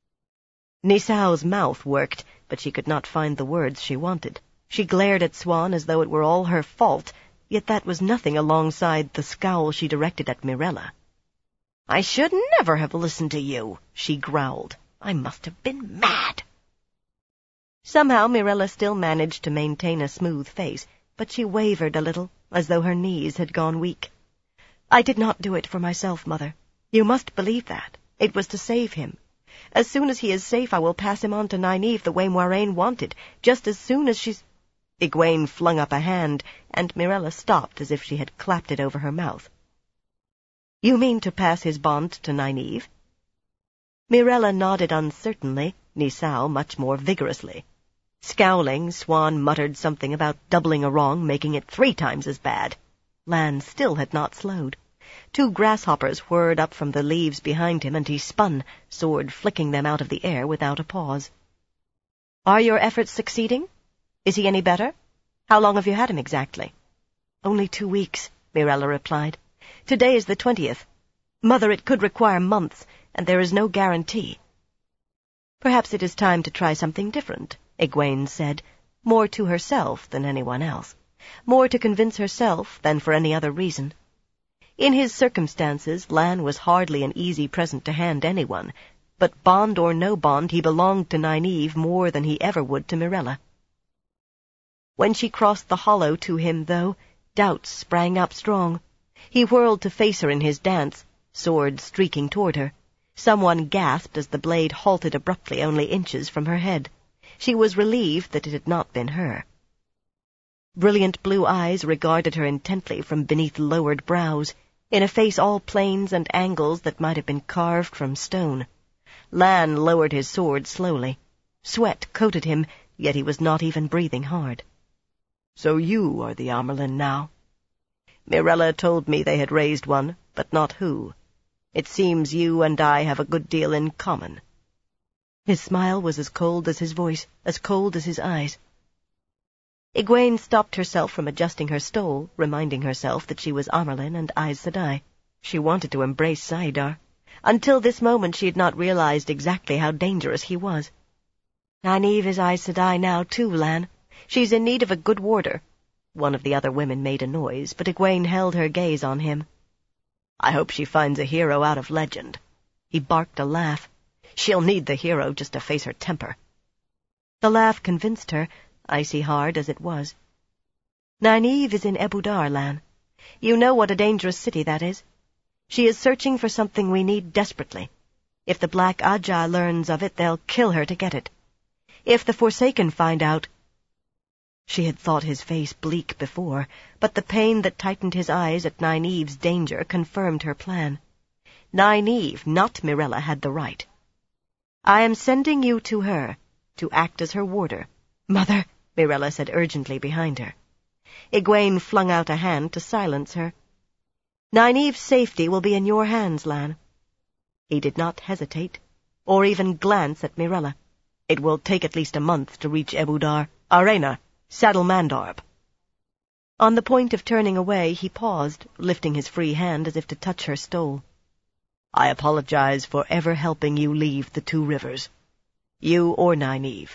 Nisao's mouth worked, but she could not find the words she wanted. She glared at Siuan as though it were all her fault, yet that was nothing alongside the scowl she directed at Mirella. "I should never have listened to you," she growled. "I must have been mad." Somehow Mirella still managed to maintain a smooth face, but she wavered a little, as though her knees had gone weak. "I did not do it for myself, Mother. You must believe that. It was to save him. As soon as he is safe, I will pass him on to Nynaeve the way Moiraine wanted, just as soon as she's—" Egwene flung up a hand, and Mirella stopped as if she had clapped it over her mouth. "You mean to pass his bond to Nynaeve?" Mirella nodded uncertainly, Nisao much more vigorously. Scowling, Siuan muttered something about doubling a wrong, making it 3 times as bad. Lan still had not slowed. 2 grasshoppers whirred up from the leaves behind him, and he spun, sword flicking them out of the air without a pause. "Are your efforts succeeding? Is he any better? How long have you had him exactly?" "Only 2 weeks," Mirella replied. "Today is the 20th. Mother, it could require months, and there is no guarantee." "Perhaps it is time to try something different," Egwene said, more to herself than anyone else, more to convince herself than for any other reason. In his circumstances, Lan was hardly an easy present to hand anyone, but bond or no bond, he belonged to Nynaeve more than he ever would to Mirella. When she crossed the hollow to him, though, doubts sprang up strong. He whirled to face her in his dance, sword streaking toward her. Someone gasped as the blade halted abruptly only inches from her head. She was relieved that it had not been her. Brilliant blue eyes regarded her intently from beneath lowered brows, in a face all planes and angles that might have been carved from stone. Lan lowered his sword slowly. Sweat coated him, yet he was not even breathing hard. "So you are the Amyrlin now?" "Mirella told me they had raised one, but not who. It seems you and I have a good deal in common." His smile was as cold as his voice, as cold as his eyes. Egwene stopped herself from adjusting her stole, reminding herself that she was Amyrlin and Aes Sedai. She wanted to embrace Saidar. Until this moment she had not realized exactly how dangerous he was. "Nynaeve is Aes Sedai now, too, Lan. She's in need of a good warder." One of the other women made a noise, but Egwene held her gaze on him. "I hope she finds a hero out of legend." He barked a laugh. "She'll need the hero just to face her temper." The laugh convinced her, icy hard as it was. "Nynaeve is in Ebou Dar, Lan. You know what a dangerous city that is. She is searching for something we need desperately. If the Black Ajah learns of it, they'll kill her to get it. If the Forsaken find out—" She had thought his face bleak before, but the pain that tightened his eyes at Nynaeve's danger confirmed her plan. Nynaeve, not Mirella, had the right. "I am sending you to her, to act as her warder." "Mother," Mirella said urgently behind her. Egwene flung out a hand to silence her. "Nynaeve's safety will be in your hands, Lan." He did not hesitate, or even glance at Mirella. "It will take at least a month to reach Ebou Dar. Arena, saddle Mandarb." On the point of turning away, he paused, lifting his free hand as if to touch her stole. "I apologize for ever helping you leave the Two Rivers. You or Nynaeve."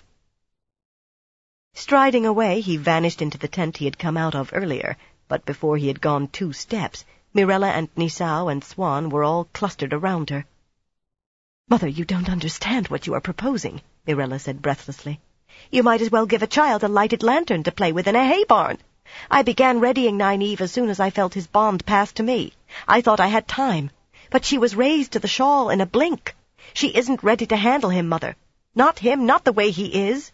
Striding away, he vanished into the tent he had come out of earlier, but before he had gone 2 steps, Mirella and Nisao and Swan were all clustered around her. "Mother, you don't understand what you are proposing," Mirella said breathlessly. "You might as well give a child a lighted lantern to play with in a hay barn. I began readying Nynaeve as soon as I felt his bond pass to me. I thought I had time, but she was raised to the shawl in a blink. She isn't ready to handle him, Mother. Not him, not the way he is."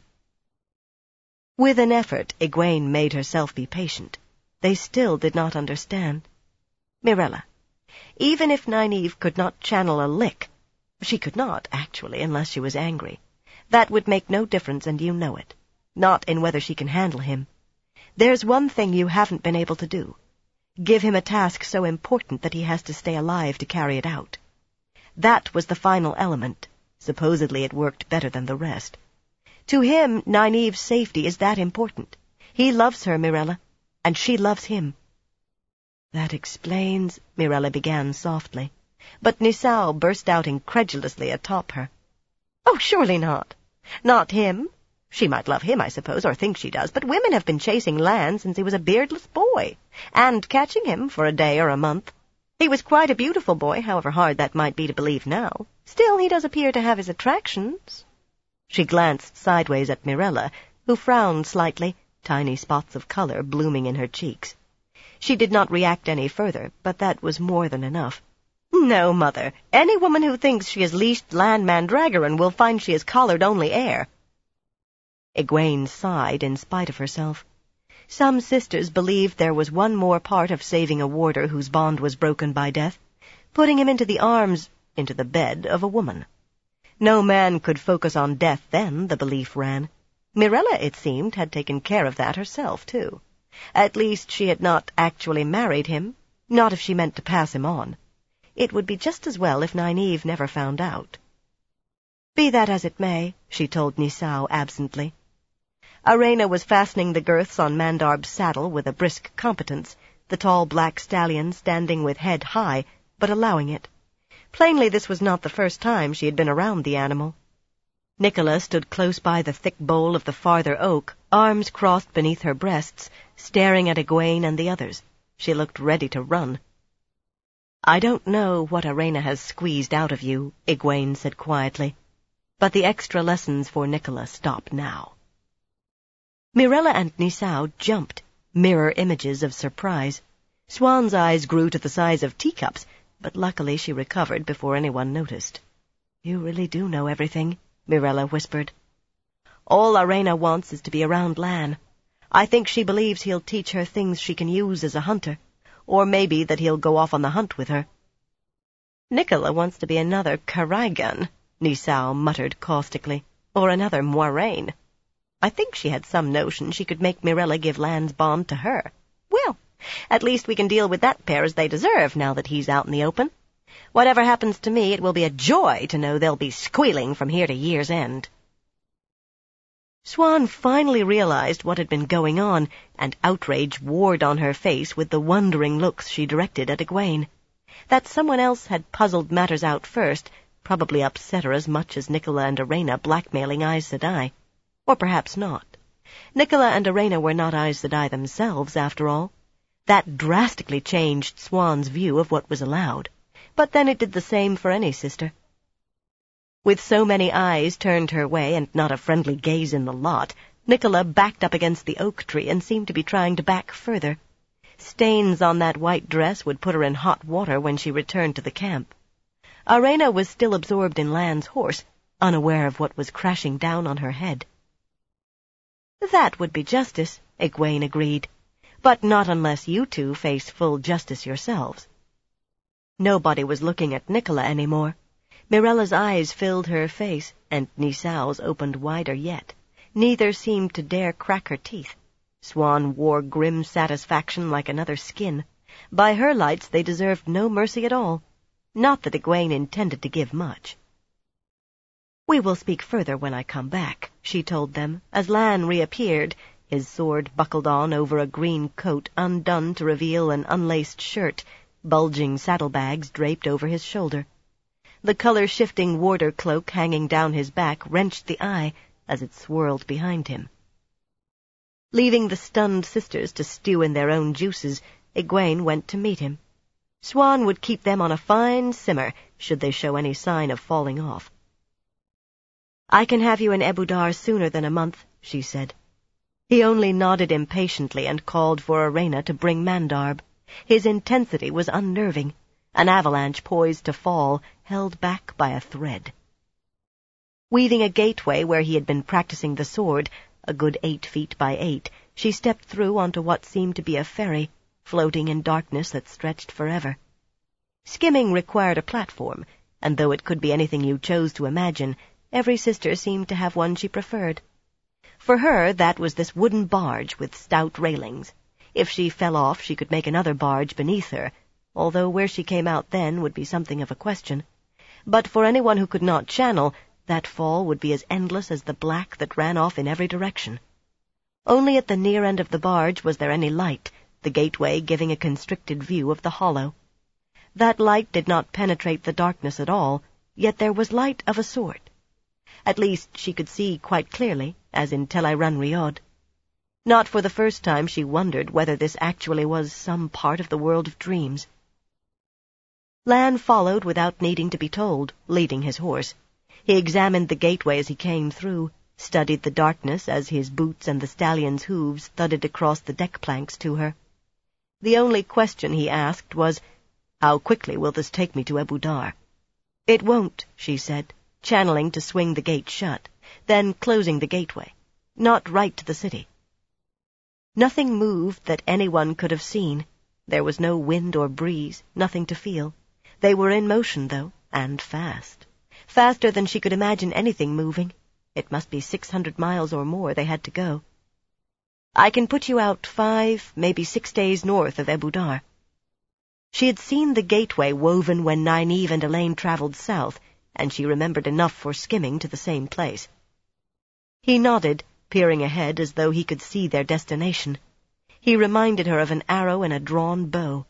With an effort, Egwene made herself be patient. They still did not understand. "Mirella, even if Nynaeve could not channel a lick— she could not, actually, unless she was angry— that would make no difference, and you know it. Not in whether she can handle him. There's one thing you haven't been able to do. Give him a task so important that he has to stay alive to carry it out. That was the final element. Supposedly it worked better than the rest. To him, Nynaeve's safety is that important. He loves her, Mirella, and she loves him." "That explains—" Mirella began softly, but Nisao burst out incredulously atop her. "Oh, surely not. Not him. She might love him, I suppose, or think she does, but women have been chasing Lan since he was a beardless boy, and catching him for a day or a month. He was quite a beautiful boy, however hard that might be to believe now. Still, he does appear to have his attractions." She glanced sideways at Mirella, who frowned slightly, tiny spots of color blooming in her cheeks. She did not react any further, but that was more than enough. "No, Mother. Any woman who thinks she has leashed Lan Mandragoran will find she has collared only air." Egwene sighed in spite of herself. Some sisters believed there was one more part of saving a warder whose bond was broken by death, putting him into the arms, into the bed of a woman. No man could focus on death then, the belief ran. Mirella, it seemed, had taken care of that herself, too. At least she had not actually married him, not if she meant to pass him on. It would be just as well if Nynaeve never found out. "Be that as it may," she told Nisao absently. Arena was fastening the girths on Mandarb's saddle with a brisk competence, the tall black stallion standing with head high, but allowing it. Plainly this was not the first time she had been around the animal. Nicola stood close by the thick bole of the farther oak, arms crossed beneath her breasts, staring at Egwene and the others. She looked ready to run. "I don't know what Arena has squeezed out of you," Egwene said quietly, "but the extra lessons for Nicola stop now." Mirella and Nisao jumped, mirror images of surprise. Swan's eyes grew to the size of teacups, but luckily she recovered before anyone noticed. "You really do know everything," Mirella whispered. "All Arena wants is to be around Lan. I think she believes he'll teach her things she can use as a hunter, or maybe that he'll go off on the hunt with her." "Nicola wants to be another Karigan," Nisao muttered caustically. or another Moiraine. I think she had some notion she could make Mirella give Lan's bond to her. Well, at least we can deal with that pair as they deserve now that he's out in the open. Whatever happens to me, it will be a joy to know they'll be squealing from here to year's end. Siuan finally realized what had been going on, and outrage warred on her face with the wondering looks she directed at Egwene. That someone else had puzzled matters out first probably upset her as much as Nicola and Arena blackmailing Aes Sedai. Or perhaps not. Nicola and Arena were not Aes Sedai themselves, after all. That drastically changed Siuan's view of what was allowed. But then it did the same for any sister. With so many eyes turned her way and not a friendly gaze in the lot, Nicola backed up against the oak tree and seemed to be trying to back further. Stains on that white dress would put her in hot water when she returned to the camp. Arena was still absorbed in Lan's horse, unaware of what was crashing down on her head. That would be justice, Egwene agreed, but not unless you two face full justice yourselves. Nobody was looking at Nicola anymore. Mirella's eyes filled her face, and Nisao's opened wider yet. Neither seemed to dare crack her teeth. Siuan wore grim satisfaction like another skin. By her lights they deserved no mercy at all. Not that Egwene intended to give much. "We will speak further when I come back," she told them, as Lan reappeared, his sword buckled on over a green coat undone to reveal an unlaced shirt, bulging saddlebags draped over his shoulder. The color-shifting warder cloak hanging down his back wrenched the eye as it swirled behind him. Leaving the stunned sisters to stew in their own juices, Egwene went to meet him. Siuan would keep them on a fine simmer should they show any sign of falling off. "I can have you in Ebou Dar sooner than a month," she said. He only nodded impatiently and called for Arena to bring Mandarb. His intensity was unnerving, an avalanche poised to fall, held back by a thread. Weaving a gateway where he had been practicing the sword, a good 8 feet by 8, she stepped through onto what seemed to be a ferry, floating in darkness that stretched forever. Skimming required a platform, and though it could be anything you chose to imagine, every sister seemed to have one she preferred. For her, that was this wooden barge with stout railings. If she fell off, she could make another barge beneath her, although where she came out then would be something of a question. But for anyone who could not channel, that fall would be as endless as the black that ran off in every direction. Only at the near end of the barge was there any light, the gateway giving a constricted view of the hollow. That light did not penetrate the darkness at all, yet there was light of a sort. At least she could see quite clearly, as in Tel'aran'rhiod. Not for the first time she wondered whether this actually was some part of the world of dreams. Lan followed without needing to be told, leading his horse. He examined the gateway as he came through, studied the darkness as his boots and the stallion's hooves thudded across the deck planks to her. The only question he asked was, "How quickly will this take me to Ebou Dar?" "It won't," she said, channeling to swing the gate shut, then closing the gateway. "Not right to the city." Nothing moved that anyone could have seen. There was no wind or breeze, nothing to feel. They were in motion, though, and fast. Faster than she could imagine anything moving. It must be 600 miles or more they had to go. "I can put you out 5, maybe 6 days north of Ebou Dar." She had seen the gateway woven when Nynaeve and Elaine traveled south, and she remembered enough for skimming to the same place. He nodded, peering ahead as though he could see their destination. He reminded her of an arrow in a drawn bow.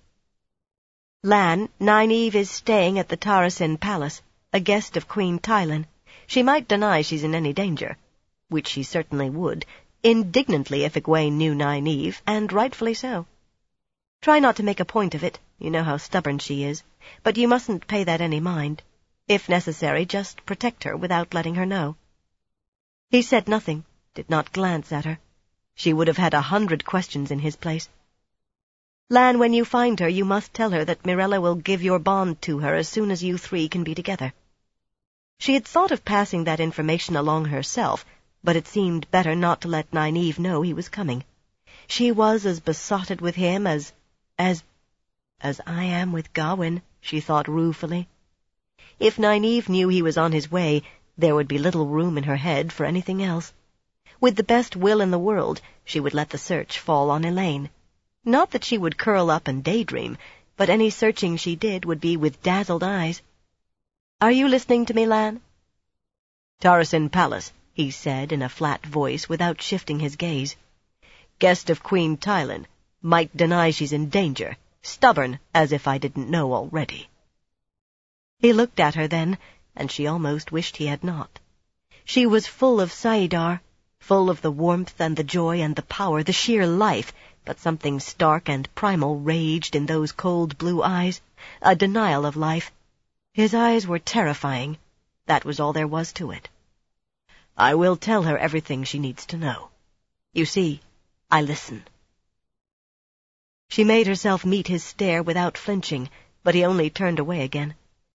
"Lan, Nynaeve is staying at the Tarasin Palace, a guest of Queen Tylin. She might deny she's in any danger," which she certainly would, indignantly if Egwene knew Nynaeve, and rightfully so. "Try not to make a point of it, you know how stubborn she is, but you mustn't pay that any mind. If necessary, just protect her without letting her know." He said nothing, did not glance at her. She would have had 100 questions in his place. "Lan, when you find her, you must tell her that Mirella will give your bond to her as soon as you 3 can be together." She had thought of passing that information along herself, but it seemed better not to let Nynaeve know he was coming. She was as besotted with him as I am with Gawyn, she thought ruefully. If Nynaeve knew he was on his way, There would be little room in her head for anything else. With the best will in the world, she would let the search fall on Elaine. Not that she would curl up and daydream, but any searching she did would be with dazzled eyes. "Are you listening to me, Lan?" "Tarasin Palace," he said in a flat voice without shifting his gaze. "Guest of Queen Tylin. Might deny she's in danger. Stubborn, as if I didn't know already." He looked at her then, and she almost wished he had not. She was full of Saidar, full of the warmth and the joy and the power, the sheer life, but something stark and primal raged in those cold blue eyes, a denial of life. His eyes were terrifying. That was all there was to it. "I will tell her everything she needs to know. You see, I listen." She made herself meet his stare without flinching, but he only turned away again.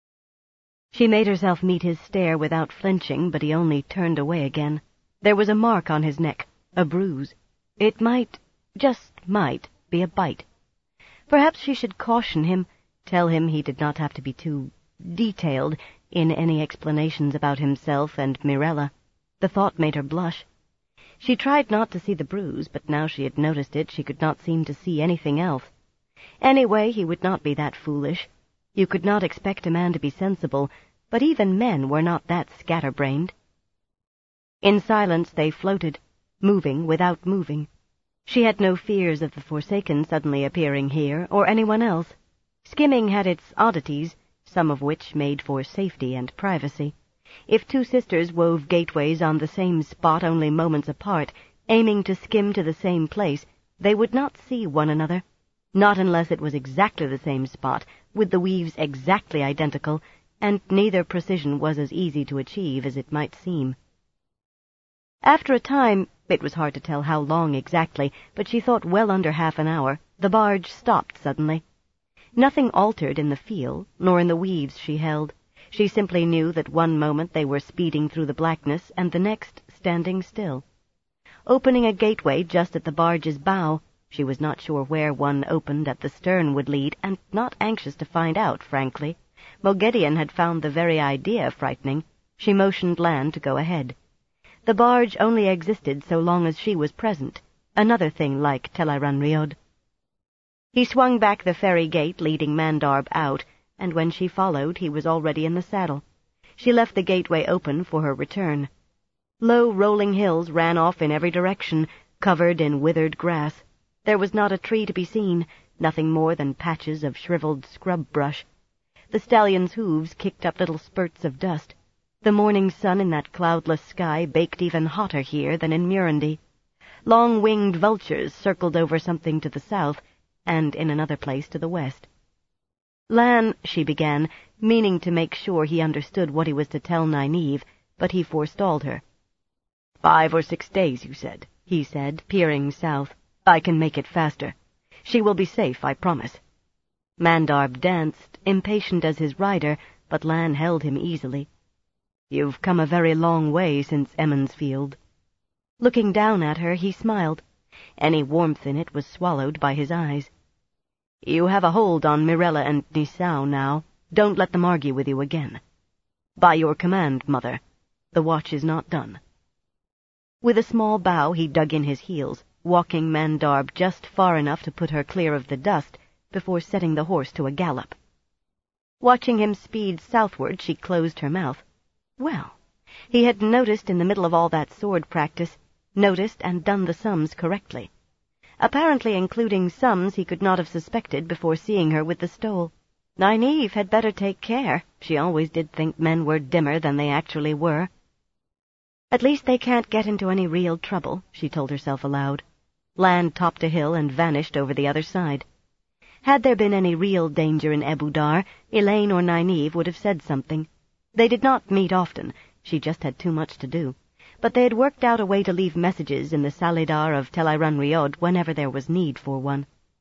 There was a mark on his neck, a bruise. It might, just might, be a bite. Perhaps she should caution him, tell him he did not have to be too detailed in any explanations about himself and Mirella. The thought made her blush. She tried not to see the bruise, but now she had noticed it, she could not seem to see anything else. Anyway, he would not be that foolish. You could not expect a man to be sensible, but even men were not that scatterbrained. In silence they floated, moving without moving. She had no fears of the Forsaken suddenly appearing here, or anyone else. Skimming had its oddities, some of which made for safety and privacy. If two sisters wove gateways on the same spot only moments apart, aiming to skim to the same place, they would not see one another, not unless it was exactly the same spot, with the weaves exactly identical, and neither precision was as easy to achieve as it might seem. After a time, it was hard to tell how long exactly, but she thought well under half an hour, the barge stopped suddenly. Nothing altered in the feel, nor in the weaves she held. She simply knew that one moment they were speeding through the blackness, and the next standing still. Opening a gateway just at the barge's bow, she was not sure where one opened at the stern would lead, and not anxious to find out, frankly. Moghedien had found the very idea frightening. She motioned Lan to go ahead. The barge only existed so long as she was present, another thing like Tel'aran'rhiod. He swung back the ferry gate leading Mandarb out, and when she followed he was already in the saddle. She left the gateway open for her return. Low rolling hills ran off in every direction, covered in withered grass. There was not a tree to be seen, nothing more than patches of shriveled scrub brush. The stallion's hooves kicked up little spurts of dust. The morning sun in that cloudless sky baked even hotter here than in Murundi. Long-winged vultures circled over something to the south, and in another place to the west. "Lan," she began, meaning to make sure he understood what he was to tell Nynaeve, but he forestalled her. 5 or 6 days, you said, he said, peering south. I can make it faster. She will be safe, I promise. Mandarb danced, impatient as his rider, but Lan held him easily. You've come a very long way since Emmonsfield. Looking down at her, he smiled. Any warmth in it was swallowed by his eyes. You have a hold on Mirella and Nisau now. Don't let them argue with you again. By your command, Mother. The watch is not done. With a small bow he dug in his heels, walking Mandarb just far enough to put her clear of the dust before setting the horse to a gallop. Watching him speed southward, she closed her mouth. Well, he had noticed in the middle of all that sword practice, noticed and done the sums correctly. Apparently including sums he could not have suspected before seeing her with the stole. Nynaeve had better take care. She always did think men were dimmer than they actually were. At least they can't get into any real trouble, she told herself aloud. Lan topped a hill and vanished over the other side. Had there been any real danger in Ebu Dar, Elaine or Nynaeve would have said something. They did not meet often, she just had too much to do, but they had worked out a way to leave messages in the Salidar of Tel'aran'rhiod whenever there was need for one.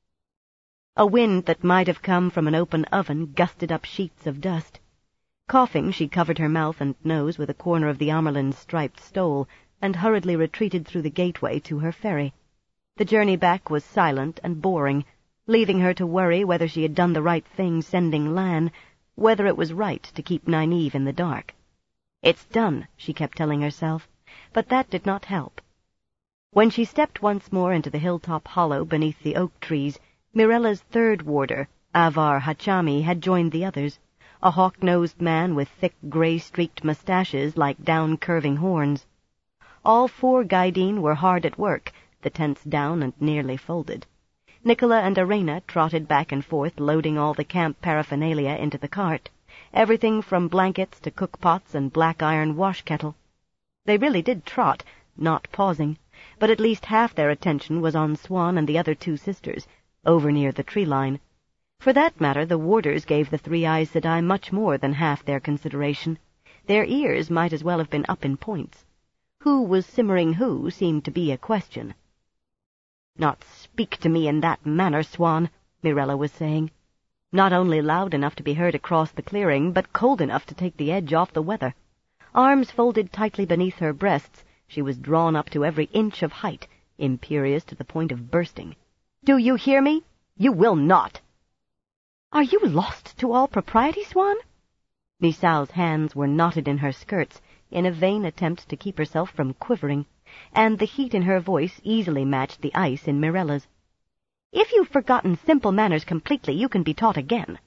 A wind that might have come from an open oven gusted up sheets of dust. Coughing, she covered her mouth and nose with a corner of the Amerlin's striped stole, and hurriedly retreated through the gateway to her ferry. The journey back was silent and boring, leaving her to worry whether she had done the right thing sending Lan, whether it was right to keep Nynaeve in the dark. It's done, she kept telling herself, but that did not help. When she stepped once more into the hilltop hollow beneath the oak trees, Mirella's third warder, Avar Hachami, had joined the others, a hawk-nosed man with thick gray-streaked mustaches like down-curving horns. All 4 Gaidin were hard at work, the tents down and nearly folded. Nicola and Arena trotted back and forth, loading all the camp paraphernalia into the cart, everything from blankets to cook-pots and black-iron wash-kettle. They really did trot, not pausing, but at least half their attention was on Swan and the other 2 sisters, over near the tree-line. For that matter, the warders gave the 3 Aes Sedai much more than half their consideration. Their ears might as well have been up in points. Who was simmering who seemed to be a question. "Not speak to me in that manner, Swan," Mirella was saying. Not only loud enough to be heard across the clearing, but cold enough to take the edge off the weather. Arms folded tightly beneath her breasts, she was drawn up to every inch of height, imperious to the point of bursting. "Do you hear me? You will not!" "Are you lost to all propriety, Swan?" Nisao's hands were knotted in her skirts, in a vain attempt to keep herself from quivering, and the heat in her voice easily matched the ice in Mirella's. "If you've forgotten simple manners completely, you can be taught again."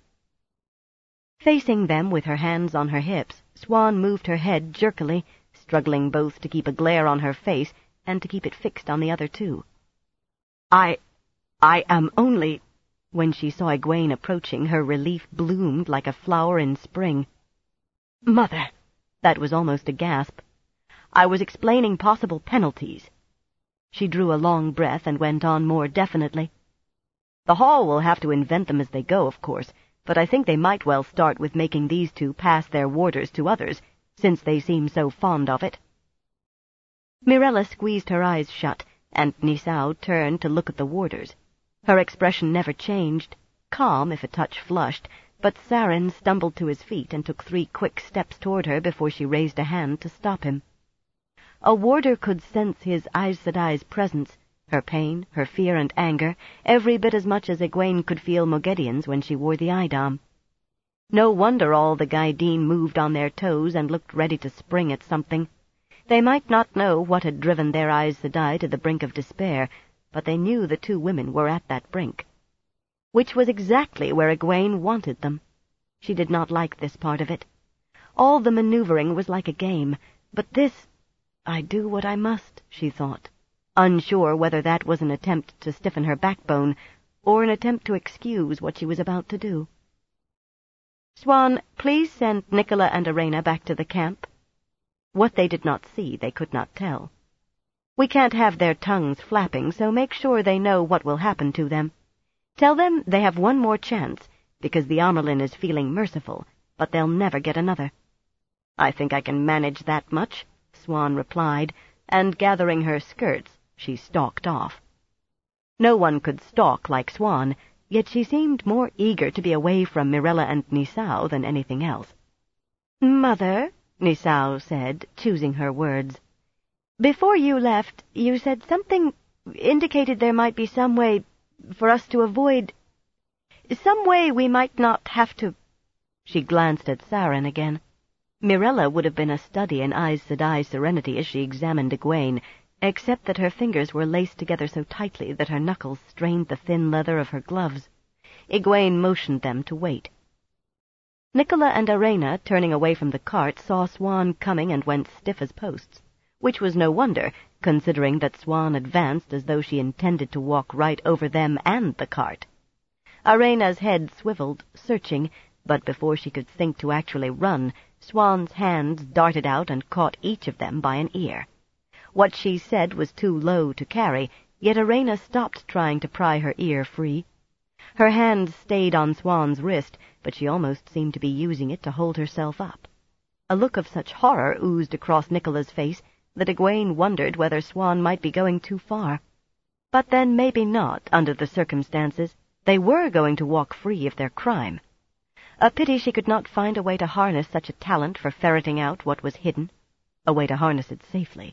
Facing them with her hands on her hips, Swan moved her head jerkily, struggling both to keep a glare on her face and to keep it fixed on the other 2. I am only—" When she saw Egwene approaching, her relief bloomed like a flower in spring. "Mother!" That was almost a gasp. "I was explaining possible penalties." She drew a long breath and went on more definitely. "The Hall will have to invent them as they go, of course, but I think they might well start with making these 2 pass their warders to others, since they seem so fond of it." Mirella squeezed her eyes shut, and Nisao turned to look at the warders. Her expression never changed, calm if a touch flushed, but Saren stumbled to his feet and took 3 quick steps toward her before she raised a hand to stop him. A warder could sense his Aes Sedai's presence, her pain, her fear and anger, every bit as much as Egwene could feel Moghedien's when she wore the eidam. No wonder all the Gaidin moved on their toes and looked ready to spring at something. They might not know what had driven their Aes Sedai to the brink of despair, but they knew the 2 women were at that brink. Which was exactly where Egwene wanted them. She did not like this part of it. All the maneuvering was like a game, but this— "I do what I must," she thought, unsure whether that was an attempt to stiffen her backbone, or an attempt to excuse what she was about to do. "Swan, please send Nicola and Arena back to the camp." What they did not see, they could not tell. "We can't have their tongues flapping, so make sure they know what will happen to them. Tell them they have one more chance, because the Amyrlin is feeling merciful, but they'll never get another." "I think I can manage that much," Swan replied, and gathering her skirts, she stalked off. No one could stalk like Swan, yet she seemed more eager to be away from Mirella and Nisao than anything else. "Mother," Nisao said, choosing her words, "before you left, you said something indicated there might be some way for us to avoid— some way we might not have to—" She glanced at Saren again. Mirella would have been a study in Aes Sedai serenity as she examined Egwene, except that her fingers were laced together so tightly that her knuckles strained the thin leather of her gloves. Egwene motioned them to wait. Nicola and Arena, turning away from the cart, saw Swan coming and went stiff as posts, which was no wonder, considering that Swan advanced as though she intended to walk right over them and the cart. Arena's head swiveled, searching, but before she could think to actually run, Swan's hands darted out and caught each of them by an ear. What she said was too low to carry, yet Arena stopped trying to pry her ear free. Her hand stayed on Swan's wrist, but she almost seemed to be using it to hold herself up. A look of such horror oozed across Nicola's face that Egwene wondered whether Swan might be going too far. But then maybe not, under the circumstances. They were going to walk free of their crime. A pity she could not find a way to harness such a talent for ferreting out what was hidden, a way to harness it safely.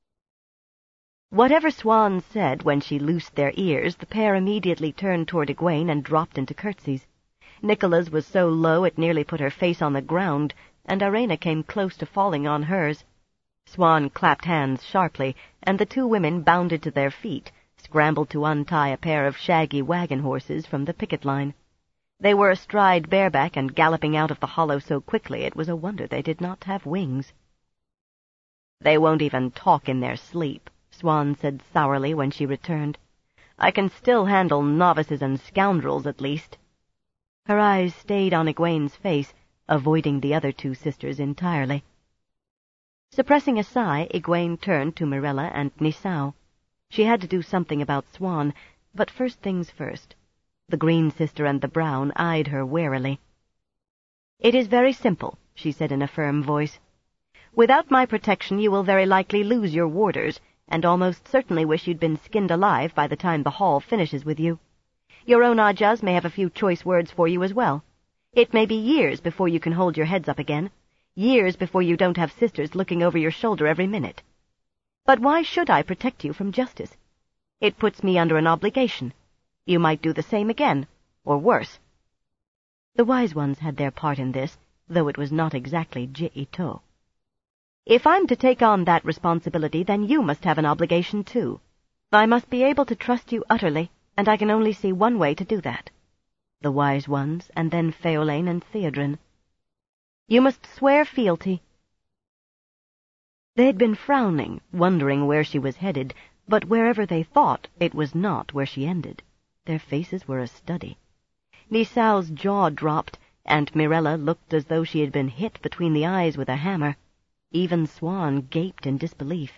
Whatever Swan said when she loosed their ears, the pair immediately turned toward Egwene and dropped into curtsies. Nicola's was so low it nearly put her face on the ground, and Arena came close to falling on hers. Swan clapped hands sharply, and the two women bounded to their feet, scrambled to untie a pair of shaggy wagon horses from the picket line. They were astride bareback and galloping out of the hollow so quickly it was a wonder they did not have wings. "They won't even talk in their sleep," Swan said sourly when she returned. "I can still handle novices and scoundrels, at least." Her eyes stayed on Egwene's face, avoiding the other two sisters entirely. Suppressing a sigh, Egwene turned to Mirella and Nisao. She had to do something about Swan, but first things first. The green sister and the brown eyed her warily. "It is very simple," she said in a firm voice. "Without my protection you will very likely lose your warders, and almost certainly wish you'd been skinned alive by the time the Hall finishes with you. Your own Ajahs may have a few choice words for you as well. It may be years before you can hold your heads up again, years before you don't have sisters looking over your shoulder every minute. But why should I protect you from justice? It puts me under an obligation. You might do the same again, or worse." The wise ones had their part in this, though it was not exactly Ji-Ito. "If I'm to take on that responsibility, then you must have an obligation too. I must be able to trust you utterly, and I can only see one way to do that." The wise ones, and then Phéolane and Theodrin. "You must swear fealty." They had been frowning, wondering where she was headed, but wherever they thought, it was not where she ended. Their faces were a study. Nisao's jaw dropped, and Mirella looked as though she had been hit between the eyes with a hammer. Even Swan gaped in disbelief.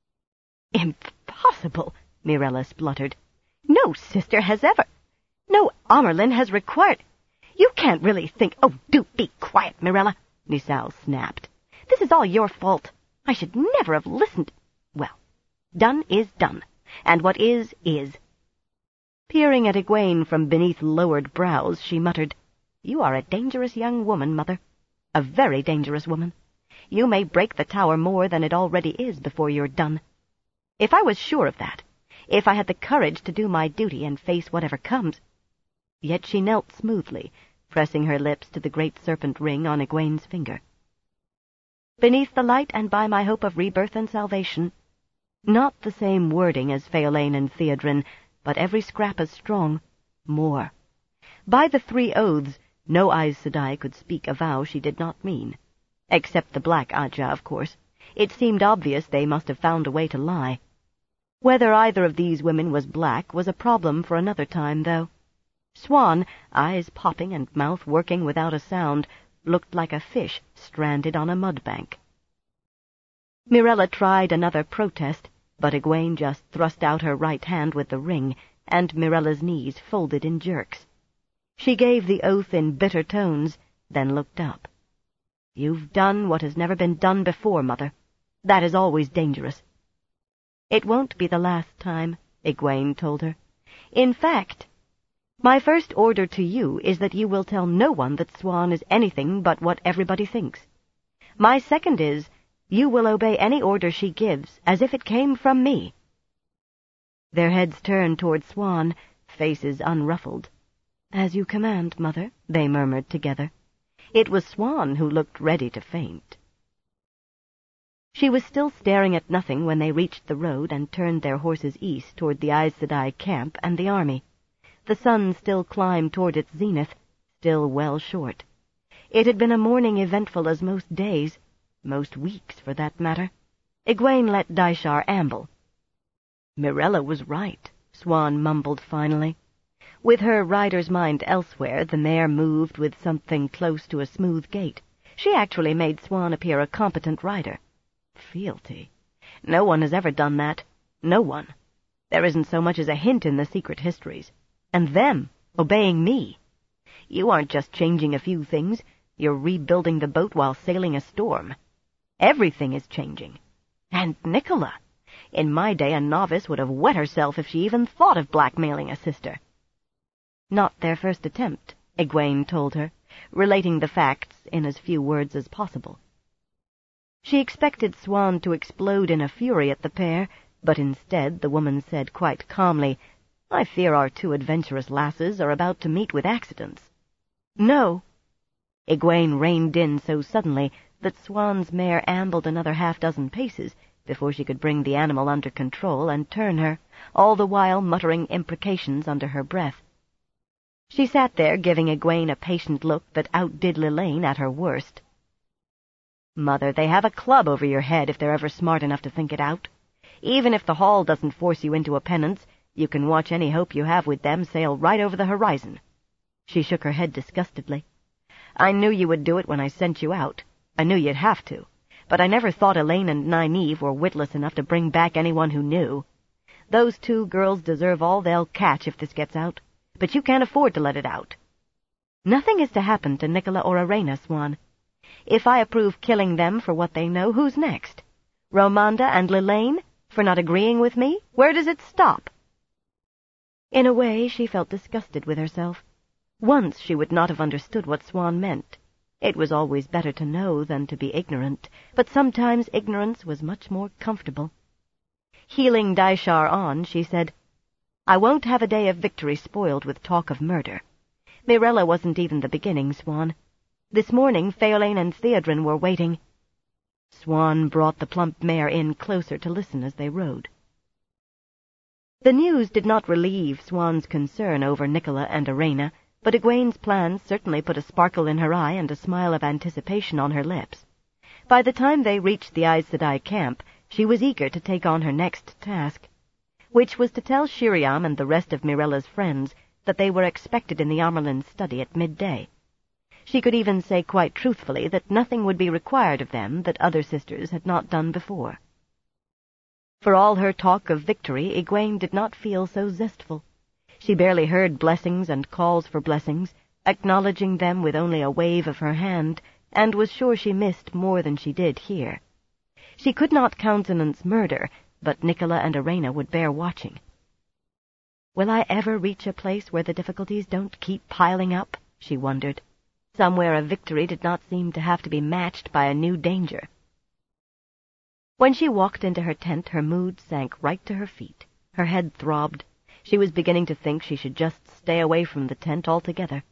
"Impossible," Mirella spluttered. "No sister has ever... No Amyrlin has required... You can't really think... Oh, do be quiet, Mirella," Nisao snapped. "This is all your fault. I should never have listened... Well, done is done, and what is, is." Peering at Egwene from beneath lowered brows, she muttered, "You are a dangerous young woman, Mother. A very dangerous woman. You may break the tower more than it already is before you're done. If I was sure of that, if I had the courage to do my duty and face whatever comes—" Yet she knelt smoothly, pressing her lips to the great serpent ring on Egwene's finger. "Beneath the light and by my hope of rebirth and salvation." Not the same wording as Phéolane and Theodrin, but every scrap as strong. More. By the 3 oaths, no Aes Sedai could speak a vow she did not mean. Except the Black Ajah, of course. It seemed obvious they must have found a way to lie. Whether either of these women was black was a problem for another time, though. Swan, eyes popping and mouth working without a sound, looked like a fish stranded on a mudbank. Mirella tried another protest, but Egwene just thrust out her right hand with the ring, and Mirella's knees folded in jerks. She gave the oath in bitter tones, then looked up. "You've done what has never been done before, Mother. That is always dangerous." "It won't be the last time," Egwene told her. "In fact, my first order to you is that you will tell no one that Swan is anything but what everybody thinks. My second is, you will obey any order she gives, as if it came from me." Their heads turned toward Swan, faces unruffled. "As you command, Mother," they murmured together. It was Swan who looked ready to faint. She was still staring at nothing when they reached the road and turned their horses east toward the Aes Sedai camp and the army. The sun still climbed toward its zenith, still well short. It had been a morning eventful as most days, most weeks for that matter. Egwene let Daishar amble. "Mirella was right," Swan mumbled finally. With her rider's mind elsewhere, the mare moved with something close to a smooth gait. She actually made Swan appear a competent rider. Fealty. No one has ever done that. No one. There isn't so much as a hint in the secret histories. And them, obeying me. You aren't just changing a few things. You're rebuilding the boat while sailing a storm. Everything is changing. And Nicola. In my day, a novice would have wet herself if she even thought of blackmailing a sister. Not their first attempt, Egwene told her, relating the facts in as few words as possible. She expected Swan to explode in a fury at the pair, but instead the woman said quite calmly, "I fear our 2 adventurous lasses are about to meet with accidents." "No." Egwene reined in so suddenly that Swan's mare ambled another half-dozen paces before she could bring the animal under control and turn her, all the while muttering imprecations under her breath. She sat there, giving Egwene a patient look that outdid Lelaine at her worst. "Mother, they have a club over your head if they're ever smart enough to think it out. Even if the Hall doesn't force you into a penance, you can watch any hope you have with them sail right over the horizon." She shook her head disgustedly. "I knew you would do it when I sent you out. I knew you'd have to. But I never thought Elaine and Nynaeve were witless enough to bring back anyone who knew. Those two girls deserve all they'll catch if this gets out. But you can't afford to let it out." "Nothing is to happen to Nicola or Arena, Swan. If I approve killing them for what they know, who's next? Romanda and Lelaine, for not agreeing with me? Where does it stop?" In a way, she felt disgusted with herself. Once she would not have understood what Swan meant. It was always better to know than to be ignorant, but sometimes ignorance was much more comfortable. Heeling Daishar on, she said, "I won't have a day of victory spoiled with talk of murder. Mirella wasn't even the beginning, Swan. This morning Phaelane and Theodrin were waiting." Swan brought the plump mare in closer to listen as they rode. The news did not relieve Swan's concern over Nicola and Arena, but Egwene's plans certainly put a sparkle in her eye and a smile of anticipation on her lips. By the time they reached the Aes Sedai camp, she was eager to take on her next task, which was to tell Shiriam and the rest of Mirella's friends that they were expected in the Amerlin's study at midday. She could even say quite truthfully that nothing would be required of them that other sisters had not done before. For all her talk of victory, Egwene did not feel so zestful. She barely heard blessings and calls for blessings, acknowledging them with only a wave of her hand, and was sure she missed more than she did hear. She could not countenance murder, but Nicola and Arena would bear watching. "Will I ever reach a place where the difficulties don't keep piling up?" she wondered. Somewhere a victory did not seem to have to be matched by a new danger. When she walked into her tent, her mood sank right to her feet. Her head throbbed. She was beginning to think she should just stay away from the tent altogether.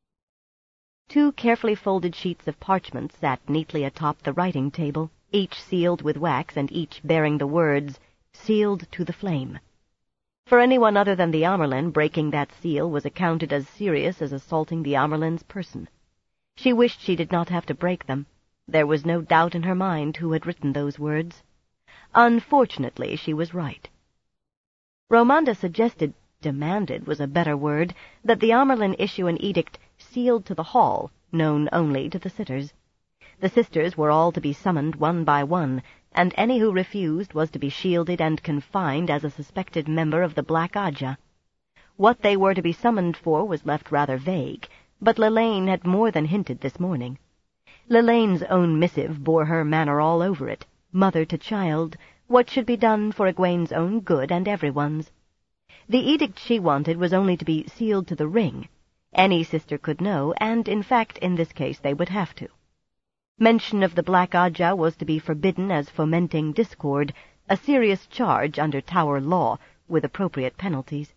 Two carefully folded sheets of parchment sat neatly atop the writing table, each sealed with wax and each bearing the words, "Sealed to the flame." For anyone other than the Amerlin, breaking that seal was accounted as serious as assaulting the Amerlin's person. She wished she did not have to break them. There was no doubt in her mind who had written those words. Unfortunately, she was right. Romanda demanded was a better word, that the Amerlin issue an edict sealed to the hall, known only to the sitters. The sisters were all to be summoned one by one, and any who refused was to be shielded and confined as a suspected member of the Black Ajah. What they were to be summoned for was left rather vague, but Lelaine had more than hinted this morning. Lelaine's own missive bore her manner all over it, mother to child, what should be done for Egwene's own good and everyone's. The edict she wanted was only to be sealed to the ring. Any sister could know, and in fact in this case they would have to. Mention of the Black Ajah was to be forbidden as fomenting discord, a serious charge under Tower law, with appropriate penalties.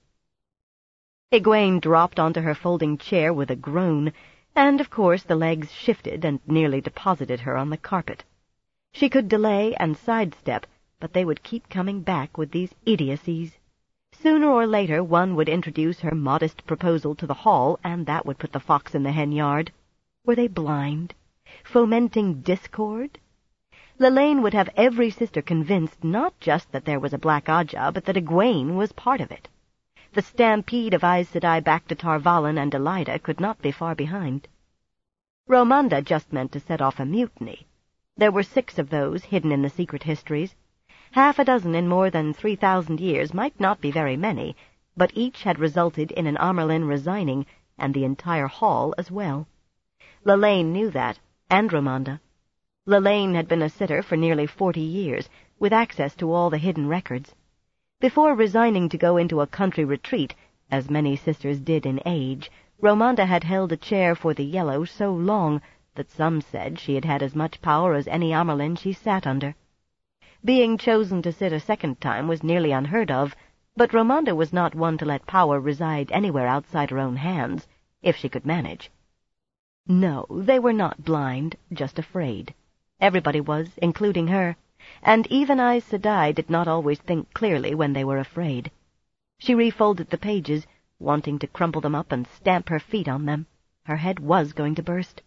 Egwene dropped onto her folding chair with a groan, and of course the legs shifted and nearly deposited her on the carpet. She could delay and sidestep, but they would keep coming back with these idiocies. Sooner or later one would introduce her modest proposal to the hall, and that would put the fox in the hen-yard. Were they blind? Fomenting discord? Lelaine would have every sister convinced not just that there was a Black Ajah, but that Egwene was part of it. The stampede of Aes Sedai back to Tar Valon and Elaida could not be far behind. Romanda just meant to set off a mutiny. There were 6 of those hidden in the secret histories. Half a dozen in more than 3,000 years might not be very many, but each had resulted in an Amerlin resigning, and the entire hall as well. Lelaine knew that, and Romanda. Lelaine had been a sitter for nearly 40 years, with access to all the hidden records. Before resigning to go into a country retreat, as many sisters did in age, Romanda had held a chair for the Yellow so long that some said she had had as much power as any Amerlin she sat under. Being chosen to sit a second time was nearly unheard of, but Romanda was not one to let power reside anywhere outside her own hands, if she could manage. No, they were not blind, just afraid. Everybody was, including her, and even Aes Sedai did not always think clearly when they were afraid. She refolded the pages, wanting to crumple them up and stamp her feet on them. Her head was going to burst.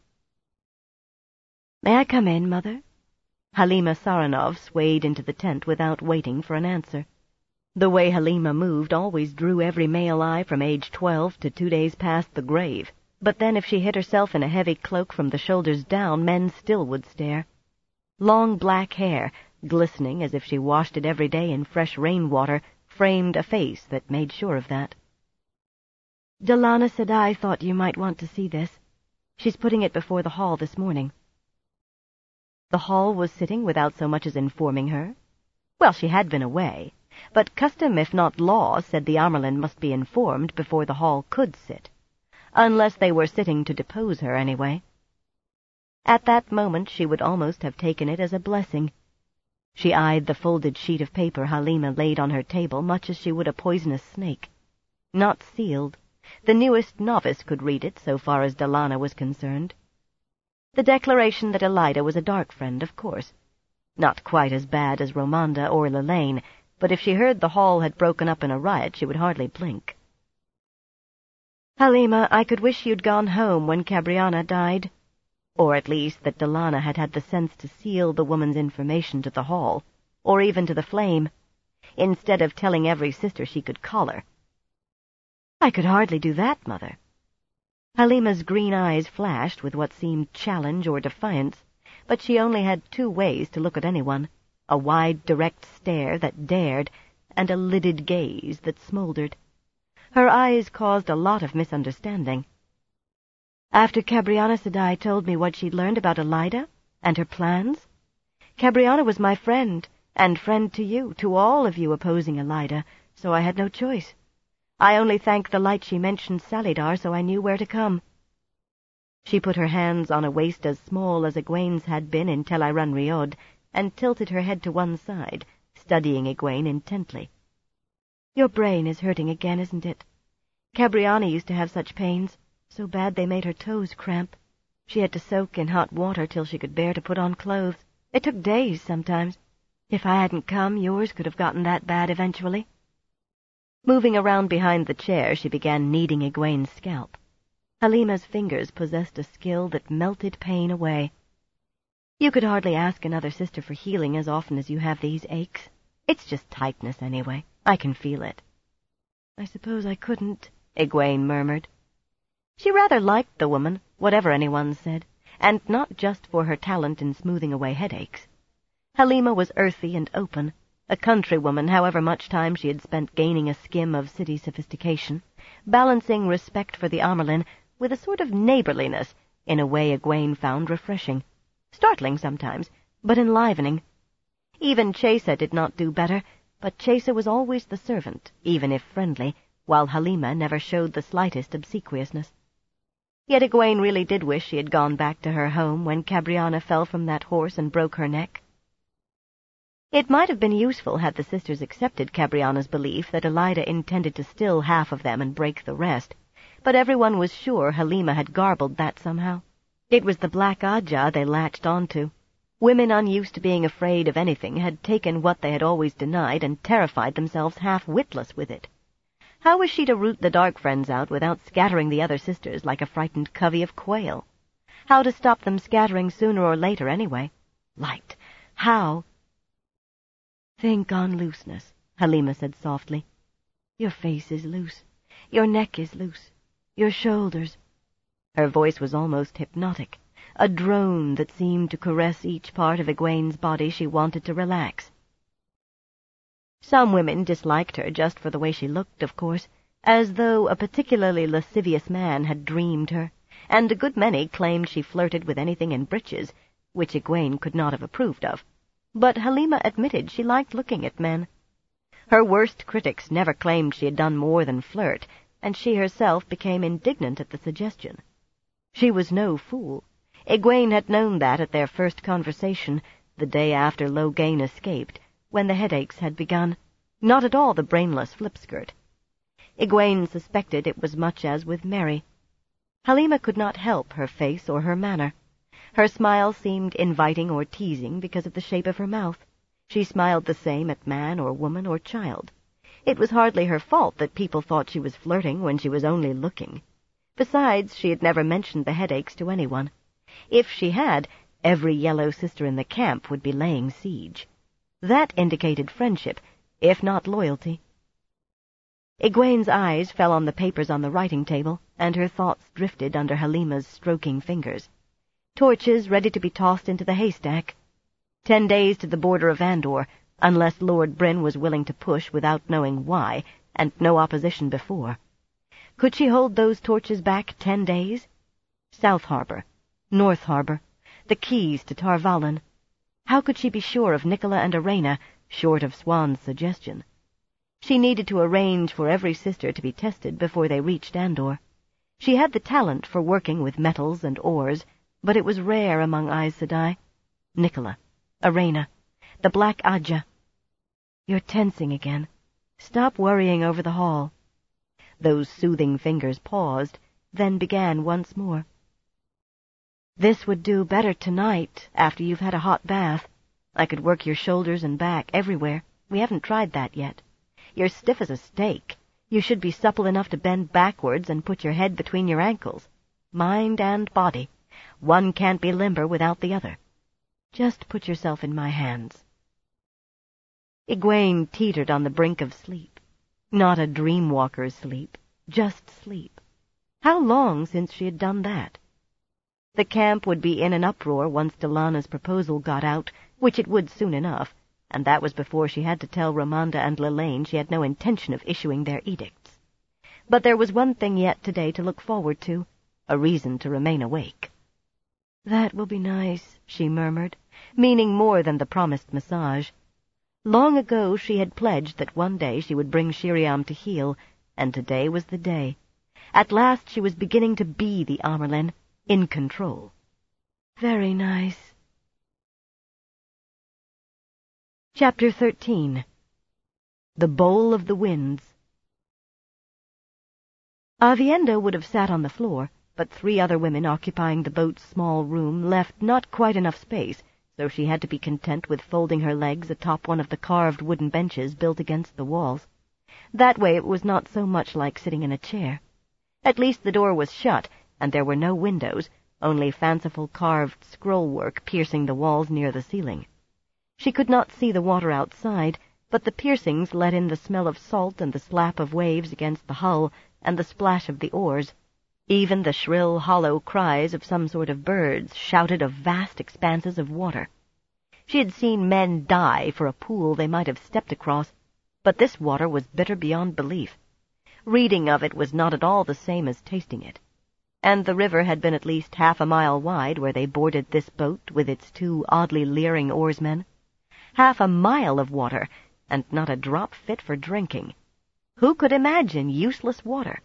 "May I come in, Mother?" Halima Saranov swayed into the tent without waiting for an answer. The way Halima moved always drew every male eye from age 12 to 2 days past the grave, but then if she hid herself in a heavy cloak from the shoulders down, men still would stare. Long black hair, glistening as if she washed it every day in fresh rainwater, framed a face that made sure of that. "Dallana Sedai thought you might want to see this. She's putting it before the hall this morning." The hall was sitting without so much as informing her? Well, she had been away, but custom, if not law, said the Amyrlin must be informed before the hall could sit, unless they were sitting to depose her anyway. At that moment she would almost have taken it as a blessing. She eyed the folded sheet of paper Halima laid on her table much as she would a poisonous snake. Not sealed. The newest novice could read it, so far as Dallana was concerned. The declaration that Elaida was a dark friend, of course. Not quite as bad as Romanda or Lelaine, but if she heard the hall had broken up in a riot, she would hardly blink. "Halima, I could wish you'd gone home when Cabriana died. Or at least that Dallana had had the sense to seal the woman's information to the hall, or even to the flame, instead of telling every sister she could collar." "I could hardly do that, Mother." Halima's green eyes flashed with what seemed challenge or defiance, but she only had 2 ways to look at anyone, a wide, direct stare that dared, and a lidded gaze that smoldered. Her eyes caused a lot of misunderstanding. "After Cabriana Sedai told me what she'd learned about Elaida and her plans? Cabriana was my friend, and friend to you, to all of you opposing Elaida, so I had no choice. I only thanked the light she mentioned Salidar, so I knew where to come." She put her hands on a waist as small as Egwene's had been in Tel'aran'rhiod, Riod, and tilted her head to one side, studying Egwene intently. "Your brain is hurting again, isn't it? Cabriana used to have such pains, so bad they made her toes cramp. She had to soak in hot water till she could bear to put on clothes. It took days sometimes. If I hadn't come, yours could have gotten that bad eventually." Moving around behind the chair, she began kneading Egwene's scalp. Halima's fingers possessed a skill that melted pain away. "You could hardly ask another sister for healing as often as you have these aches. It's just tightness anyway. I can feel it." "I suppose I couldn't," Egwene murmured. She rather liked the woman, whatever anyone said, and not just for her talent in smoothing away headaches. Halima was earthy and open, a countrywoman, however much time she had spent gaining a skim of city sophistication, balancing respect for the Amyrlin with a sort of neighborliness in a way Egwene found refreshing, startling sometimes, but enlivening. Even Chesa did not do better, but Chesa was always the servant, even if friendly, while Halima never showed the slightest obsequiousness. Yet Egwene really did wish she had gone back to her home when Cabriana fell from that horse and broke her neck. It might have been useful had the sisters accepted Cabriana's belief that Elaida intended to still half of them and break the rest, but everyone was sure Halima had garbled that somehow. It was the Black Ajah they latched onto. Women unused to being afraid of anything had taken what they had always denied and terrified themselves half-witless with it. How was she to root the dark friends out without scattering the other sisters like a frightened covey of quail? How to stop them scattering sooner or later anyway? Light. How? "Think on looseness," Halima said softly. "Your face is loose. Your neck is loose. Your shoulders." Her voice was almost hypnotic, a drone that seemed to caress each part of Egwene's body she wanted to relax. Some women disliked her just for the way she looked, of course, as though a particularly lascivious man had dreamed her, and a good many claimed she flirted with anything in breeches, which Egwene could not have approved of. But Halima admitted she liked looking at men. Her worst critics never claimed she had done more than flirt, and she herself became indignant at the suggestion. She was no fool. Egwene had known that at their first conversation, the day after Loghain escaped, when the headaches had begun, not at all the brainless flipskirt. Egwene suspected it was much as with Mary. Halima could not help her face or her manner. Her smile seemed inviting or teasing because of the shape of her mouth. She smiled the same at man or woman or child. It was hardly her fault that people thought she was flirting when she was only looking. Besides, she had never mentioned the headaches to anyone. If she had, every yellow sister in the camp would be laying siege. That indicated friendship, if not loyalty. Egwene's eyes fell on the papers on the writing table, and her thoughts drifted under Halima's stroking fingers. Torches ready to be tossed into the haystack. 10 days to the border of Andor, unless Lord Bryn was willing to push without knowing why, and no opposition before. Could she hold those torches back 10 days? South Harbor, North Harbor, the keys to Tar Valon. How could she be sure of Nicola and Arena, short of Swan's suggestion? She needed to arrange for every sister to be tested before they reached Andor. She had the talent for working with metals and ores, but it was rare among Aes Sedai. Nicola, Arena, the Black Ajah. You're tensing again. Stop worrying over the hall. Those soothing fingers paused, then began once more. This would do better tonight, after you've had a hot bath. I could work your shoulders and back everywhere. We haven't tried that yet. You're stiff as a stake. You should be supple enough to bend backwards and put your head between your ankles. Mind and body. One can't be limber without the other. Just put yourself in my hands. Egwene teetered on the brink of sleep. Not a dream-walker's sleep, just sleep. How long since she had done that? The camp would be in an uproar once Delana's proposal got out, which it would soon enough, and that was before she had to tell Ramonda and Lelaine she had no intention of issuing their edicts. But there was one thing yet today to look forward to, a reason to remain awake. That will be nice, she murmured, meaning more than the promised massage. Long ago she had pledged that one day she would bring Shiriam to heel, and today was the day. At last she was beginning to be the Amyrlin, in control. Very nice. Chapter 13. The Bowl of the Winds. Aviendha would have sat on the floor, but 3 other women occupying the boat's small room left not quite enough space, so she had to be content with folding her legs atop one of the carved wooden benches built against the walls. That way it was not so much like sitting in a chair. At least the door was shut, and there were no windows, only fanciful carved scrollwork piercing the walls near the ceiling. She could not see the water outside, but the piercings let in the smell of salt and the slap of waves against the hull and the splash of the oars. Even the shrill, hollow cries of some sort of birds shouted of vast expanses of water. She had seen men die for a pool they might have stepped across, but this water was bitter beyond belief. Reading of it was not at all the same as tasting it. And the river had been at least half a mile wide where they boarded this boat with its 2 oddly leering oarsmen. Half a mile of water, and not a drop fit for drinking. Who could imagine useless water?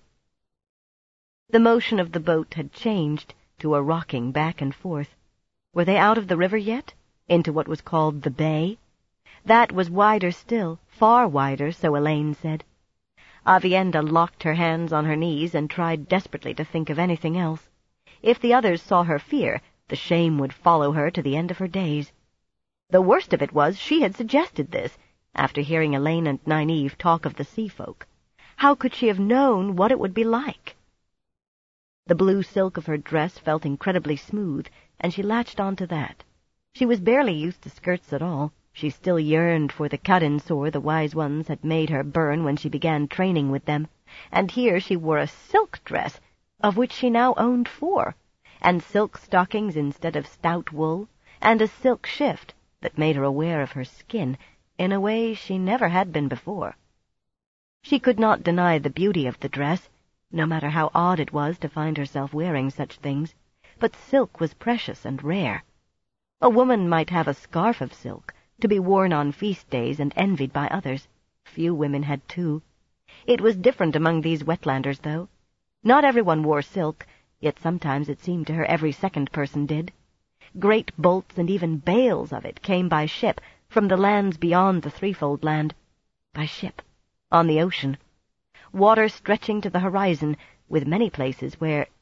The motion of the boat had changed to a rocking back and forth. Were they out of the river yet? Into what was called the bay? That was wider still, far wider, so Elaine said. Aviendha locked her hands on her knees and tried desperately to think of anything else. If the others saw her fear, the shame would follow her to the end of her days. The worst of it was she had suggested this, after hearing Elaine and Nynaeve talk of the sea folk. How could she have known what it would be like? The blue silk of her dress felt incredibly smooth, and she latched on to that. She was barely used to skirts at all. She still yearned for the Kadinsor the wise ones had made her burn when she began training with them, and here she wore a silk dress, of which she now owned 4, and silk stockings instead of stout wool, and a silk shift that made her aware of her skin in a way she never had been before. She could not deny the beauty of the dress, no matter how odd it was to find herself wearing such things, but silk was precious and rare. A woman might have a scarf of silk, to be worn on feast days and envied by others. Few women had 2. It was different among these wetlanders, though. Not everyone wore silk, yet sometimes it seemed to her every second person did. Great bolts and even bales of it came by ship from the lands beyond the Threefold Land. By ship, on the ocean. Water stretching to the horizon, with many places where,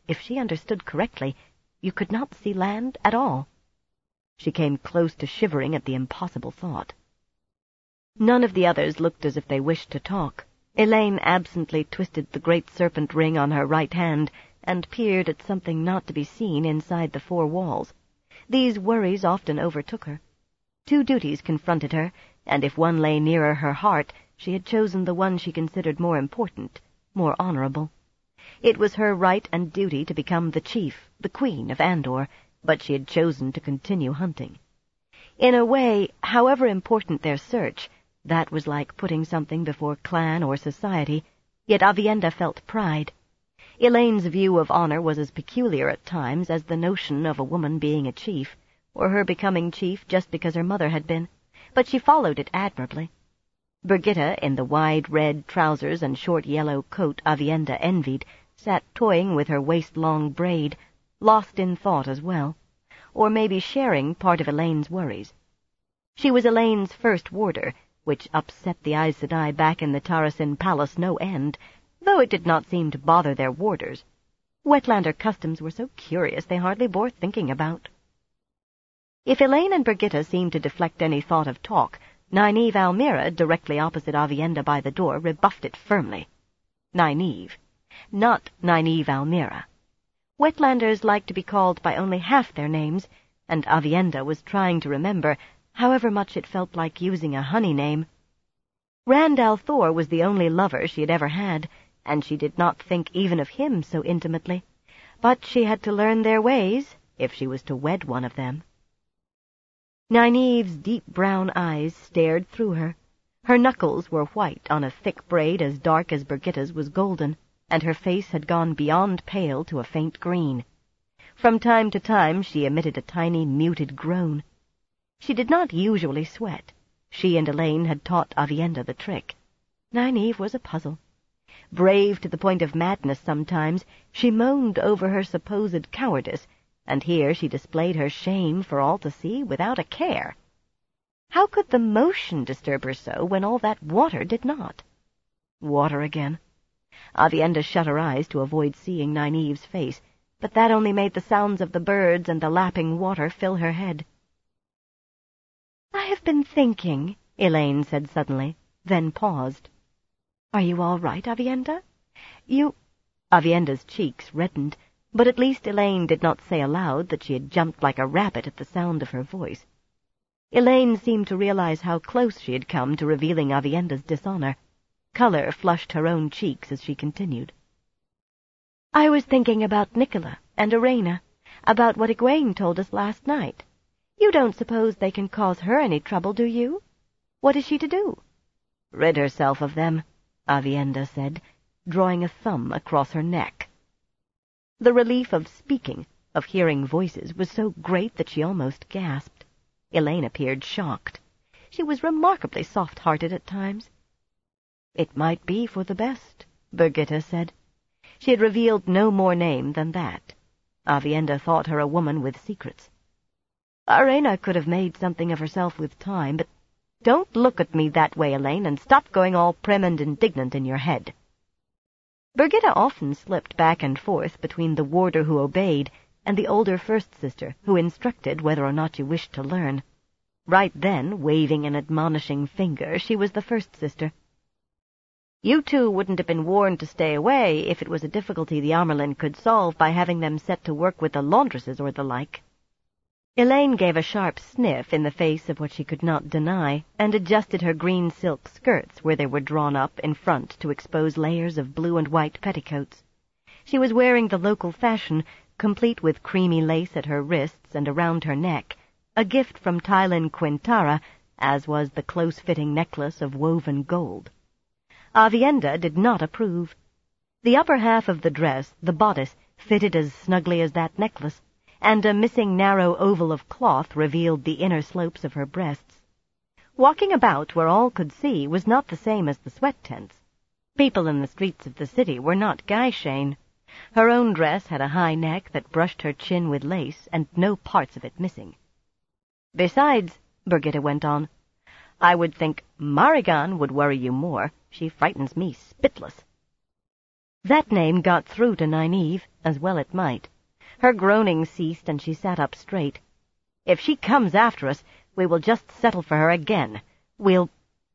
if she understood correctly, you could not see land at all. She came close to shivering at the impossible thought. None of the others looked as if they wished to talk. Elaine absently twisted the great serpent ring on her right hand and peered at something not to be seen inside the four walls. These worries often overtook her. 2 duties confronted her, and if one lay nearer her heart, she had chosen the one she considered more important, more honorable. It was her right and duty to become the chief, the queen of Andor, but she had chosen to continue hunting. In a way, however important their search, that was like putting something before clan or society, yet Aviendha felt pride. Elaine's view of honor was as peculiar at times as the notion of a woman being a chief, or her becoming chief just because her mother had been, but she followed it admirably. Birgitta, in the wide red trousers and short yellow coat Aviendha envied, sat toying with her waist-long braid, lost in thought as well, or maybe sharing part of Elaine's worries. She was Elaine's first warder, which upset the Aes Sedai back in the Tarasin Palace no end, though it did not seem to bother their warders. Wetlander customs were so curious they hardly bore thinking about. If Elaine and Birgitta seemed to deflect any thought of talk, Nynaeve Almira, directly opposite Aviendha by the door, rebuffed it firmly. Nynaeve, not Nynaeve Almira. Wetlanders like to be called by only half their names, and Aviendha was trying to remember, however much it felt like using a honey name. Rand al'Thor was the only lover she had ever had, and she did not think even of him so intimately, but she had to learn their ways if she was to wed one of them. Nynaeve's deep brown eyes stared through her. Her knuckles were white on a thick braid as dark as Birgitta's was golden, and her face had gone beyond pale to a faint green. From time to time she emitted a tiny, muted groan. She did not usually sweat. She and Elaine had taught Aviendha the trick. Nynaeve was a puzzle. Brave to the point of madness sometimes, she moaned over her supposed cowardice, and here she displayed her shame for all to see without a care. How could the motion disturb her so when all that water did not? Water again. Aviendha shut her eyes to avoid seeing Nynaeve's face, but that only made the sounds of the birds and the lapping water fill her head. "I have been thinking," Elaine said suddenly, then paused. "Are you all right, Aviendha? You—" Aviendha's cheeks reddened, but at least Elaine did not say aloud that she had jumped like a rabbit at the sound of her voice. Elaine seemed to realize how close she had come to revealing Aviendha's dishonor. Color flushed her own cheeks as she continued. "I was thinking about Nicola and Arena, about what Egwene told us last night. You don't suppose they can cause her any trouble, do you? What is she to do?" "Rid herself of them," Aviendha said, drawing a thumb across her neck. The relief of speaking, of hearing voices, was so great that she almost gasped. Elaine appeared shocked. She was remarkably soft-hearted at times. "It might be for the best," Birgitta said. She had revealed no more name than that. Aviendha thought her a woman with secrets. "Arena could have made something of herself with time, but don't look at me that way, Elaine, and stop going all prim and indignant in your head." Birgitta often slipped back and forth between the warder who obeyed and the older first sister who instructed whether or not you wished to learn. Right then, waving an admonishing finger, she was the first sister. "You two wouldn't have been warned to stay away if it was a difficulty the Amyrlin could solve by having them set to work with the laundresses or the like." Elaine gave a sharp sniff in the face of what she could not deny, and adjusted her green silk skirts where they were drawn up in front to expose layers of blue and white petticoats. She was wearing the local fashion, complete with creamy lace at her wrists and around her neck, a gift from Tylin Quintara, as was the close-fitting necklace of woven gold. Aviendha did not approve. The upper half of the dress, the bodice, fitted as snugly as that necklace, and a missing narrow oval of cloth revealed the inner slopes of her breasts. Walking about where all could see was not the same as the sweat tents. People in the streets of the city were not gai'shain. Her own dress had a high neck that brushed her chin with lace, and no parts of it missing. "Besides," Birgitta went on, "I would think Marigan would worry you more. She frightens me spitless." That name got through to Nynaeve, as well it might. Her groaning ceased, and she sat up straight. "If she comes after us, we will just settle for her again. We'll...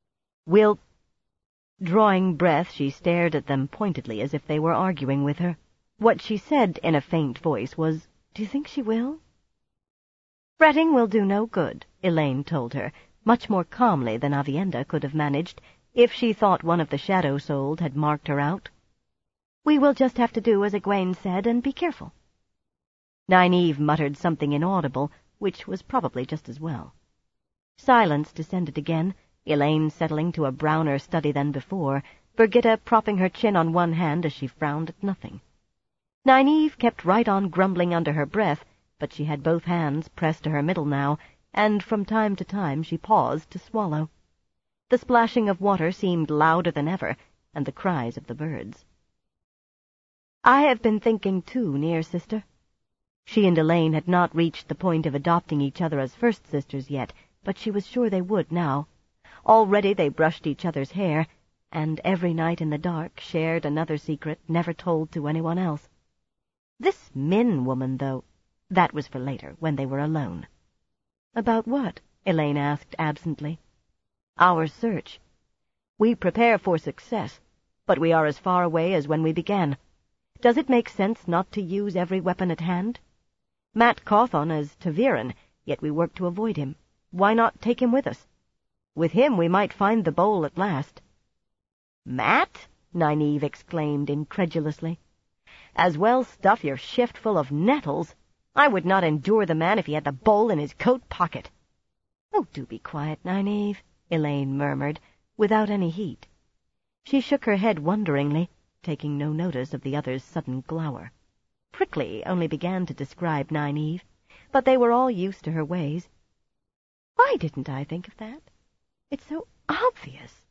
Drawing breath, she stared at them pointedly as if they were arguing with her. What she said in a faint voice was, "Do you think she will?" "Fretting will do no good," Elaine told her, much more calmly than Aviendha could have managed, if she thought one of the shadow-souled had marked her out. "We will just have to do as Egwene said, and be careful." Nynaeve muttered something inaudible, which was probably just as well. Silence descended again, Elaine settling to a browner study than before, Birgitta propping her chin on one hand as she frowned at nothing. Nynaeve kept right on grumbling under her breath, but she had both hands pressed to her middle now, and from time to time she paused to swallow. The splashing of water seemed louder than ever, and the cries of the birds. "I have been thinking too, near sister." She and Elaine had not reached the point of adopting each other as first sisters yet, but she was sure they would now. Already they brushed each other's hair, and every night in the dark shared another secret never told to anyone else. This Min woman, though, that was for later, when they were alone. "About what?" Elaine asked absently. "Our search. We prepare for success, but we are as far away as when we began. Does it make sense not to use every weapon at hand? Mat Cawthon is ta'veren, yet we work to avoid him. Why not take him with us? With him we might find the bowl at last." "Mat?" Nynaeve exclaimed incredulously. "As well stuff your shift full of nettles. I would not endure the man if he had the bowl in his coat pocket." "Oh, do be quiet, Nynaeve," Elaine murmured, without any heat. She shook her head wonderingly, taking no notice of the other's sudden glower. Prickly only began to describe Nynaeve, but they were all used to her ways. "Why didn't I think of that? It's so obvious."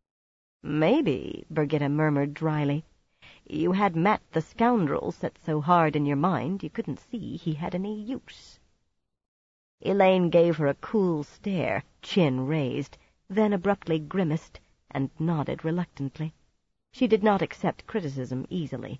"Maybe," Birgitta murmured dryly, "you had Mat the scoundrel set so hard in your mind you couldn't see he had any use." Elaine gave her a cool stare, chin raised, then abruptly grimaced, and nodded reluctantly. She did not accept criticism easily.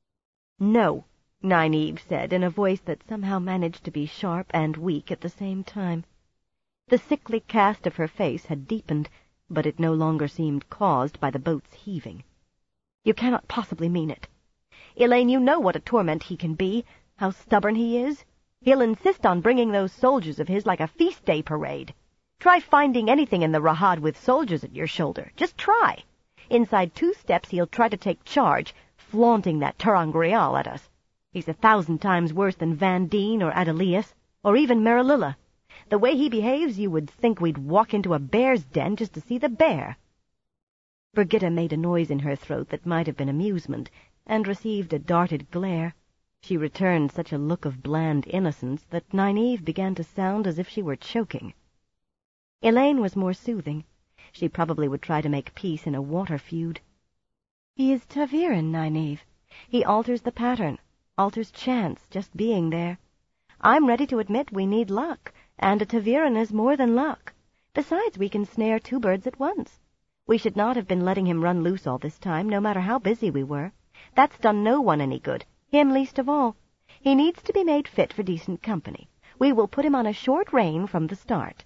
"No," Nynaeve said in a voice that somehow managed to be sharp and weak at the same time. The sickly cast of her face had deepened, but it no longer seemed caused by the boat's heaving. "You cannot possibly mean it. Elaine, you know what a torment he can be, how stubborn he is. He'll insist on bringing those soldiers of his like a feast day parade. Try finding anything in the Rahad with soldiers at your shoulder. Just try. Inside 2 steps he'll try to take charge, flaunting that ter'angreal at us. He's 1,000 times worse than Vandene or Adelias, or even Merililla. The way he behaves, you would think we'd walk into a bear's den just to see the bear." Birgitta made a noise in her throat that might have been amusement, and received a darted glare. She returned such a look of bland innocence that Nynaeve began to sound as if she were choking. Elaine was more soothing. She probably would try to make peace in a water feud. "He is ta'veren, Nynaeve. He alters the pattern, alters chance, just being there. I'm ready to admit we need luck, and a ta'veren is more than luck. Besides, we can snare 2 birds at once. We should not have been letting him run loose all this time, no matter how busy we were. That's done no one any good, him least of all. He needs to be made fit for decent company. We will put him on a short rein from the start."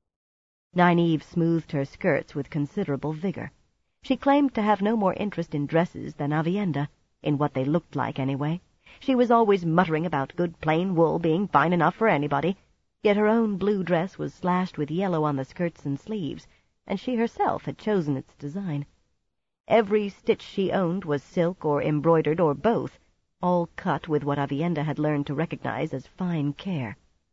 Nynaeve smoothed her skirts with considerable vigor. She claimed to have no more interest in dresses than Aviendha, in what they looked like anyway. She was always muttering about good plain wool being fine enough for anybody, yet her own blue dress was slashed with yellow on the skirts and sleeves, and she herself had chosen its design. Every stitch she owned was silk or embroidered or both, all cut with what Aviendha had learned to recognize as fine care.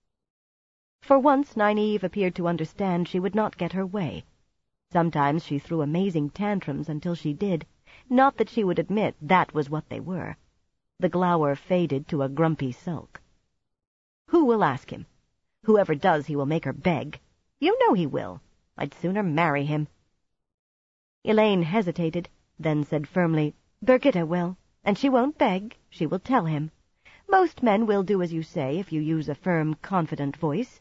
For once Nynaeve appeared to understand she would not get her way. Sometimes she threw amazing tantrums until she did, not that she would admit that was what they were. The glower faded to a grumpy sulk. "Who will ask him? Whoever does, he will make her beg. You know he will. I'd sooner marry him." Elaine hesitated, then said firmly, "Birgitta will, and she won't beg, she will tell him. Most men will do as you say if you use a firm, confident voice."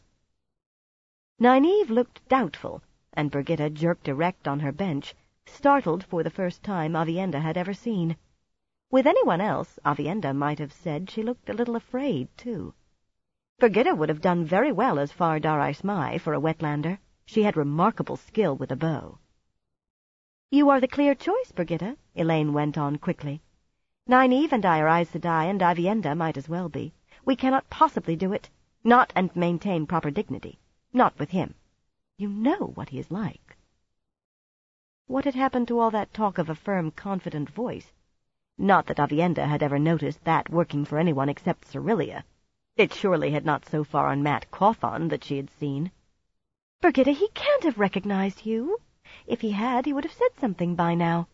Nynaeve looked doubtful, and Birgitta jerked erect on her bench, startled for the first time Aviendha had ever seen. With anyone else, Avienda might have said she looked a little afraid, too. Birgitta would have done very well as Far Darais Mai for a Wetlander. She had remarkable skill with a bow. "You are the clear choice, Birgitta," Elaine went on quickly. "Nynaeve and I are Aes Sedai, and Avienda might as well be. We cannot possibly do it. Not and maintain proper dignity. Not with him. You know what he is like." What had happened to all that talk of a firm, confident voice? Not that Avienda had ever noticed that working for anyone except Cerelia. It surely had not so far unmat Cawthon that she had seen. "Birgitta, he can't have recognized you. If he had, he would have said something by now."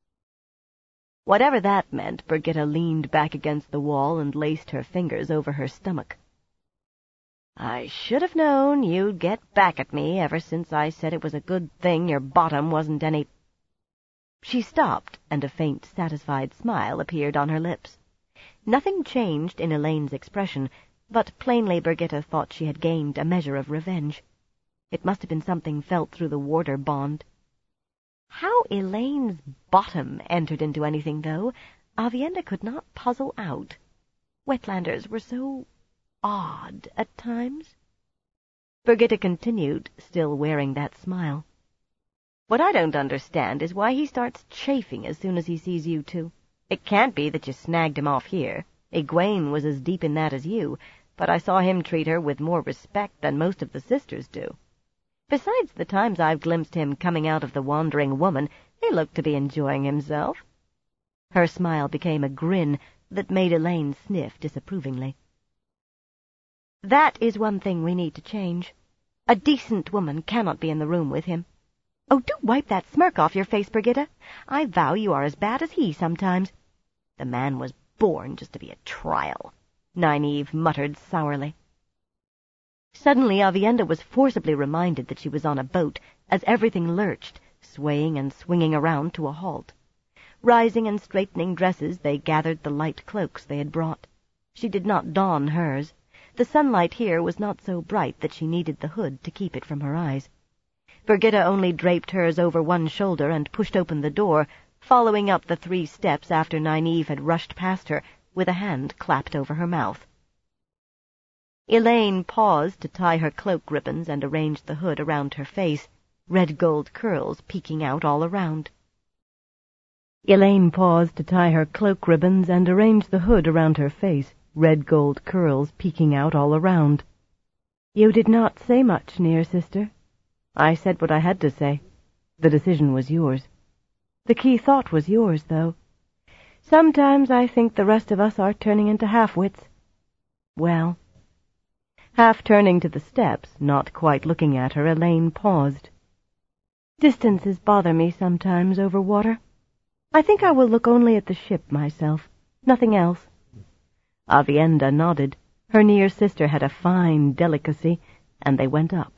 Whatever that meant, Birgitta leaned back against the wall and laced her fingers over her stomach. "I should have known you'd get back at me ever since I said it was a good thing your bottom wasn't any—" She stopped, and a faint, satisfied smile appeared on her lips. Nothing changed in Elaine's expression, but plainly Birgitta thought she had gained a measure of revenge. It must have been something felt through the warder bond. How Elaine's bottom entered into anything, though, Avienda could not puzzle out. Wetlanders were so odd at times. Birgitta continued, still wearing that smile. "What I don't understand is why he starts chafing as soon as he sees you two. It can't be that you snagged him off here. Egwene was as deep in that as you, but I saw him treat her with more respect than most of the sisters do. Besides the times I've glimpsed him coming out of the Wandering Woman, he looked to be enjoying himself." Her smile became a grin that made Elaine sniff disapprovingly. "That is one thing we need to change. A decent woman cannot be in the room with him. Oh, do wipe that smirk off your face, Birgitta. I vow you are as bad as he sometimes. The man was born just to be a trial," Nynaeve muttered sourly. Suddenly Avienda was forcibly reminded that she was on a boat, as everything lurched, swaying and swinging around to a halt. Rising and straightening dresses, they gathered the light cloaks they had brought. She did not don hers. The sunlight here was not so bright that she needed the hood to keep it from her eyes. Birgitta only draped hers over one shoulder and pushed open the door, following up the 3 steps after Nynaeve had rushed past her, with a hand clapped over her mouth. Elaine paused to tie her cloak ribbons and arrange the hood around her face, red gold curls peeking out all around. Elaine paused to tie her cloak ribbons and arrange the hood around her face, red gold curls peeking out all around. "You did not say much, near sister. I said what I had to say. The decision was yours. The key thought was yours, though. Sometimes I think the rest of us are turning into half-wits. Well—" Half turning to the steps, not quite looking at her, Elaine paused. "Distances bother me sometimes over water. I think I will look only at the ship myself, nothing else." Avienda nodded. Her near sister had a fine delicacy, and they went up.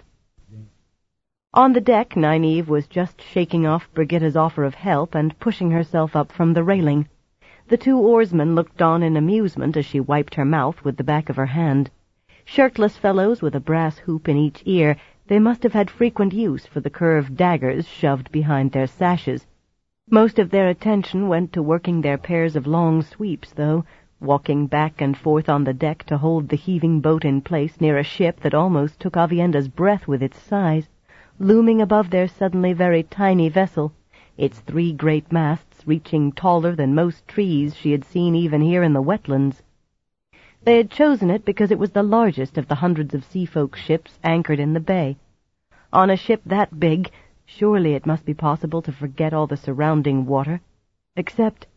On the deck, Nynaeve was just shaking off Birgitta's offer of help and pushing herself up from the railing. The 2 oarsmen looked on in amusement as she wiped her mouth with the back of her hand. Shirtless fellows with a brass hoop in each ear, they must have had frequent use for the curved daggers shoved behind their sashes. Most of their attention went to working their pairs of long sweeps, though, walking back and forth on the deck to hold the heaving boat in place near a ship that almost took Avienda's breath with its size, looming above their suddenly very tiny vessel, its 3 great masts reaching taller than most trees she had seen even here in the wetlands. They had chosen it because it was the largest of the hundreds of seafolk ships anchored in the bay. On a ship that big, surely it must be possible to forget all the surrounding water, except—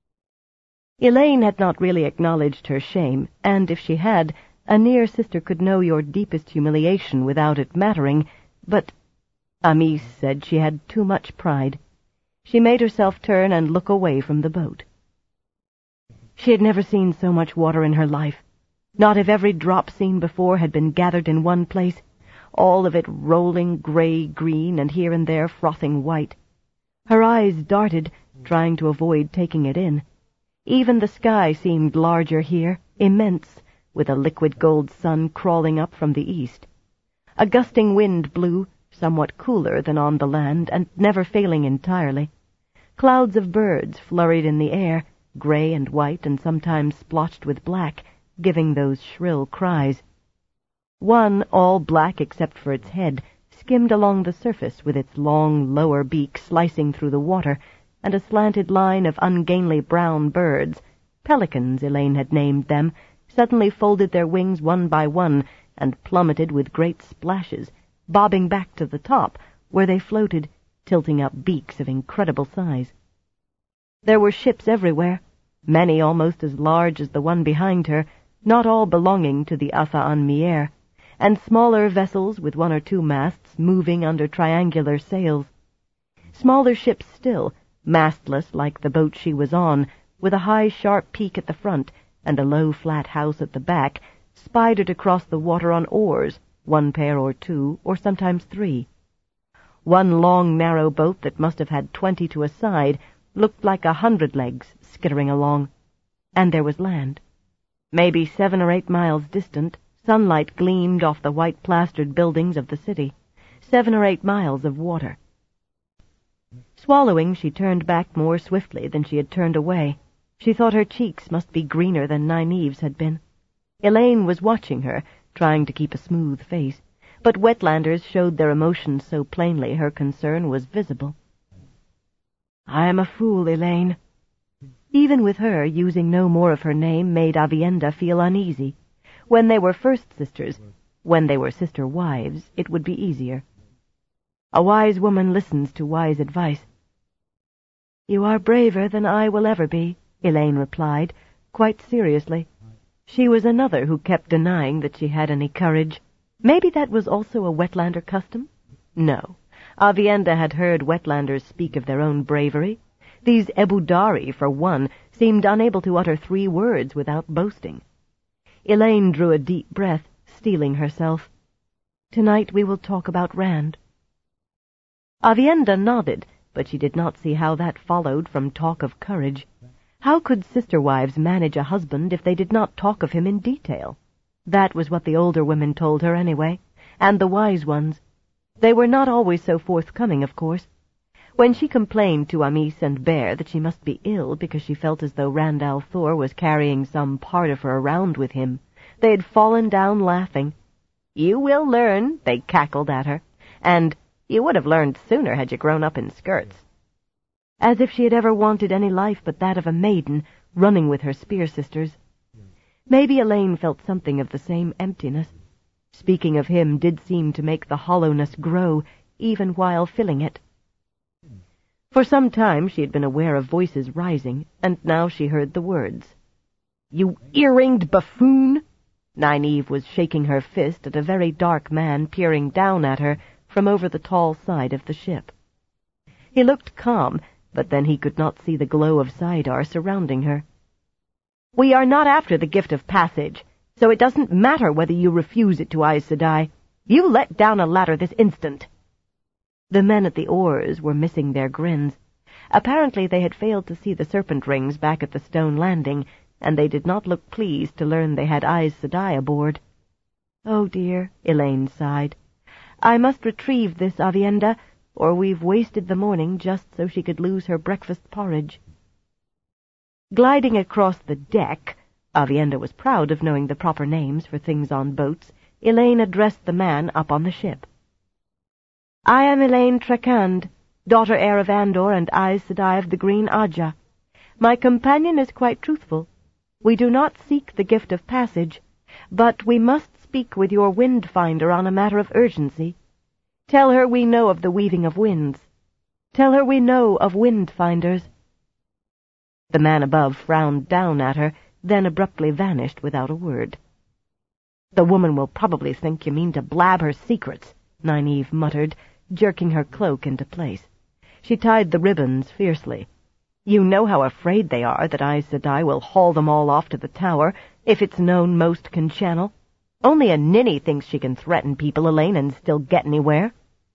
Elaine had not really acknowledged her shame, and if she had, a near sister could know your deepest humiliation without it mattering, but Amis said she had too much pride. She made herself turn and look away from the boat. She had never seen so much water in her life. Not if every drop seen before had been gathered in one place, all of it rolling gray-green and here and there frothing white. Her eyes darted, trying to avoid taking it in. Even the sky seemed larger here, immense, with a liquid gold sun crawling up from the east. A gusting wind blew, somewhat cooler than on the land, and never failing entirely. Clouds of birds flurried in the air, gray and white and sometimes splotched with black, giving those shrill cries. One, all black except for its head, skimmed along the surface with its long lower beak slicing through the water, and a slanted line of ungainly brown birds, pelicans Elaine had named them, suddenly folded their wings one by one and plummeted with great splashes, bobbing back to the top, where they floated, tilting up beaks of incredible size. There were ships everywhere, many almost as large as the one behind her, not all belonging to the Asa-an-Mier, and smaller vessels with 1 or 2 masts moving under triangular sails. Smaller ships still, mastless like the boat she was on, with a high sharp peak at the front and a low flat house at the back, spidered across the water on oars, 1 pair or 2, or sometimes 3. One long narrow boat that must have had 20 to a side looked like 100 legs skittering along. And there was land. Maybe 7 or 8 miles distant, sunlight gleamed off the white-plastered buildings of the city. 7 or 8 miles of water. Swallowing, she turned back more swiftly than she had turned away. She thought her cheeks must be greener than Nynaeve's had been. Elaine was watching her, trying to keep a smooth face, but Wetlanders showed their emotions so plainly her concern was visible. "I am a fool, Elaine." Even with her, using no more of her name made Aviendha feel uneasy. When they were first sisters, when they were sister-wives, it would be easier. A wise woman listens to wise advice. "You are braver than I will ever be," Elaine replied, quite seriously. She was another who kept denying that she had any courage. Maybe that was also a Wetlander custom? No. Aviendha had heard Wetlanders speak of their own bravery. These Ebudari, for one, seemed unable to utter 3 words without boasting. Elaine drew a deep breath, steeling herself. "Tonight we will talk about Rand." Aviendha nodded, but she did not see how that followed from talk of courage. How could sister-wives manage a husband if they did not talk of him in detail? That was what the older women told her anyway, and the wise ones. They were not always so forthcoming, of course. When she complained to Amis and Bear that she must be ill because she felt as though Rand al'Thor was carrying some part of her around with him, they had fallen down laughing. "You will learn," they cackled at her, and "you would have learned sooner had you grown up in skirts." As if she had ever wanted any life but that of a maiden, running with her spear sisters. Maybe Elaine felt something of the same emptiness. Speaking of him did seem to make the hollowness grow, even while filling it. For some time she had been aware of voices rising, and now she heard the words. "You earringed buffoon!" Nynaeve was shaking her fist at a very dark man peering down at her from over the tall side of the ship. He looked calm, but then he could not see the glow of Saidar surrounding her. "We are not after the gift of passage, so it doesn't matter whether you refuse it to Aes Sedai. You let down a ladder this instant." The men at the oars were missing their grins. Apparently they had failed to see the serpent rings back at the stone landing, and they did not look pleased to learn they had Aes Sedai aboard. "Oh dear," Elaine sighed. "I must retrieve this, Aviendha, or we've wasted the morning just so she could lose her breakfast porridge." Gliding across the deck, Aviendha was proud of knowing the proper names for things on boats, Elaine addressed the man up on the ship. "I am Elaine Trakand, daughter heir of Andor and Aes Sedai of the Green Ajah. My companion is quite truthful. We do not seek the gift of passage, but we must speak with your wind-finder on a matter of urgency. Tell her we know of the weaving of winds. Tell her we know of wind-finders." The man above frowned down at her, then abruptly vanished without a word. "The woman will probably think you mean to blab her secrets," Nynaeve muttered, jerking her cloak into place. She tied the ribbons fiercely. "You know how afraid they are that Aes Sedai will haul them all off to the tower, if it's known most can channel. Only a ninny thinks she can threaten people, Elaine, and still get anywhere."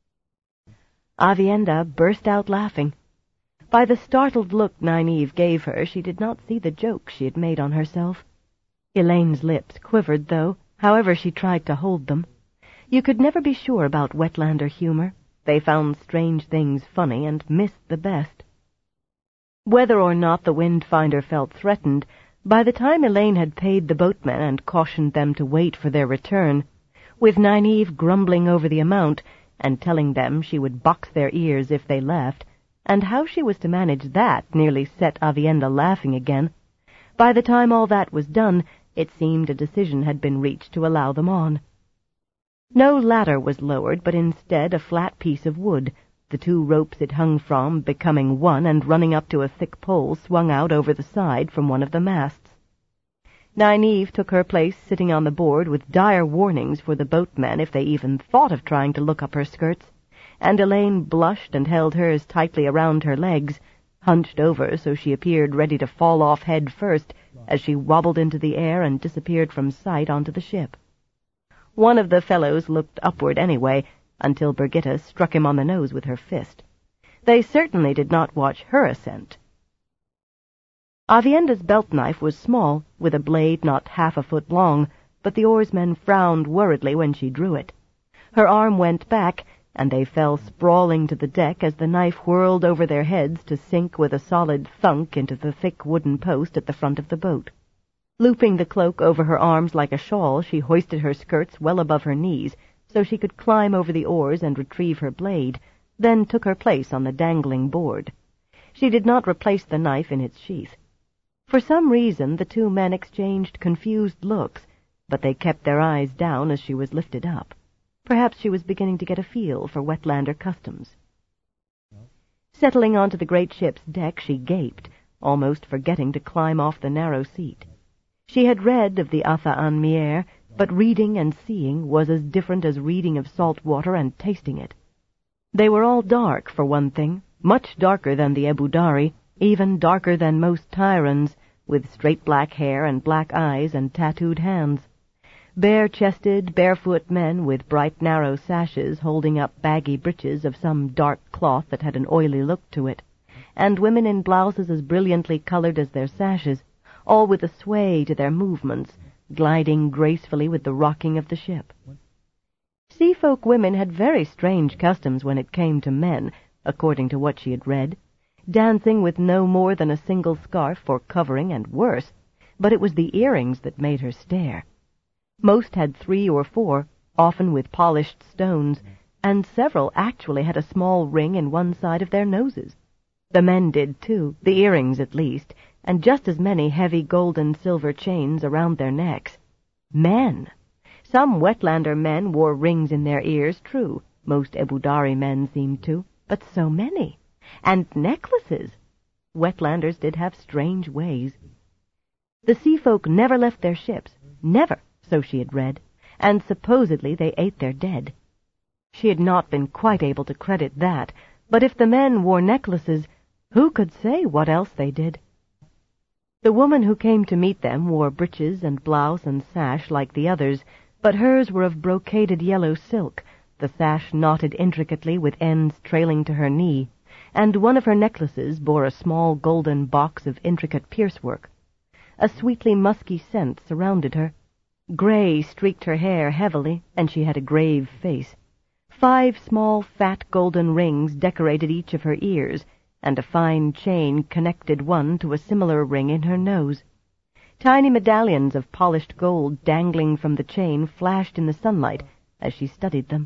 Aviendha burst out laughing. By the startled look Nynaeve gave her, she did not see the joke she had made on herself. Elaine's lips quivered, though, however she tried to hold them. You could never be sure about Wetlander humor. They found strange things funny and missed the best. Whether or not the Windfinder felt threatened, by the time Elaine had paid the boatmen and cautioned them to wait for their return, with Nynaeve grumbling over the amount and telling them she would box their ears if they left, and how she was to manage that nearly set Avienda laughing again, by the time all that was done, it seemed a decision had been reached to allow them on. No ladder was lowered, but instead a flat piece of wood, the two ropes it hung from becoming one and running up to a thick pole swung out over the side from one of the masts. Nynaeve took her place sitting on the board with dire warnings for the boatmen if they even thought of trying to look up her skirts, and Elaine blushed and held hers tightly around her legs, hunched over so she appeared ready to fall off head first as she wobbled into the air and disappeared from sight onto the ship. One of the fellows looked upward anyway, until Birgitta struck him on the nose with her fist. They certainly did not watch her ascent. Avienda's belt-knife was small, with a blade not half a foot long, but the oarsmen frowned worriedly when she drew it. Her arm went back, and they fell sprawling to the deck as the knife whirled over their heads to sink with a solid thunk into the thick wooden post at the front of the boat. Looping the cloak over her arms like a shawl, she hoisted her skirts well above her knees, so she could climb over the oars and retrieve her blade, then took her place on the dangling board. She did not replace the knife in its sheath. For some reason the two men exchanged confused looks, but they kept their eyes down as she was lifted up. Perhaps she was beginning to get a feel for Wetlander customs. Settling onto the great ship's deck, she gaped, almost forgetting to climb off the narrow seat. She had read of the Atha an Mier, but reading and seeing was as different as reading of salt water and tasting it. They were all dark, for one thing, much darker than the Ebudari, even darker than most Tyrans, with straight black hair and black eyes and tattooed hands. Bare-chested, barefoot men with bright narrow sashes holding up baggy breeches of some dark cloth that had an oily look to it, and women in blouses as brilliantly colored as their sashes, all with a sway to their movements, gliding gracefully with the rocking of the ship. Seafolk women had very strange customs when it came to men, according to what she had read, dancing with no more than a single scarf for covering and worse, but it was the earrings that made her stare. Most had 3 or 4, often with polished stones, and several actually had a small ring in one side of their noses. The men did, too, the earrings at least, and just as many heavy gold and silver chains around their necks. Men! Some Wetlander men wore rings in their ears, true. Most Ebudari men seemed to, but so many. And necklaces! Wetlanders did have strange ways. The seafolk never left their ships, never, so she had read, and supposedly they ate their dead. She had not been quite able to credit that, but if the men wore necklaces, who could say what else they did? The woman who came to meet them wore breeches and blouse and sash like the others, but hers were of brocaded yellow silk, the sash knotted intricately with ends trailing to her knee, and one of her necklaces bore a small golden box of intricate piercework. A sweetly musky scent surrounded her. Gray streaked her hair heavily, and she had a grave face. 5 small, fat golden rings decorated each of her ears, and a fine chain connected one to a similar ring in her nose. Tiny medallions of polished gold dangling from the chain flashed in the sunlight as she studied them.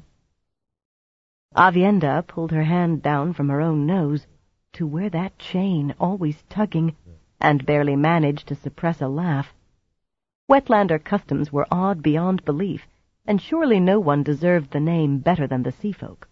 Avienda pulled her hand down from her own nose to where that chain, always tugging, and barely managed to suppress a laugh. Wetlander customs were odd beyond belief, and surely no one deserved the name better than the seafolk.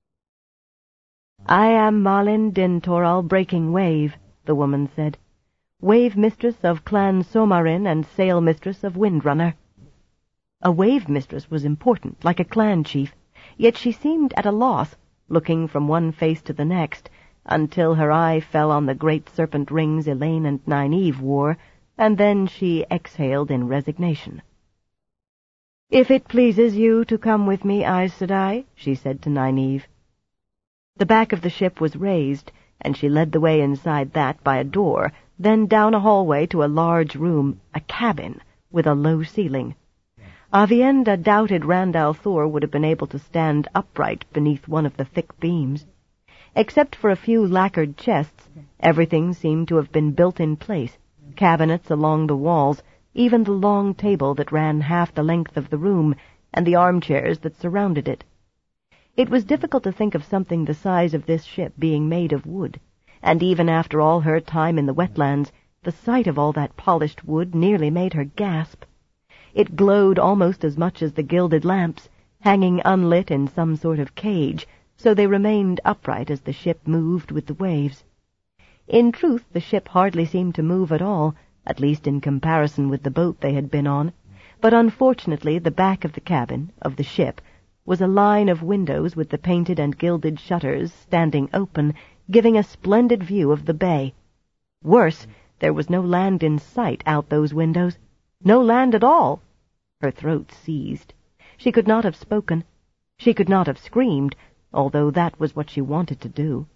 "I am Malin Dintoral Breaking Wave," the woman said, "wave mistress of Clan Somarin and sail mistress of Windrunner." A wave mistress was important, like a clan chief, yet she seemed at a loss, looking from one face to the next, until her eye fell on the great serpent rings Elaine and Nynaeve wore, and then she exhaled in resignation. "If it pleases you to come with me, Aes Sedai," she said to Nynaeve. The back of the ship was raised, and she led the way inside that by a door, then down a hallway to a large room, a cabin, with a low ceiling. Avienda doubted Rand al'Thor would have been able to stand upright beneath one of the thick beams. Except for a few lacquered chests, everything seemed to have been built in place, cabinets along the walls, even the long table that ran half the length of the room, and the armchairs that surrounded it. It was difficult to think of something the size of this ship being made of wood, and even after all her time in the wetlands, the sight of all that polished wood nearly made her gasp. It glowed almost as much as the gilded lamps, hanging unlit in some sort of cage, so they remained upright as the ship moved with the waves. In truth, the ship hardly seemed to move at all, at least in comparison with the boat they had been on, but unfortunately the back of the cabin, of the ship, was a line of windows with the painted and gilded shutters standing open, giving a splendid view of the bay. Worse, there was no land in sight out those windows. No land at all. Her throat seized. She could not have spoken. She could not have screamed, although that was what she wanted to do.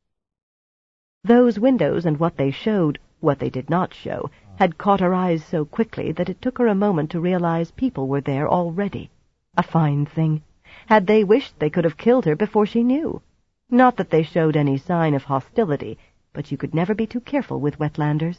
Those windows and what they showed, what they did not show, had caught her eyes so quickly that it took her a moment to realize people were there already. A fine thing. Had they wished, they could have killed her before she knew. Not that they showed any sign of hostility, but you could never be too careful with wetlanders.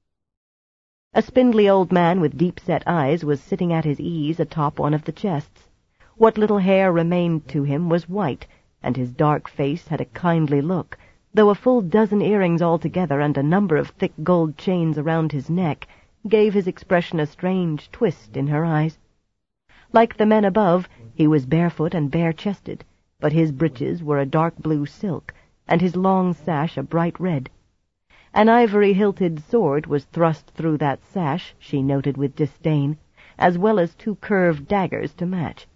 A spindly old man with deep-set eyes was sitting at his ease atop one of the chests. What little hair remained to him was white, and his dark face had a kindly look, though a full dozen earrings altogether and a number of thick gold chains around his neck gave his expression a strange twist in her eyes. Like the men above, he was barefoot and bare-chested, but his breeches were a dark blue silk, and his long sash a bright red. An ivory-hilted sword was thrust through that sash, she noted with disdain, as well as 2 curved daggers to match.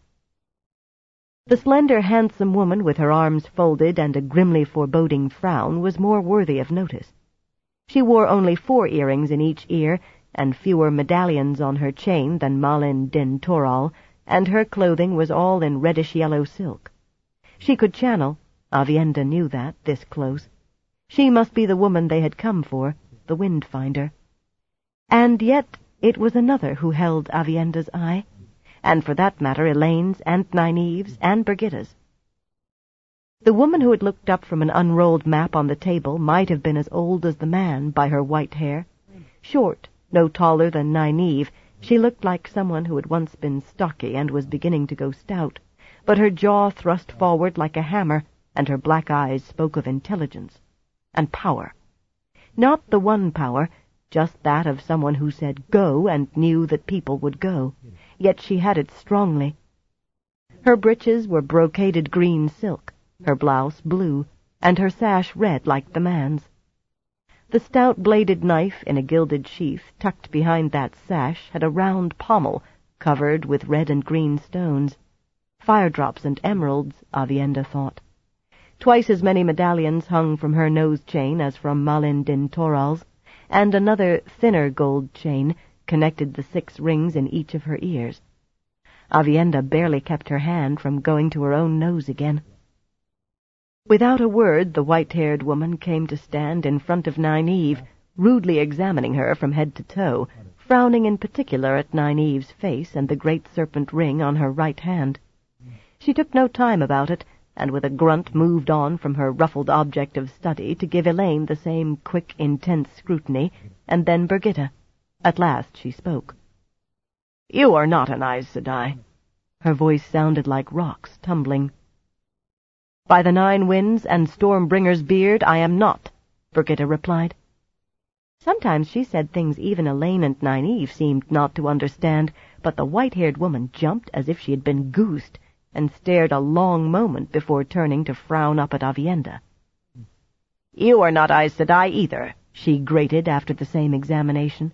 The slender, handsome woman with her arms folded and a grimly foreboding frown was more worthy of notice. She wore only 4 earrings in each ear, and fewer medallions on her chain than Malin din Toral, and her clothing was all in reddish-yellow silk. She could channel. Avienda knew that, this close. She must be the woman they had come for, the wind-finder. And yet it was another who held Avienda's eye, and for that matter Elaine's and Nynaeve's and Brigitta's. The woman who had looked up from an unrolled map on the table might have been as old as the man by her white hair. Short, no taller than Nynaeve, she looked like someone who had once been stocky and was beginning to go stout, but her jaw thrust forward like a hammer, and her black eyes spoke of intelligence and power. Not the one power, just that of someone who said go and knew that people would go, yet she had it strongly. Her breeches were brocaded green silk, her blouse blue, and her sash red like the man's. The stout-bladed knife in a gilded sheath tucked behind that sash had a round pommel covered with red and green stones. Fire-drops and emeralds, Avienda thought. Twice as many medallions hung from her nose chain as from Malin din Toral's, and another thinner gold chain connected the 6 rings in each of her ears. Avienda barely kept her hand from going to her own nose again. Without a word, the white-haired woman came to stand in front of Nynaeve, rudely examining her from head to toe, frowning in particular at Nynaeve's face and the great serpent ring on her right hand. She took no time about it, and with a grunt moved on from her ruffled object of study to give Elaine the same quick, intense scrutiny, and then Brigitta. At last she spoke. "You are not an Aes Sedai." Her voice sounded like rocks tumbling. "By the 9 winds and Stormbringer's beard, I am not," Brigitta replied. Sometimes she said things even Elaine and Nynaeve seemed not to understand, but the white-haired woman jumped as if she had been goosed, and stared a long moment before turning to frown up at Avienda. "You are not Aes Sedai either," she grated after the same examination.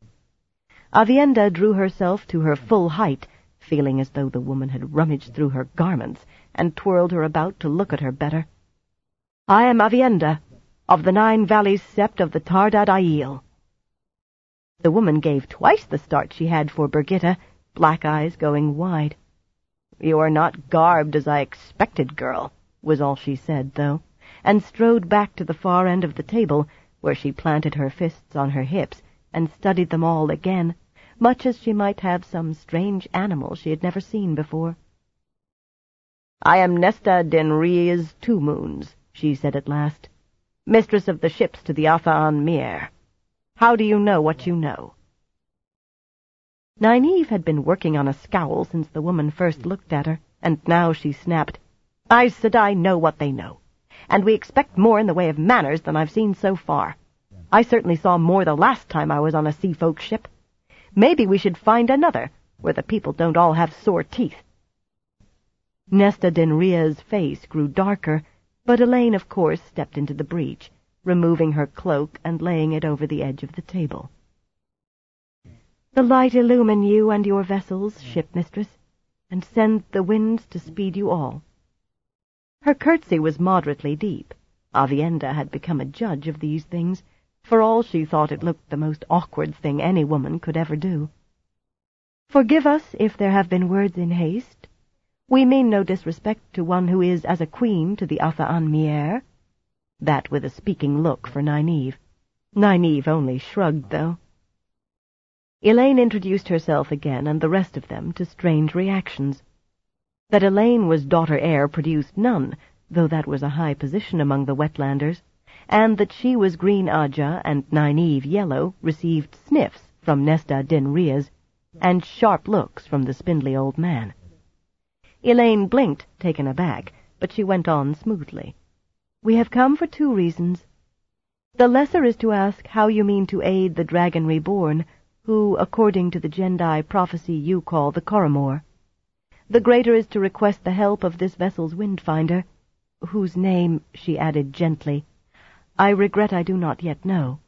Avienda drew herself to her full height, feeling as though the woman had rummaged through her garments and twirled her about to look at her better. "I am Avienda, of the 9 Valleys Sept of the Tardad Aiel." The woman gave twice the start she had for Brigitta, black eyes going wide. "You are not garbed as I expected, girl," was all she said, though, and strode back to the far end of the table, where she planted her fists on her hips and studied them all again, much as she might have some strange animal she had never seen before. "I am Nesta din Rhea's 2 moons," she said at last. "Mistress of the ships to the Atha-an Mir. How do you know what you know?" Nynaeve had been working on a scowl since the woman first looked at her, and now she snapped, "Aes Sedai know what they know, and we expect more in the way of manners than I've seen so far. I certainly saw more the last time I was on a sea-folk ship. Maybe we should find another, where the people don't all have sore teeth." Nesta Din Ria's face grew darker, but Elaine, of course, stepped into the breach, removing her cloak and laying it over the edge of the table. "The light illumine you and your vessels, shipmistress, and send the winds to speed you all." Her curtsy was moderately deep. Aviendha had become a judge of these things. For all she thought it looked the most awkward thing any woman could ever do. "Forgive us if there have been words in haste. We mean no disrespect to one who is as a queen to the Atha-an Mir." That with a speaking look for Nynaeve. Nynaeve only shrugged, though. Elaine introduced herself again, and the rest of them, to strange reactions. That Elaine was daughter-heir produced none, though that was a high position among the Wetlanders, and that she was Green Aja and Nynaeve Yellow received sniffs from Nesta Din Ria's, and sharp looks from the spindly old man. Elaine blinked, taken aback, but she went on smoothly. "We have come for 2 reasons. The lesser is to ask how you mean to aid the Dragon Reborn, who, according to the Jendai prophecy, you call the Coromor. The greater is to request the help of this vessel's windfinder, whose name," she added gently, "I regret I do not yet know."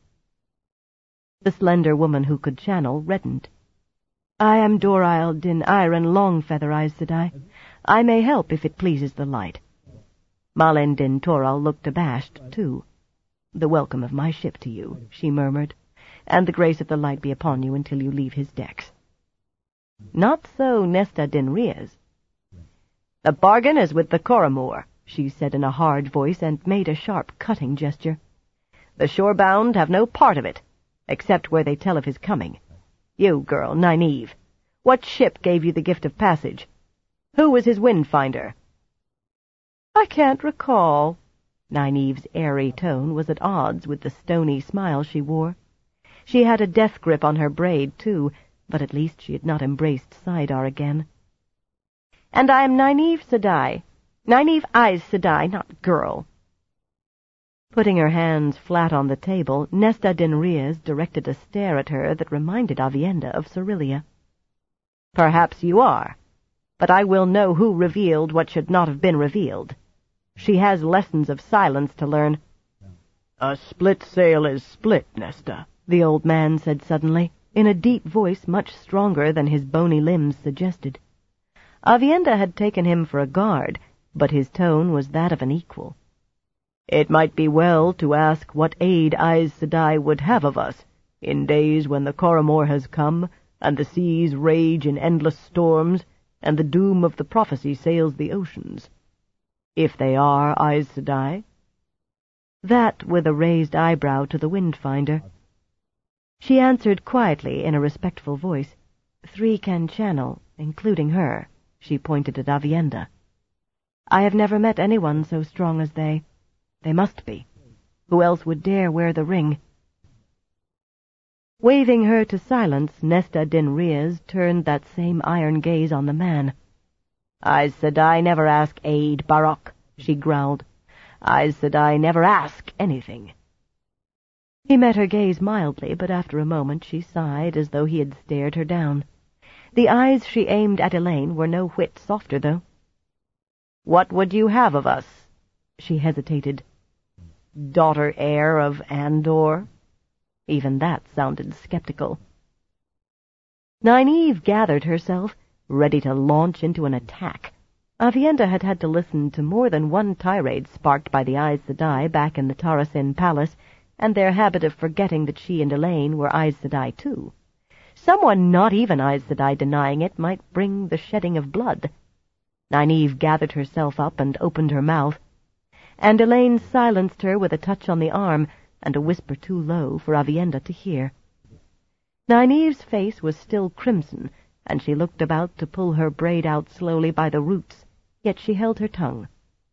The slender woman who could channel reddened. "I am Dorail Din Iron Longfeather, Aes Sedai. I may help if it pleases the light." Malin Din Toral looked abashed, too. "The welcome of my ship to you," she murmured, "and the grace of the light be upon you until you leave his decks." Not so Nesta Din Ria's. "The bargain is with the Coromor," she said in a hard voice, and made a sharp, cutting gesture. "The shore-bound have no part of it, except where they tell of his coming. You, girl, Nynaeve, what ship gave you the gift of passage? Who was his windfinder?" "I can't recall." Nynaeve's airy tone was at odds with the stony smile she wore. She had a death grip on her braid, too, but at least she had not embraced Saidar again. "And I am Nynaeve Sedai. Nynaeve Aes Sedai, not girl." Putting her hands flat on the table, Nesta Din Ria's directed a stare at her that reminded Aviendha of Cerelia. "Perhaps you are, but I will know who revealed what should not have been revealed. She has lessons of silence to learn." "A split sail is split, Nesta," the old man said suddenly, in a deep voice much stronger than his bony limbs suggested. Aviendha had taken him for a guard, but his tone was that of an equal. "It might be well to ask what aid Aes Sedai would have of us in days when the Coromor has come, and the seas rage in endless storms, and the doom of the prophecy sails the oceans. If they are Aes Sedai." That with a raised eyebrow to the windfinder. She answered quietly in a respectful voice. 3 can channel, including her. She pointed at Aviendha. "I have never met anyone so strong as they. They must be. Who else would dare wear the ring?" Waving her to silence, Nesta Din Ria's turned that same iron gaze on the man. "Aes Sedai never ask aid, Barok," she growled. "Aes Sedai never ask anything." He met her gaze mildly, but after a moment she sighed as though he had stared her down. The eyes she aimed at Elaine were no whit softer, though. "What would you have of us?" She hesitated. "Daughter-heir of Andor?" Even that sounded skeptical. Nynaeve gathered herself, ready to launch into an attack. Aviendha had had to listen to more than one tirade sparked by the Aes Sedai back in the Tarasin Palace, and their habit of forgetting that she and Elaine were Aes Sedai too. Someone not even Aes Sedai denying it might bring the shedding of blood. Nynaeve gathered herself up and opened her mouth, and Elaine silenced her with a touch on the arm and a whisper too low for Aviendha to hear. Nynaeve's face was still crimson, and she looked about to pull her braid out slowly by the roots, yet she held her tongue.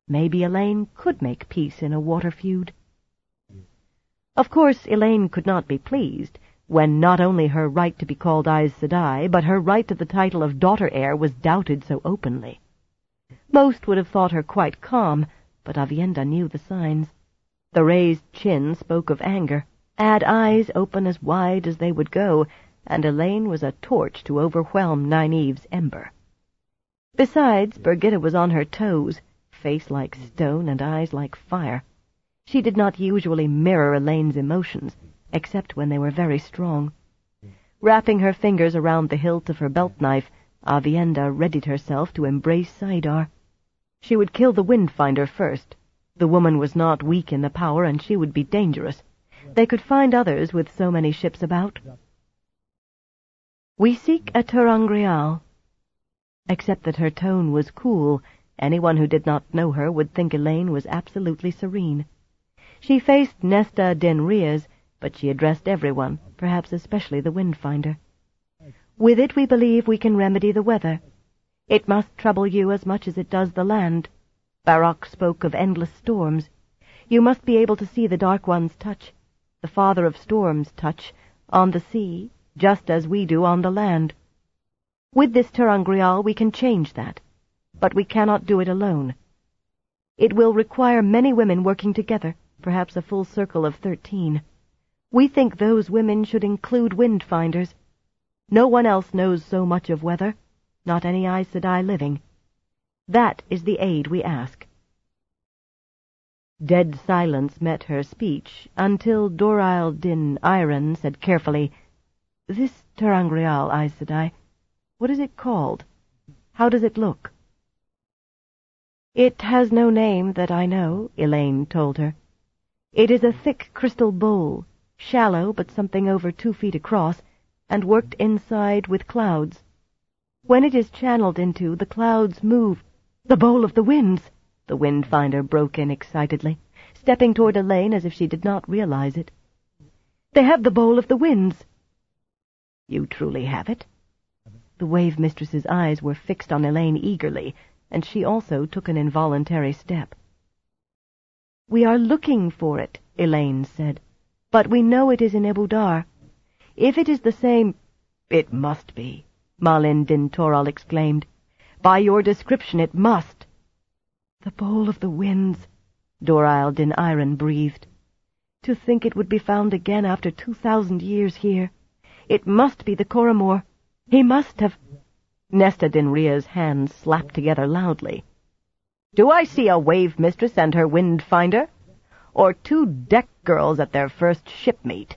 Maybe Elaine could make peace in a water feud. Of course, Elaine could not be pleased when not only her right to be called Aes Sedai, but her right to the title of daughter-heir was doubted so openly. Most would have thought her quite calm, but Aviendha knew the signs. The raised chin spoke of anger, had eyes open as wide as they would go, and Elaine was a torch to overwhelm Nynaeve's ember. Besides, Birgitte was on her toes, face like stone and eyes like fire. She did not usually mirror Elaine's emotions, except when they were very strong. Wrapping her fingers around the hilt of her belt-knife, Aviendha readied herself to embrace Saidar. She would kill the Windfinder first. The woman was not weak in the power, and she would be dangerous. They could find others with so many ships about. "We seek a ter'angreal." Except that her tone was cool, anyone who did not know her would think Elaine was absolutely serene. She faced Nesta den Riaz, but she addressed everyone, perhaps especially the Windfinder. "With it we believe we can remedy the weather. It must trouble you as much as it does the land. Barok spoke of endless storms. You must be able to see the Dark One's touch, the Father of Storms' touch, on the sea, just as we do on the land. With this ter'angreal we can change that, but we cannot do it alone. It will require many women working together, perhaps a full circle of 13. We think those women should include Windfinders. No one else knows so much of weather, not any Aes Sedai living. That is the aid we ask." Dead silence met her speech, until Dorail din Iron said carefully, "This ter'angreal, Aes Sedai, what is it called? How does it look?" "It has no name that I know," Elaine told her. "It is a thick crystal bowl, shallow but something over 2 feet across, and worked inside with clouds. When it is channeled into, the clouds move." "The Bowl of the Winds!" the Windfinder broke in excitedly, stepping toward Elaine as if she did not realize it. "They have the Bowl of the Winds." "You truly have it?" The Wave-Mistress's eyes were fixed on Elaine eagerly, and she also took an involuntary step. "We are looking for it," Elaine said, "but we know it is in Ebou Dar. If it is the same—" "It must be," Malin din Toral exclaimed. "By your description it must." "The Bowl of the Winds," Dorail din Iron breathed. "To think it would be found again after 2,000 years here. It must be the Corrimor. He must have—" Nesta din Riaz's hands slapped together loudly. "Do I see a Wave-Mistress and her Windfinder? Or 2 deck girls at their first shipmeet?"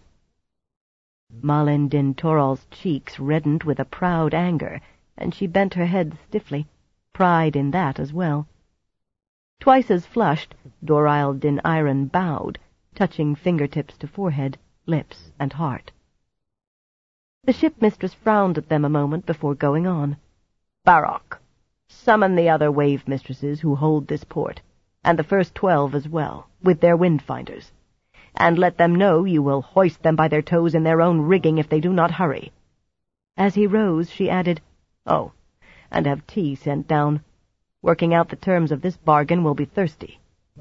Malin din Toral's cheeks reddened with a proud anger, and she bent her head stiffly, pride in that as well. Twice as flushed, Dorail din Iron bowed, touching fingertips to forehead, lips, and heart. The shipmistress frowned at them a moment before going on. "Barok, summon the other Wave-Mistresses who hold this port, and the first 12 as well, with their Windfinders, and let them know you will hoist them by their toes in their own rigging if they do not hurry." As he rose, she added, "Oh, and have tea sent down. Working out the terms of this bargain will be thirsty."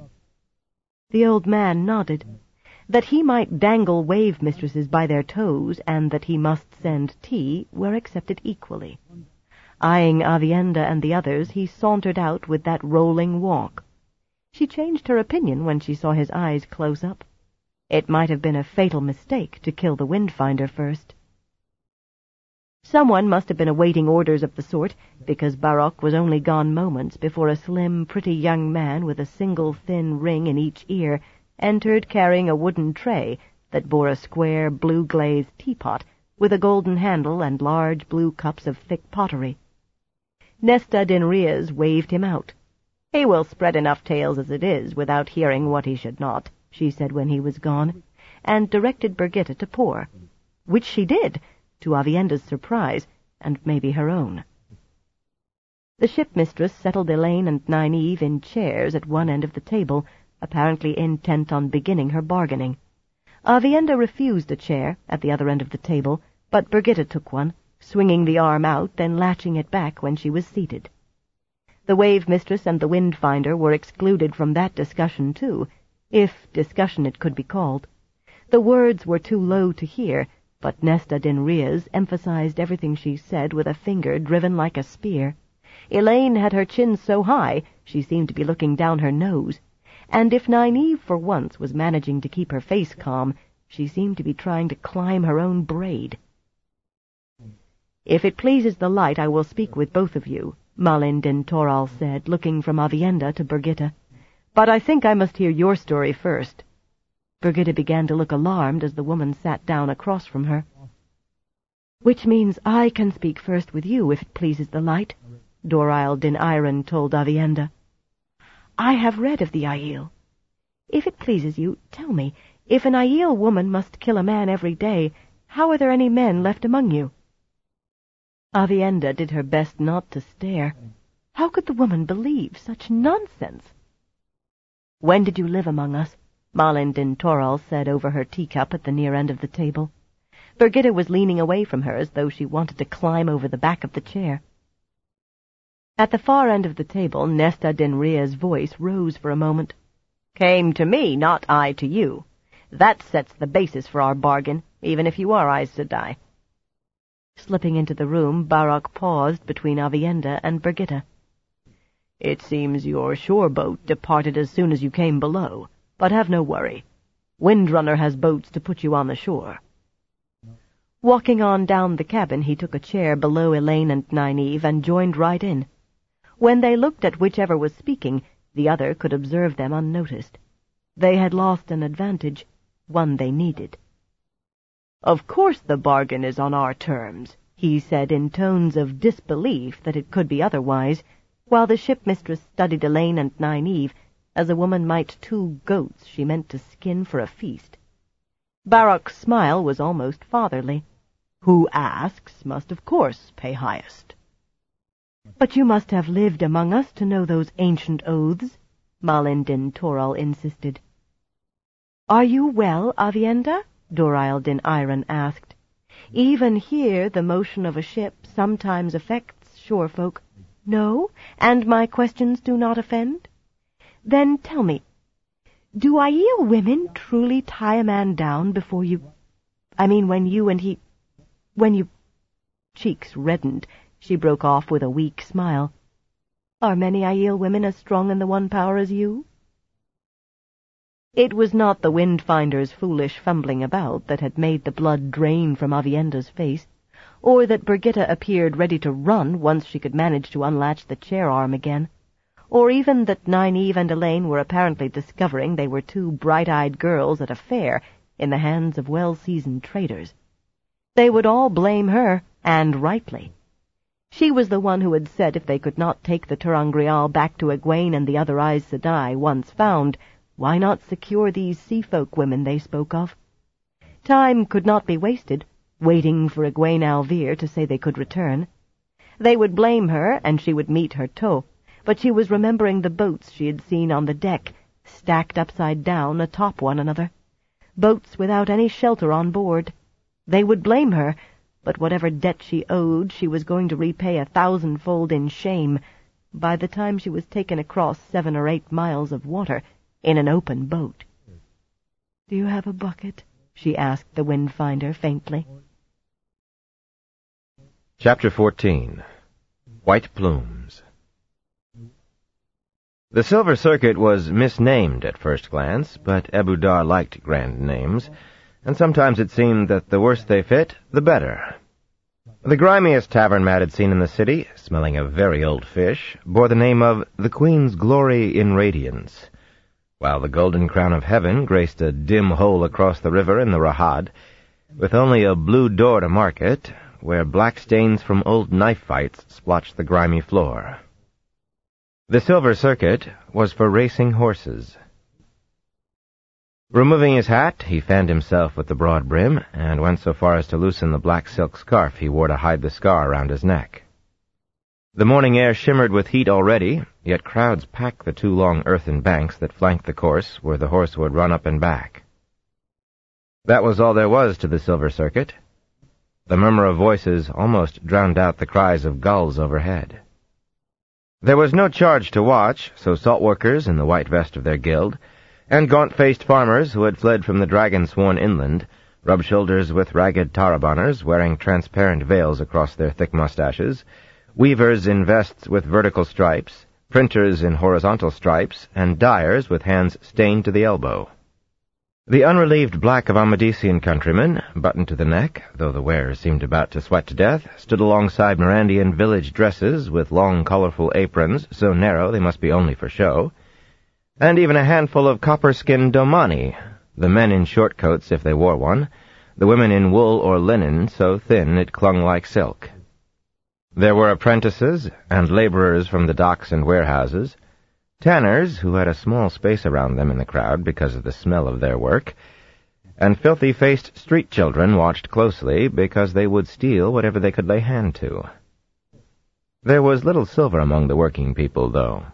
The old man nodded. That he might dangle Wave-Mistresses by their toes, and that he must send tea, were accepted equally. Eyeing Aviendha and the others, he sauntered out with that rolling walk. She changed her opinion when she saw his eyes close up. It might have been a fatal mistake to kill the Windfinder first. Someone must have been awaiting orders of the sort, because Barok was only gone moments before a slim, pretty young man with a single thin ring in each ear entered carrying a wooden tray that bore a square, blue-glazed teapot with a golden handle and large blue cups of thick pottery. Nesta din Riaz waved him out. "He will spread enough tales as it is without hearing what he should not," she said when he was gone, and directed Birgitte to pour, which she did, to Aviendha's surprise, and maybe her own. The shipmistress settled Elaine and Nynaeve in chairs at one end of the table, apparently intent on beginning her bargaining. Aviendha refused a chair at the other end of the table, but Birgitte took one, swinging the arm out, then latching it back when she was seated. The Wave Mistress and the Windfinder were excluded from that discussion, too, if discussion it could be called. The words were too low to hear, but Nesta Din Riaz emphasized everything she said with a finger driven like a spear. Elaine had her chin so high she seemed to be looking down her nose, and if Nynaeve for once was managing to keep her face calm, she seemed to be trying to climb her own braid. "If it pleases the light, I will speak with both of you," Malin Din Toral said, looking from Avienda to Birgitta. "But I think I must hear your story first." Birgitta began to look alarmed as the woman sat down across from her. "Which means I can speak first with you, if it pleases the light," Dorail Din Iron told Avienda. "I have read of the Aiel. If it pleases you, tell me, if an Aiel woman must kill a man every day, how are there any men left among you?" Avienda did her best not to stare. How could the woman believe such nonsense? "When did you live among us?" Malin Din Toral said over her teacup at the near end of the table. Birgitta was leaning away from her as though she wanted to climb over the back of the chair. At the far end of the table, Nesta Din Riaz's voice rose for a moment. "Came to me, not I to you. That sets the basis for our bargain, even if you are Aes Sedai." Slipping into the room, Barok paused between Avienda and Birgitta. "It seems your shore boat departed as soon as you came below, but have no worry. Windrunner has boats to put you on the shore." Walking on down the cabin, he took a chair below Elaine and Nynaeve and joined right in. When they looked at whichever was speaking, the other could observe them unnoticed. They had lost an advantage, one they needed. "Of course the bargain is on our terms," he said in tones of disbelief that it could be otherwise, while the shipmistress studied Elaine and Nynaeve as a woman might 2 goats she meant to skin for a feast. Barok's smile was almost fatherly. "Who asks must of course pay highest." "But you must have lived among us to know those ancient oaths," Malin Din Toral insisted. "Are you well, Avienda?" Dorail Din Iron asked. "Even here the motion of a ship sometimes affects shore folk. No? And my questions do not offend? Then tell me, do Aiel women truly tie a man down before you... I mean, when you and he... when you... Cheeks reddened. She broke off with a weak smile. "Are many Aiel women as strong in the One Power as you?" It was not the Windfinder's foolish fumbling about that had made the blood drain from Avienda's face, or that Birgitta appeared ready to run once she could manage to unlatch the chair-arm again, or even that Nynaeve and Elaine were apparently discovering they were 2 bright-eyed girls at a fair in the hands of well-seasoned traders. They would all blame her, and rightly. She was the one who had said if they could not take the ter'angreal back to Egwene and the other Aes Sedai once found, why not secure these sea-folk women they spoke of? Time could not be wasted, waiting for Egwene Alvir to say they could return. They would blame her, and she would meet her toh, but she was remembering the boats she had seen on the deck, stacked upside down atop one another. Boats without any shelter on board. They would blame her, but whatever debt she owed she was going to repay 1,000-fold in shame by the time she was taken across 7 or 8 miles of water in an open boat. "Do you have a bucket?" she asked the Windfinder faintly. Chapter 14. White Plumes. The Silver Circuit was misnamed at first glance, but Ebu Dar liked grand names, and sometimes it seemed that the worse they fit, the better. The grimiest tavern Matt had seen in the city, smelling of very old fish, bore the name of the Queen's Glory in Radiance, while the Golden Crown of Heaven graced a dim hole across the river in the Rahad, with only a blue door to mark it, where black stains from old knife fights splotched the grimy floor. The Silver Circuit was for racing horses. Removing his hat, he fanned himself with the broad brim, and went so far as to loosen the black silk scarf he wore to hide the scar around his neck. The morning air shimmered with heat already, yet crowds packed the 2 long earthen banks that flanked the course where the horse would run up and back. That was all there was to the Silver Circuit. The murmur of voices almost drowned out the cries of gulls overhead. There was no charge to watch, so salt workers in the white vest of their guild, and gaunt-faced farmers who had fled from the dragon-sworn inland, rubbed shoulders with ragged tarabanners wearing transparent veils across their thick mustaches, weavers in vests with vertical stripes, printers in horizontal stripes, and dyers with hands stained to the elbow. The unrelieved black of Amadisian countrymen, buttoned to the neck, though the wearers seemed about to sweat to death, stood alongside Mirandian village dresses with long, colorful aprons so narrow they must be only for show, and even a handful of copper-skinned domani, the men in short coats if they wore one, the women in wool or linen so thin it clung like silk. There were apprentices and laborers from the docks and warehouses, tanners, who had a small space around them in the crowd because of the smell of their work, and filthy-faced street children watched closely because they would steal whatever they could lay hand to. There was little silver among the working people, though.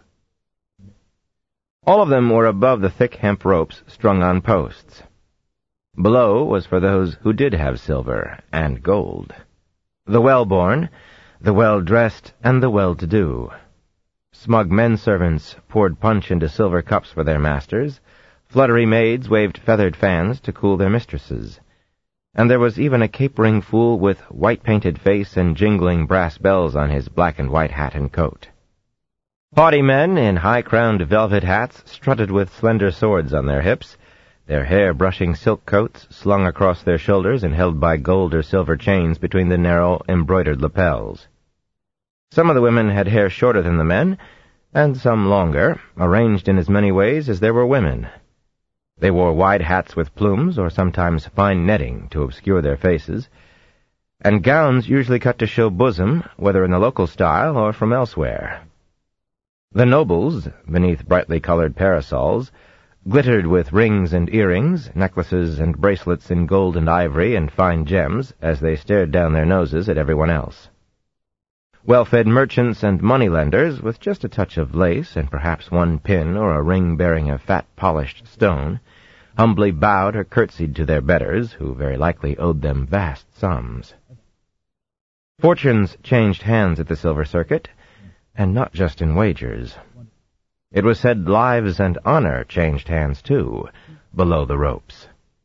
All of them were above the thick hemp ropes strung on posts. Below was for those who did have silver and gold. The well-born, the well-dressed, and the well-to-do. Smug men-servants poured punch into silver cups for their masters, fluttery maids waved feathered fans to cool their mistresses, and there was even a capering fool with white-painted face and jingling brass bells on his black-and-white hat and coat. Haughty men in high-crowned velvet hats strutted with slender swords on their hips, their hair brushing silk coats slung across their shoulders and held by gold or silver chains between the narrow, embroidered lapels. Some of the women had hair shorter than the men, and some longer, arranged in as many ways as there were women. They wore wide hats with plumes, or sometimes fine netting to obscure their faces, and gowns usually cut to show bosom, whether in the local style or from elsewhere. The nobles, beneath brightly colored parasols, glittered with rings and earrings, necklaces and bracelets in gold and ivory and fine gems, as they stared down their noses at everyone else. Well-fed merchants and moneylenders, with just a touch of lace and perhaps one pin or a ring bearing a fat polished stone, humbly bowed or curtsied to their betters, who very likely owed them vast sums. Fortunes changed hands at the Silver Circuit, and not just in wagers. It was said lives and honor changed hands, too, below the ropes.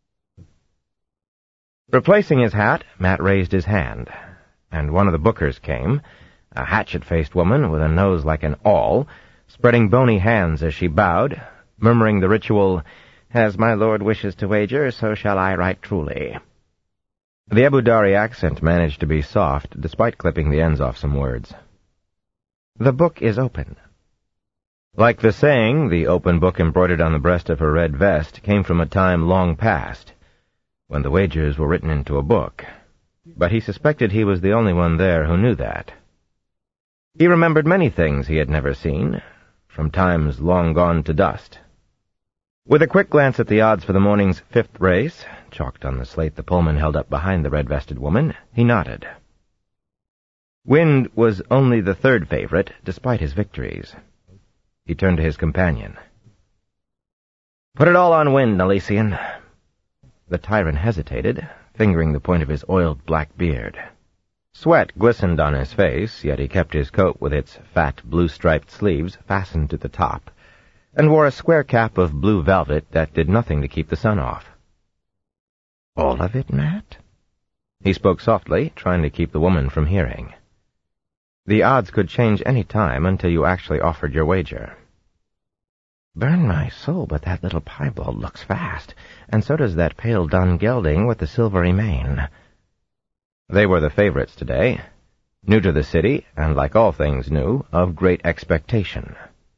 Replacing his hat, Matt raised his hand, and one of the bookers came, a hatchet-faced woman with a nose like an awl, spreading bony hands as she bowed, murmuring the ritual, "As my lord wishes to wager, so shall I right truly." The Ebudari accent managed to be soft, despite clipping the ends off some words. "The book is open." Like the saying, the open book embroidered on the breast of her red vest came from a time long past, when the wagers were written into a book, but he suspected he was the only one there who knew that. He remembered many things he had never seen, from times long gone to dust. With a quick glance at the odds for the morning's fifth race, chalked on the slate the Pullman held up behind the red-vested woman, he nodded. Wind was only the third favorite, despite his victories. He turned to his companion. "Put it all on Wind, Nalesian." The tyrant hesitated, fingering the point of his oiled black beard. Sweat glistened on his face, yet he kept his coat with its fat blue-striped sleeves fastened to the top, and wore a square cap of blue velvet that did nothing to keep the sun off. "All of it, Matt?" He spoke softly, trying to keep the woman from hearing. The odds could change any time until you actually offered your wager. "Burn my soul, but that little piebald looks fast, and so does that pale dun gelding with the silvery mane." They were the favorites today, new to the city, and like all things new, of great expectation.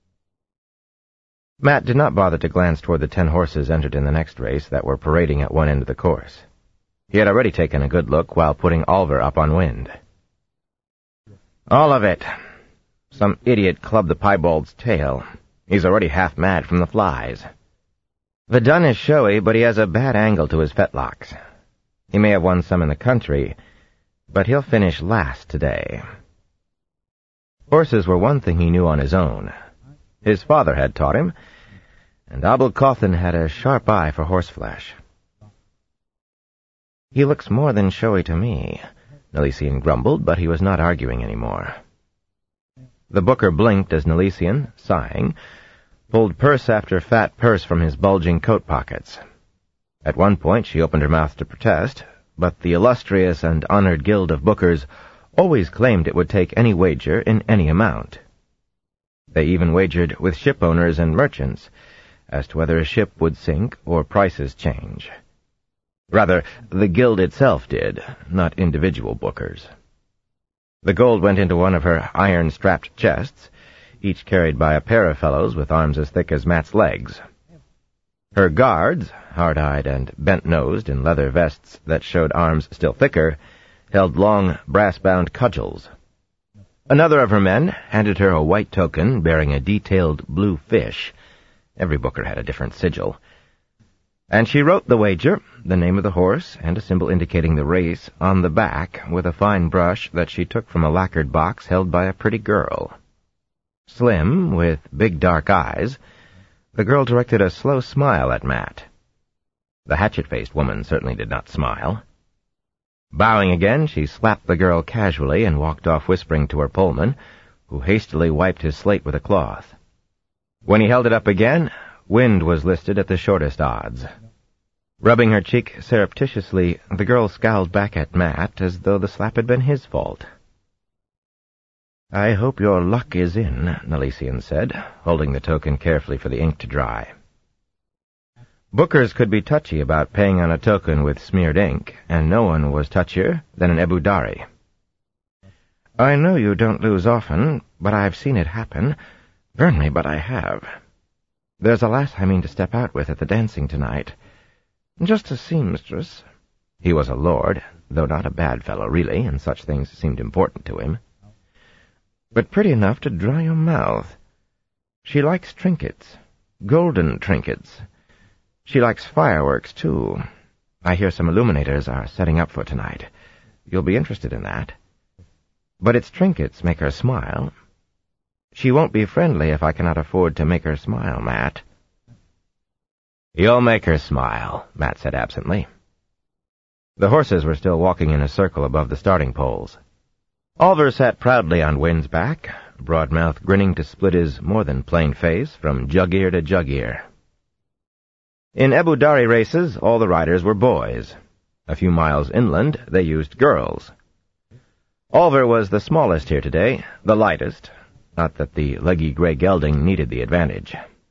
Matt did not bother to glance toward the 10 horses entered in the next race that were parading at one end of the course. He had already taken a good look while putting Oliver up on Wind. "All of it. Some idiot clubbed the piebald's tail. He's already half mad from the flies. The dun is showy, but he has a bad angle to his fetlocks. He may have won some in the country, but he'll finish last today." Horses were one thing he knew on his own. His father had taught him, and Abul Cawthin had a sharp eye for horseflesh. "He looks more than showy to me," Nalesian grumbled, but he was not arguing any more. The booker blinked as Nelician, sighing, pulled purse after fat purse from his bulging coat pockets. At one point she opened her mouth to protest, but the illustrious and honored guild of bookers always claimed it would take any wager in any amount. They even wagered with ship owners and merchants as to whether a ship would sink or prices change. Rather, the guild itself did, not individual bookers. The gold went into one of her iron-strapped chests, each carried by a pair of fellows with arms as thick as Matt's legs. Her guards, hard-eyed and bent-nosed in leather vests that showed arms still thicker, held long, brass-bound cudgels. Another of her men handed her a white token bearing a detailed blue fish. Every booker had a different sigil. And she wrote the wager, the name of the horse, and a symbol indicating the race, on the back with a fine brush that she took from a lacquered box held by a pretty girl. Slim, with big dark eyes, the girl directed a slow smile at Matt. The hatchet-faced woman certainly did not smile. Bowing again, she slapped the girl casually and walked off whispering to her Pullman, who hastily wiped his slate with a cloth. When he held it up again, Wind was listed at the shortest odds. Rubbing her cheek surreptitiously, the girl scowled back at Matt as though the slap had been his fault. "I hope your luck is in," Nelician said, holding the token carefully for the ink to dry. Bookers could be touchy about paying on a token with smeared ink, and no one was touchier than an Ebu Dari. "I know you don't lose often, but I've seen it happen. Burn me, but I have. There's a lass I mean to step out with at the dancing tonight. Just a seamstress." He was a lord, though not a bad fellow, really, and such things seemed important to him. "But pretty enough to dry your mouth. She likes trinkets, golden trinkets. She likes fireworks, too. I hear some illuminators are setting up for tonight. You'll be interested in that. But its trinkets make her smile. She won't be friendly if I cannot afford to make her smile, Matt." "You'll make her smile," Matt said absently. The horses were still walking in a circle above the starting poles. Oliver sat proudly on Wind's back, broad mouth grinning to split his more than plain face from jug-ear to jug-ear. In Ebu Dari races, all the riders were boys. A few miles inland, they used girls. Oliver was the smallest here today, the lightest. Not that the leggy gray gelding needed the advantage.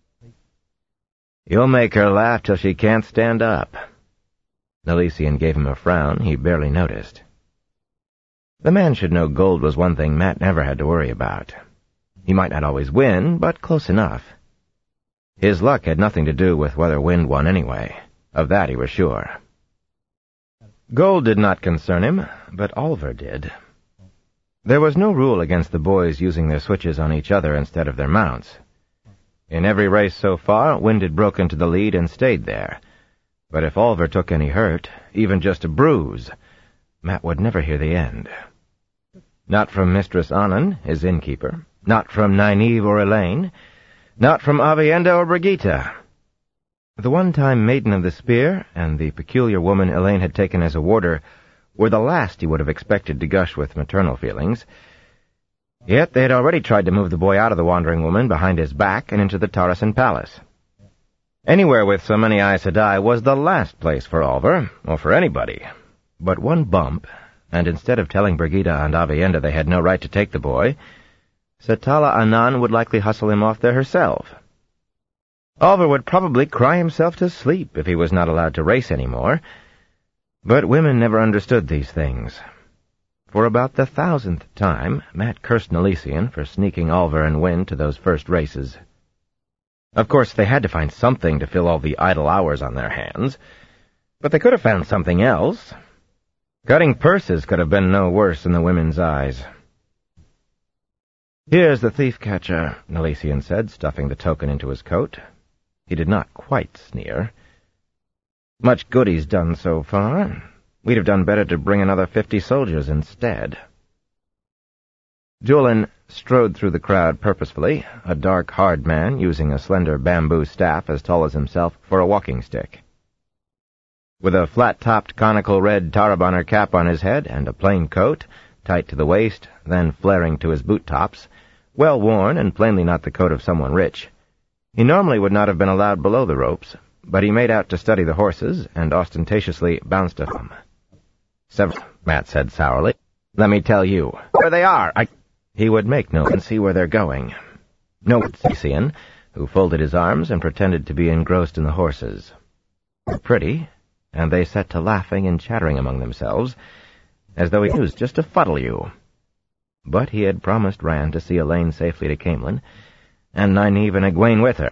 "You'll make her laugh till she can't stand up." Nelician gave him a frown he barely noticed. The man should know gold was one thing Matt never had to worry about. He might not always win, but close enough. His luck had nothing to do with whether Wind won anyway. Of that he was sure. Gold did not concern him, but Oliver did. There was no rule against the boys using their switches on each other instead of their mounts. In every race so far, Wind had broken to the lead and stayed there. But if Oliver took any hurt, even just a bruise, Matt would never hear the end. Not from Mistress Annan, his innkeeper, not from Nynaeve or Elaine, not from Avienda or Brigitte. The one-time Maiden of the Spear and the peculiar woman Elaine had taken as a warder were the last he would have expected to gush with maternal feelings. Yet they had already tried to move the boy out of the wandering woman behind his back and into the Tarasin Palace. Anywhere with so many Aes Sedai was the last place for Oliver, or for anybody. But one bump, and instead of telling Brigitte and Avienda they had no right to take the boy, Setala Annan would likely hustle him off there herself. Oliver would probably cry himself to sleep if he was not allowed to race any more. But women never understood these things. For about the 1,000th time, Matt cursed Nelician for sneaking Oliver and Wind to those first races. Of course, they had to find something to fill all the idle hours on their hands, but they could have found something else. Cutting purses could have been no worse in the women's eyes. "Here's the thief-catcher," Nelician said, stuffing the token into his coat. He did not quite sneer. "Much good he's done so far. We'd have done better to bring another 50 soldiers instead." Julian strode through the crowd purposefully, a dark, hard man using a slender bamboo staff as tall as himself for a walking stick. With a flat-topped conical red Tarabonner cap on his head and a plain coat, tight to the waist, then flaring to his boot-tops, well worn and plainly not the coat of someone rich. He normally would not have been allowed below the ropes, but he made out to study the horses and ostentatiously bounced at them. Matt said sourly. Let me tell you, where they are. He would make no and see where they're going. No, Cian, who folded his arms and pretended to be engrossed in the horses. Pretty, and they set to laughing and chattering among themselves, as though he was just to fuddle you. But he had promised Rand to see Elaine safely to Camelin, and Nynaeve and Egwene with her.